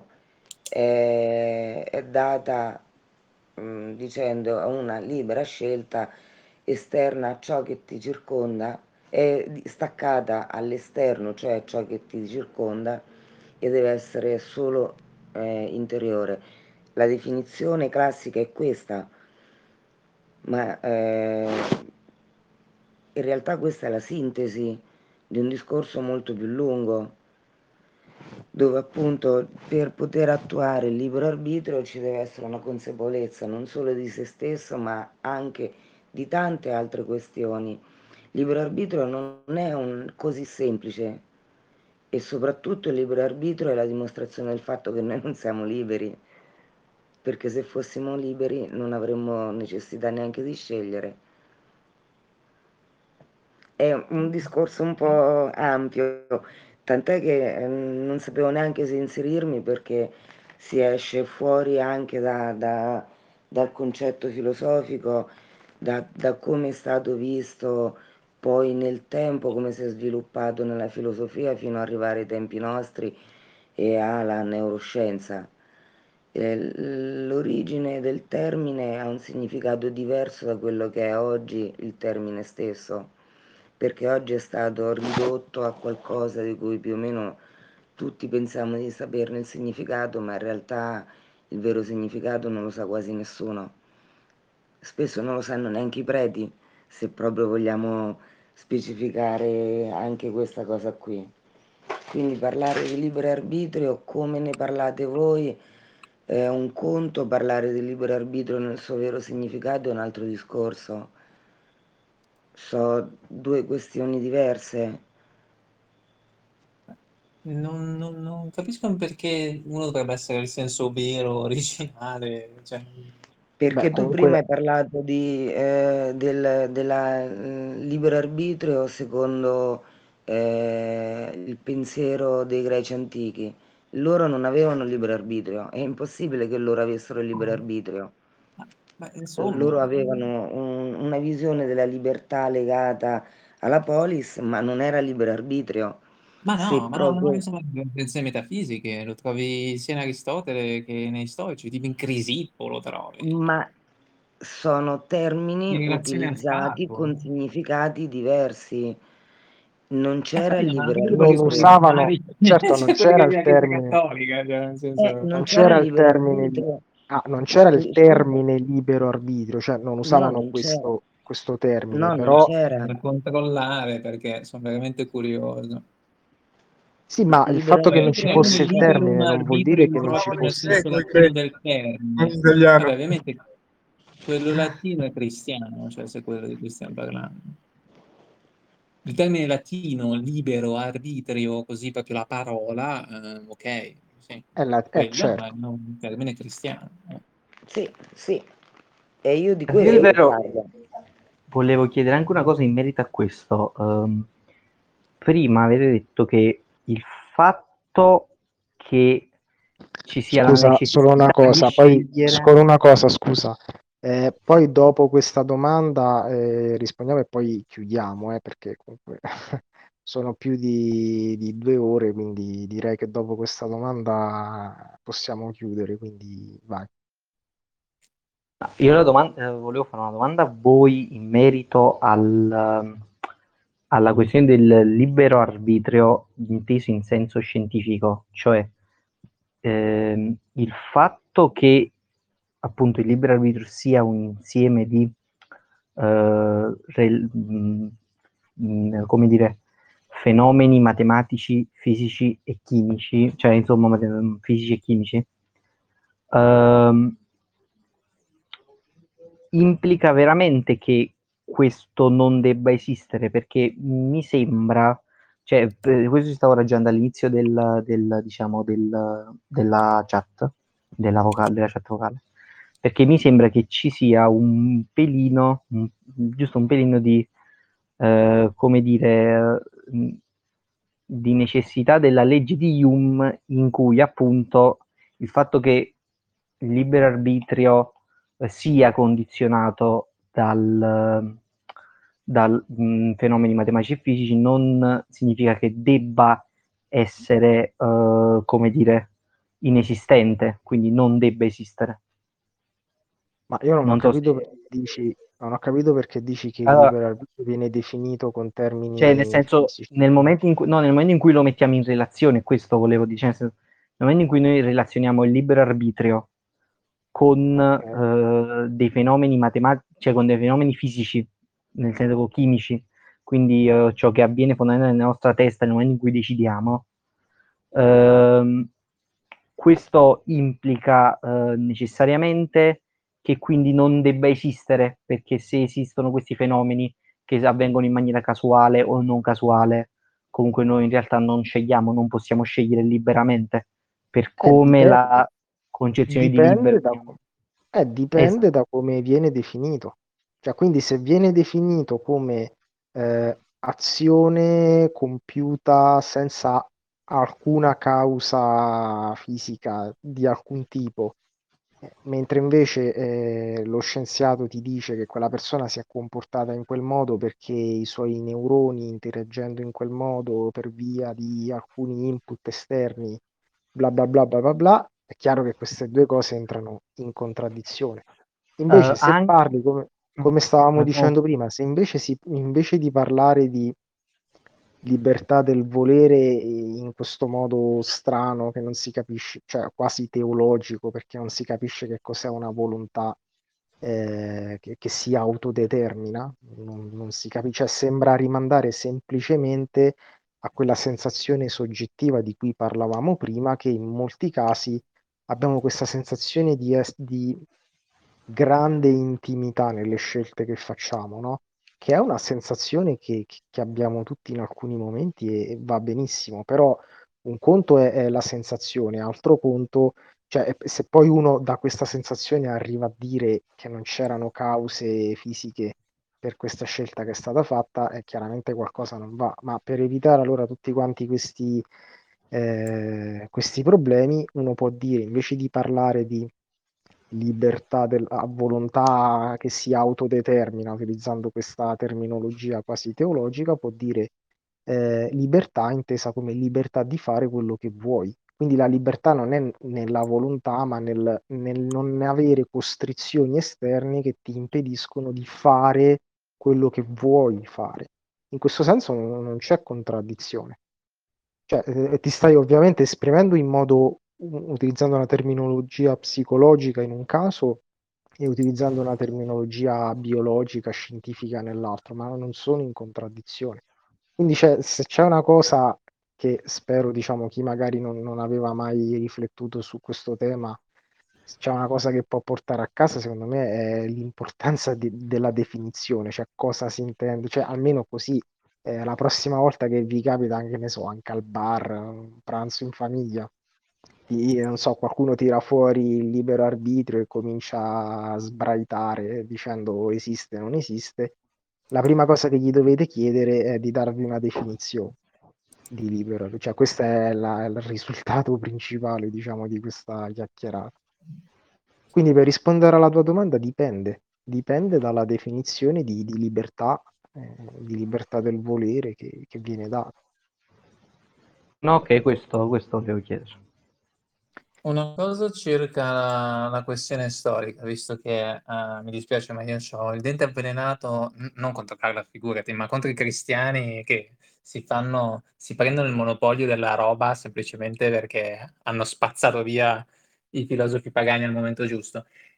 è data dicendo una libera scelta esterna a ciò che ti circonda, è staccata all'esterno, cioè a ciò che ti circonda, e deve essere solo interiore. La definizione classica è questa, ma in realtà questa è la sintesi di un discorso molto più lungo, dove appunto per poter attuare il libero arbitrio ci deve essere una consapevolezza non solo di se stesso, ma anche di tante altre questioni. Il libero arbitrio non è così semplice e soprattutto il libero arbitrio è la dimostrazione del fatto che noi non siamo liberi, perché se fossimo liberi non avremmo necessità neanche di scegliere. È un discorso un po' ampio, tant'è che non sapevo neanche se inserirmi perché si esce fuori anche dal concetto filosofico, da come è stato visto poi nel tempo, come si è sviluppato nella filosofia fino ad arrivare ai tempi nostri e alla neuroscienza. L'origine del termine ha un significato diverso da quello che è oggi il termine stesso, perché oggi è stato ridotto a qualcosa di cui più o meno tutti pensiamo di saperne il significato, ma in realtà il vero significato non lo sa quasi nessuno. Spesso non lo sanno neanche i preti, se proprio vogliamo specificare anche questa cosa qui. Quindi parlare di libero arbitrio come ne parlate voi è un conto, parlare di libero arbitrio nel suo vero significato è un altro discorso. So due questioni diverse. Non capisco perché uno dovrebbe essere il senso vero, originale, cioè, Beh, Perché tu prima comunque, hai parlato della libero arbitrio secondo il pensiero dei greci antichi. Loro non avevano libero arbitrio, è impossibile che loro avessero il libero arbitrio. ma insomma, Loro avevano una visione della libertà legata alla polis, ma non era libero arbitrio. ma Se no, ma proprio sono invenzioni metafisiche, lo trovi sia in Aristotele che nei Stoici, tipo in Crisippolo lo trovi, ma sono termini in relazione al utilizzati Stato. con significati diversi. Non c'era il Capito, ma libero anche tu non capisco arbitrio. usavano, rivoluzionari, certo non cioè quelli c'era che il della Chiesa termine, Cattolica, cioè, nel senso... Non non c'era c'era il il libero termine, arbitrio. non c'era il Scusa, termine libero arbitrio, cioè non no, usavano non c'era. questo termine, No, non però c'era. Per controllare perché sono veramente curioso. sì, ma il Libero fatto che non Cioè, ci arbitrio prendi fosse il significa liberum termine non vuol dire che arbitrium non ci Trovavano proprio i nel fosse. senso secoli, latino credo, del non termine. italiano. Vabbè, ovviamente quello latino è cristiano, cioè se è quello di cui stiamo parlando. Il termine latino, libero, arbitrio, così proprio la parola, ok, sì. Quello è Certo. un termine cristiano. sì, sì. E io di questo Silvero, parlo. volevo chiedere anche una cosa in merito a questo. Prima avete detto che il fatto che ci sia la Scusa, solo una necessità di cosa, poi scegliere. solo una cosa, scusa. Poi dopo questa domanda rispondiamo e poi chiudiamo, perché comunque sono più di 2 ore, quindi direi che dopo questa domanda possiamo chiudere, quindi vai. No, io volevo fare una domanda a voi in merito alla questione del libero arbitrio inteso in senso scientifico, cioè il fatto che appunto il libero arbitrio sia un insieme di come dire, fenomeni matematici, fisici e chimici, cioè insomma fisici e chimici, implica veramente che questo non debba esistere, perché mi sembra, cioè, questo ci stavo ragionando all'inizio diciamo, della chat, della chat vocale, perché mi sembra che ci sia un pelino, giusto un pelino di, come dire, di necessità della legge di Hume, in cui appunto il fatto che il libero arbitrio sia condizionato dal fenomeni matematici e fisici non significa che debba essere, come dire, inesistente, quindi non debba esistere. Ma io non ho Non so capito se... perché dici che il Allora, libero arbitrio viene definito con cioè, nel termini senso, fisici. nel momento in cui, no, nel momento in cui lo mettiamo in relazione, questo volevo dire, cioè, nel senso, nel momento in cui noi relazioniamo il libero arbitrio con Ok. dei fenomeni matematici, cioè con dei fenomeni fisici, nel senso chimici, quindi ciò che avviene fondamentalmente nella nostra testa nel momento in cui decidiamo, ehm, questo implica necessariamente che quindi non debba esistere, perché se esistono questi fenomeni che avvengono in maniera casuale o non casuale, comunque noi in realtà non scegliamo, non possiamo scegliere liberamente, per come Dipende, la concezione di libero, dipende da, diciamo. dipende Esatto. da come viene definito. Cioè, quindi se viene definito come azione compiuta senza alcuna causa fisica di alcun tipo, mentre invece lo scienziato ti dice che quella persona si è comportata in quel modo perché i suoi neuroni interagendo in quel modo per via di alcuni input esterni, bla bla bla bla bla bla, è chiaro che queste due cose entrano in contraddizione. Invece se Anche... parli, come stavamo no, dicendo prima, se invece di parlare di libertà del volere in questo modo strano che non si capisce, cioè quasi teologico, perché non si capisce che cos'è una volontà che si autodetermina, non si capisce, cioè sembra rimandare semplicemente a quella sensazione soggettiva di cui parlavamo prima, che in molti casi abbiamo questa sensazione di grande intimità nelle scelte che facciamo, no? Che è una sensazione che abbiamo tutti in alcuni momenti e va benissimo, però un conto è la sensazione, altro conto, cioè se poi uno da questa sensazione arriva a dire che non c'erano cause fisiche per questa scelta che è stata fatta, chiaramente qualcosa non va, ma per evitare allora tutti quanti questi problemi, uno può dire, invece di parlare di libertà a volontà che si autodetermina, utilizzando questa terminologia quasi teologica, può dire libertà intesa come libertà di fare quello che vuoi. Quindi la libertà non è nella volontà, ma nel non avere costrizioni esterne che ti impediscono di fare quello che vuoi fare. In questo senso non c'è contraddizione. Cioè, ti stai ovviamente esprimendo in modo, utilizzando una terminologia psicologica in un caso e utilizzando una terminologia biologica, scientifica nell'altro, ma non sono in contraddizione. Quindi se c'è una cosa che spero, diciamo, chi magari non aveva mai riflettuto su questo tema, se c'è una cosa che può portare a casa, secondo me, è l'importanza della definizione, cioè cosa si intende, cioè almeno così la prossima volta che vi capita, anche ne so, anche al bar, un pranzo in famiglia, non so, qualcuno tira fuori il libero arbitrio e comincia a sbraitare dicendo esiste, non esiste, la prima cosa che gli dovete chiedere è di darvi una definizione di libero, cioè questo è il risultato principale, diciamo, di questa chiacchierata. Quindi per rispondere alla tua domanda dipende dalla definizione di libertà del volere che viene data. no, ok, questo volevo chiedere. Una cosa circa la questione storica, visto che mi dispiace, ma io ho il dente avvelenato, non contro Carla, figurati, ma contro i cristiani che si prendono il monopolio della roba semplicemente perché hanno spazzato via i filosofi pagani al momento giusto.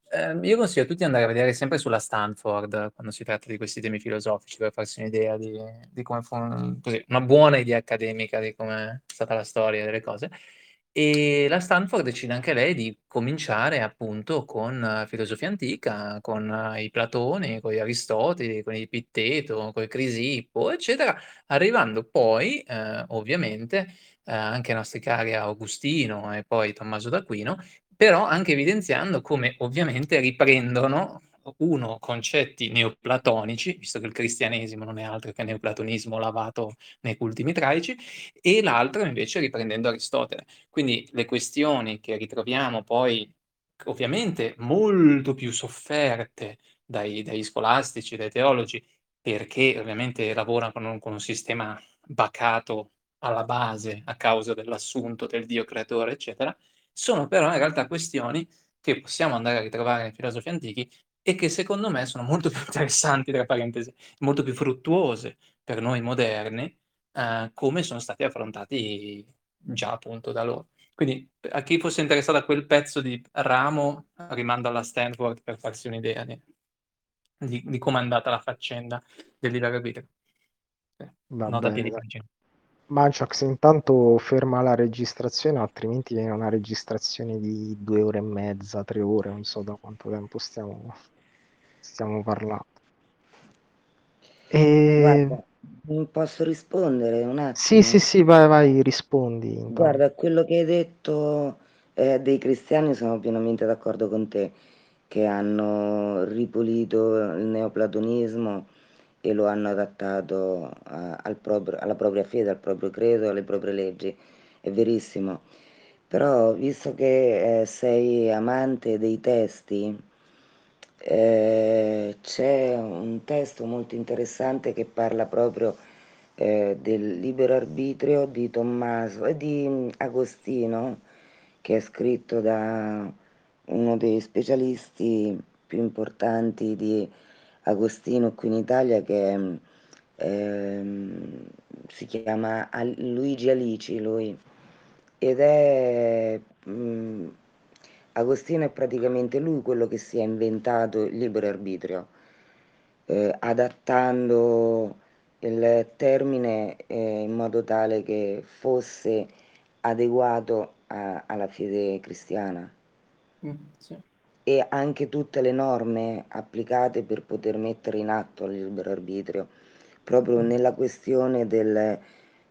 Io consiglio a tutti di andare a vedere sempre sulla Stanford quando si tratta di questi temi filosofici per farsi un'idea di come così, una buona idea accademica di come è stata la storia delle cose. E la Stanford decide anche lei di cominciare appunto con filosofia antica, con i Platoni, con gli Aristoteli, con il Pitteto, con il Crisippo, eccetera, arrivando poi ovviamente anche ai nostri cari Augustino e poi Tommaso d'Aquino, però anche evidenziando come ovviamente riprendono concetti neoplatonici, visto che il cristianesimo non è altro che neoplatonismo lavato nei culti mitraici, e l'altro invece riprendendo Aristotele. Quindi le questioni che ritroviamo poi ovviamente molto più sofferte dagli scolastici, dai teologi, perché ovviamente lavorano con un sistema bacato alla base a causa dell'assunto del Dio creatore, eccetera, sono però in realtà questioni che possiamo andare a ritrovare nei filosofi antichi e che secondo me sono molto più interessanti, tra parentesi, molto più fruttuose per noi moderni, come sono stati affrontati già appunto da loro. Quindi a chi fosse interessato a quel pezzo di ramo, rimando alla Stanford per farsi un'idea di come è andata la faccenda del libero arbitrio. Va Nota a piedi bene, dai. pagina. Manciax, intanto ferma la registrazione, altrimenti viene una registrazione di 2 ore e mezza, 3 ore, non so da quanto tempo stiamo parlando. Guarda, posso rispondere un Sì, attimo? sì, vai, rispondi intanto. Guarda, quello che hai detto dei cristiani sono pienamente d'accordo con te, che hanno ripulito il neoplatonismo e lo hanno adattato alla propria fede, al proprio credo, alle proprie leggi. È verissimo. Però, visto che sei amante dei testi, c'è un testo molto interessante che parla proprio del libero arbitrio di Tommaso e di Agostino, che è scritto da uno dei specialisti più importanti di Agostino qui in Italia, che si chiama Luigi Alici, lui, ed è Agostino è praticamente lui quello che si è inventato il libero arbitrio, adattando il termine in modo tale che fosse adeguato alla fede cristiana Sì. e anche tutte le norme applicate per poter mettere in atto il libero arbitrio, proprio nella questione del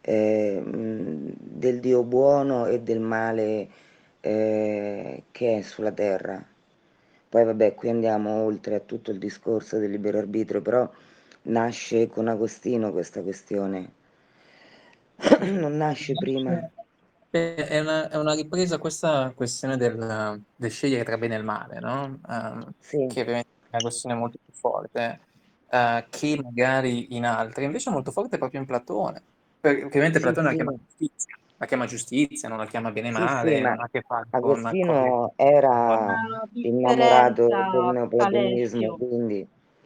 Dio buono e del male che è sulla terra. Poi vabbè, qui andiamo oltre a tutto il discorso del libero arbitrio, però nasce con Agostino questa questione, non nasce prima. È una ripresa questa questione del scegliere tra bene e il male, no? Sì, Che ovviamente in Agostino è molto più forte, che magari in altri, invece è molto forte proprio in Platone. Perché ovviamente sì, Platone sì, la chiama giustizia, non la chiama bene e sì, sì, male, ma non ha a che fare con cose. Agostino era Una innamorato del differenza, neoplatonismo, Alessio. quindi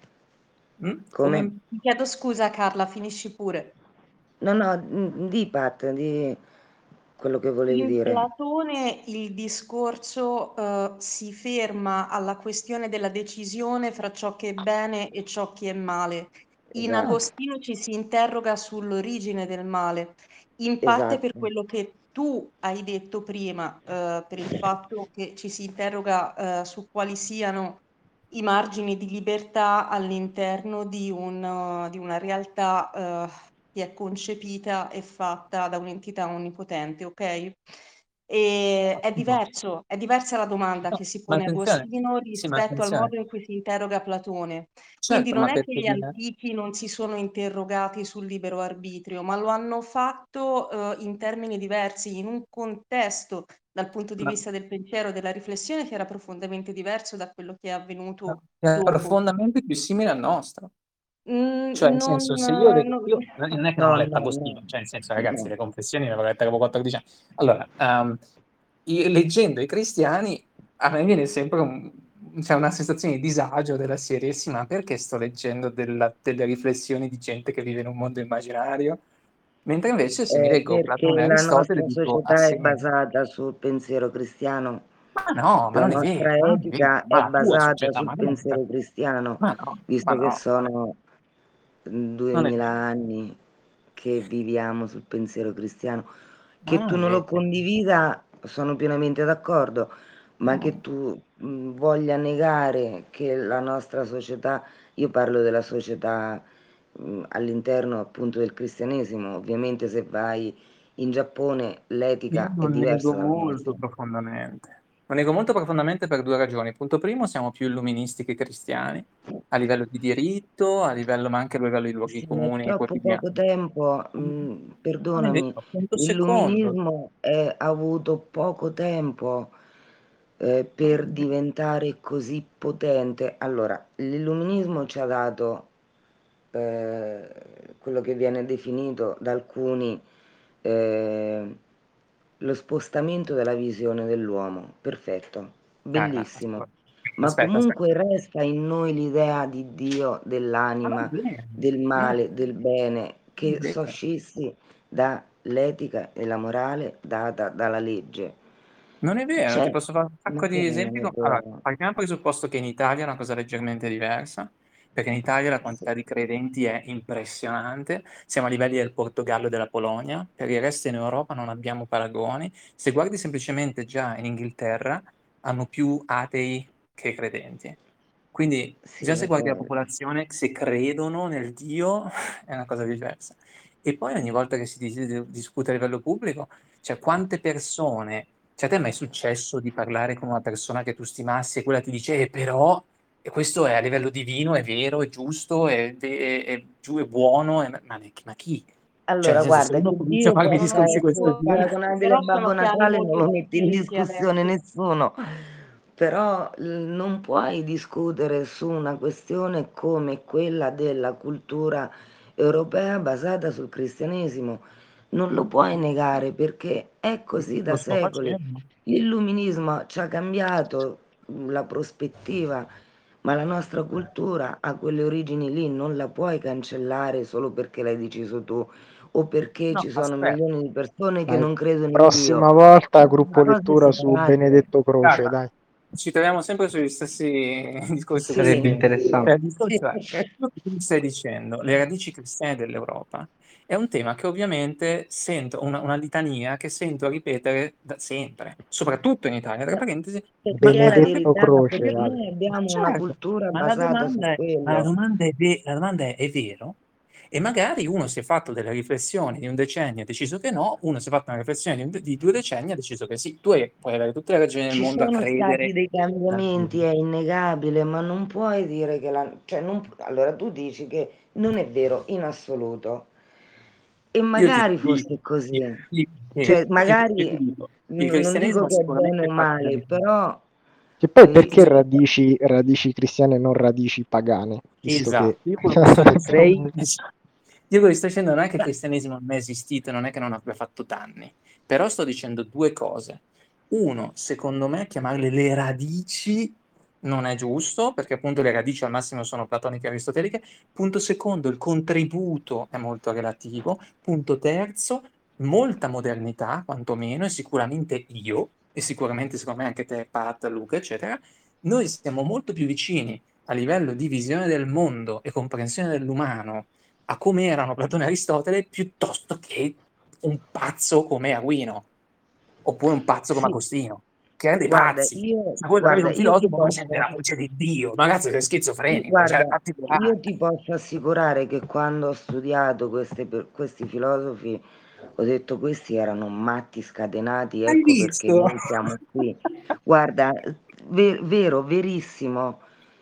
Come? come? Ti chiedo scusa, Carla, finisci pure. No, no, di Pat, di quello che volevi In dire. Platone il discorso si ferma alla questione della decisione fra ciò che è bene e ciò che è male. In Esatto, Agostino ci si interroga sull'origine del male, in parte per esatto, quello che tu hai detto prima, per il fatto che ci si interroga su quali siano i margini di libertà all'interno di una realtà che è concepita e fatta da un'entità onnipotente, ok? E è diversa la domanda No, che si ma pone attenzione, Agostino sì, ma rispetto al attenzione, modo in cui si interroga Platone. Quindi certo, non ma è che perché gli antichi non si sono interrogati sul libero arbitrio, ma lo hanno fatto in termini diversi, in un contesto dal punto di ma vista del pensiero e della riflessione che era profondamente diverso da quello che è no, avvenuto è dopo. profondamente più simile al nostro. Cioè, nel Non, senso, se io, non- io non è che non ho no, letto no, Agostino, no, cioè, nel senso, ragazzi, no. le confessioni le avevo lette avevo 14 anni. Allora, leggendo i cristiani, a me viene sempre c'è una sensazione di disagio della serie, sì, ma perché sto leggendo delle riflessioni di gente che vive in un mondo immaginario? Mentre invece se mi leggo Perché Platone e la Aristotele nostra dico, ha società è senso. basata sul pensiero cristiano. Ma La non è vero, nostra ma non è vero. etica Ma è la tua basata società, sul ma non è pensiero cristiano, ma no, ma visto che no, sono non è 2000 vero. anni che viviamo sul pensiero cristiano. Ma Che tu non è non lo vero. condivida, sono pienamente d'accordo, ma che tu voglia negare che la nostra società, io parlo della società all'interno appunto del cristianesimo, ovviamente se vai in Giappone Io l'etica è lo nego diversa dalla molto nostra. profondamente. Lo nego molto profondamente per due ragioni. Punto primo, siamo più illuministi che cristiani, a livello di diritto, a livello, ma anche a livello di luoghi Sì, ma è comuni e troppo poco quotidiani. tempo, Non è perdonami, vero. Punto secondo. l'illuminismo ha avuto poco tempo per diventare così potente. Allora, l'illuminismo ci ha dato quello che viene definito da alcuni eh, lo spostamento della visione dell'uomo. Perfetto, bellissimo. Ma Aspetta, aspetta. comunque resta in noi l'idea di Dio, Ma va dell'anima, bene. del No, male, del bene, va che sono bene. scissi dall'etica e la morale data dalla legge. Non è vero, ti Cioè, posso fare un ma sacco di come non esempi. è Allora, vero? partiamo dal presupposto che in Italia è una cosa leggermente diversa, perché in Italia la Sì, quantità di credenti è impressionante. Siamo a livelli del Portogallo e della Polonia, per il resto in Europa non abbiamo paragoni. Se guardi semplicemente già in Inghilterra, hanno più atei che credenti. Quindi sì, già se guardi la vabbè. popolazione, se credono nel Dio, è una cosa diversa. E poi ogni volta che si discute a livello pubblico, cioè quante persone, cioè a te è mai successo di parlare con una persona che tu stimassi e quella ti dice, però, e questo è a livello divino, è vero, è giusto, è buono, ma chi? Cioè, nel Allora, senso, se guarda, uno che comincia a Dio farmi possa discorsi di questo essere genere, paragonabile a Però Babbo sono piani Natale non molto lo mette in distinti discussione adesso. nessuno, però non puoi discutere su una questione come quella della cultura europea basata sul cristianesimo. Non lo puoi negare perché è così lo da sto secoli. facendo. L'illuminismo ci ha cambiato la prospettiva, ma la nostra cultura ha quelle origini lì, non la puoi cancellare solo perché l'hai deciso tu o perché No, ci sono aspetta. milioni di persone che Dai, non credono in Dio. prossima volta Sono gruppo due cose lettura su separate. Benedetto Croce, Guarda, dai. ci troviamo sempre sugli stessi discorsi Sarebbe Sì, così. interessante. Il discorso è, quello che tu mi stai dicendo, le radici cristiane dell'Europa, è un tema che ovviamente sento, una litania che sento ripetere da sempre, soprattutto in Italia, tra ma parentesi, perché è la Benedetto verità, Croce, perché Ale. noi ma abbiamo una certo, cultura ma la basata su domanda è, ma la quello. domanda è, la domanda è vero? E magari uno si è fatto delle riflessioni di un decennio e ha deciso che no, uno si è fatto una riflessione di 2 decenni e ha deciso che sì. Tu puoi avere tutte le ragioni del Ci mondo a sono stati credere. dei cambiamenti, è innegabile, ma non puoi dire che cioè allora tu dici che non è vero in assoluto. E Io ti magari dico, fosse così. che Cioè, magari io ti dico, il non dico cristianesimo che è bene sicuramente o è parte male, però Che poi il- perché radici cristiane e non radici pagane? Visto che... esatto, io quello che sto dicendo, Potrei, io quello che sto dicendo non è che il cristianesimo non è esistito, non è che non abbia fatto danni, però sto dicendo due cose. Uno, secondo me, chiamarle le radici non è giusto, perché appunto le radici al massimo sono platoniche e aristoteliche. Punto secondo, il contributo è molto relativo. Punto terzo, molta modernità, quantomeno, e sicuramente io, e sicuramente secondo me anche te, Pat, Luca, eccetera, noi siamo molto più vicini a livello di visione del mondo e comprensione dell'umano a come erano Platone e Aristotele piuttosto che un pazzo come Aguino oppure un pazzo come sì, Agostino, che erano dei pazzi. Se vuoi avere guarda, un filosofo che sente la voce di Dio, ma ragazzi, sei schizofrenico, cioè, guarda, fatti là. io ti posso assicurare che quando ho studiato questi filosofi ho detto questi erano matti scatenati, Hai ecco perché visto? noi siamo qui. Guarda, vero, verissimo,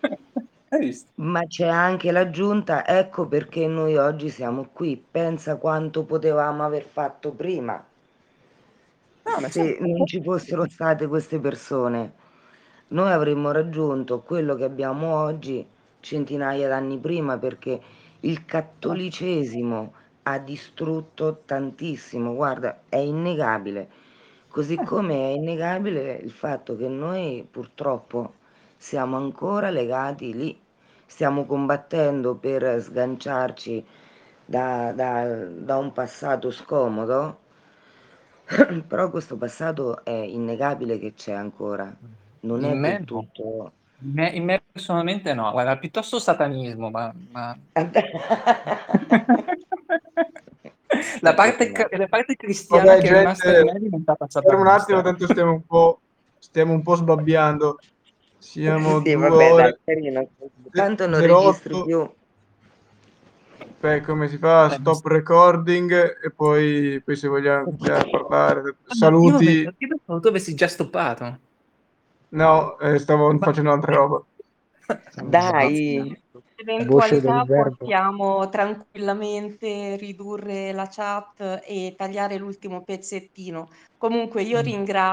Hai visto? ma c'è anche l'aggiunta, ecco perché noi oggi siamo qui. Pensa quanto potevamo aver fatto prima No, ma se certo. non ci fossero state queste persone. Noi avremmo raggiunto quello che abbiamo oggi centinaia d'anni prima perché il cattolicesimo ha distrutto tantissimo, guarda, è innegabile. Così come è innegabile il fatto che noi purtroppo siamo ancora legati lì, stiamo combattendo per sganciarci da un passato scomodo, Però questo passato è innegabile che c'è ancora, non è In me del no. tutto... In me personalmente no, guarda, piuttosto satanismo, ma la parte cristiana Vabbè, che è rimasta in me gente, è diventata fermo un attimo, satanista. tanto stiamo un po' sbabbiando. Siamo Sì, 2 vabbè, dai, ore carino. Tanto non registri 08. più. Beh, come si fa? Stop recording e poi se vogliamo continuare a parlare. Io Saluti. pensavo tu avessi già stoppato. No, stavo Ma- facendo altra roba. Dai, Voce del Eventualità verbo. possiamo tranquillamente ridurre la chat e tagliare l'ultimo pezzettino. Comunque io ringrazio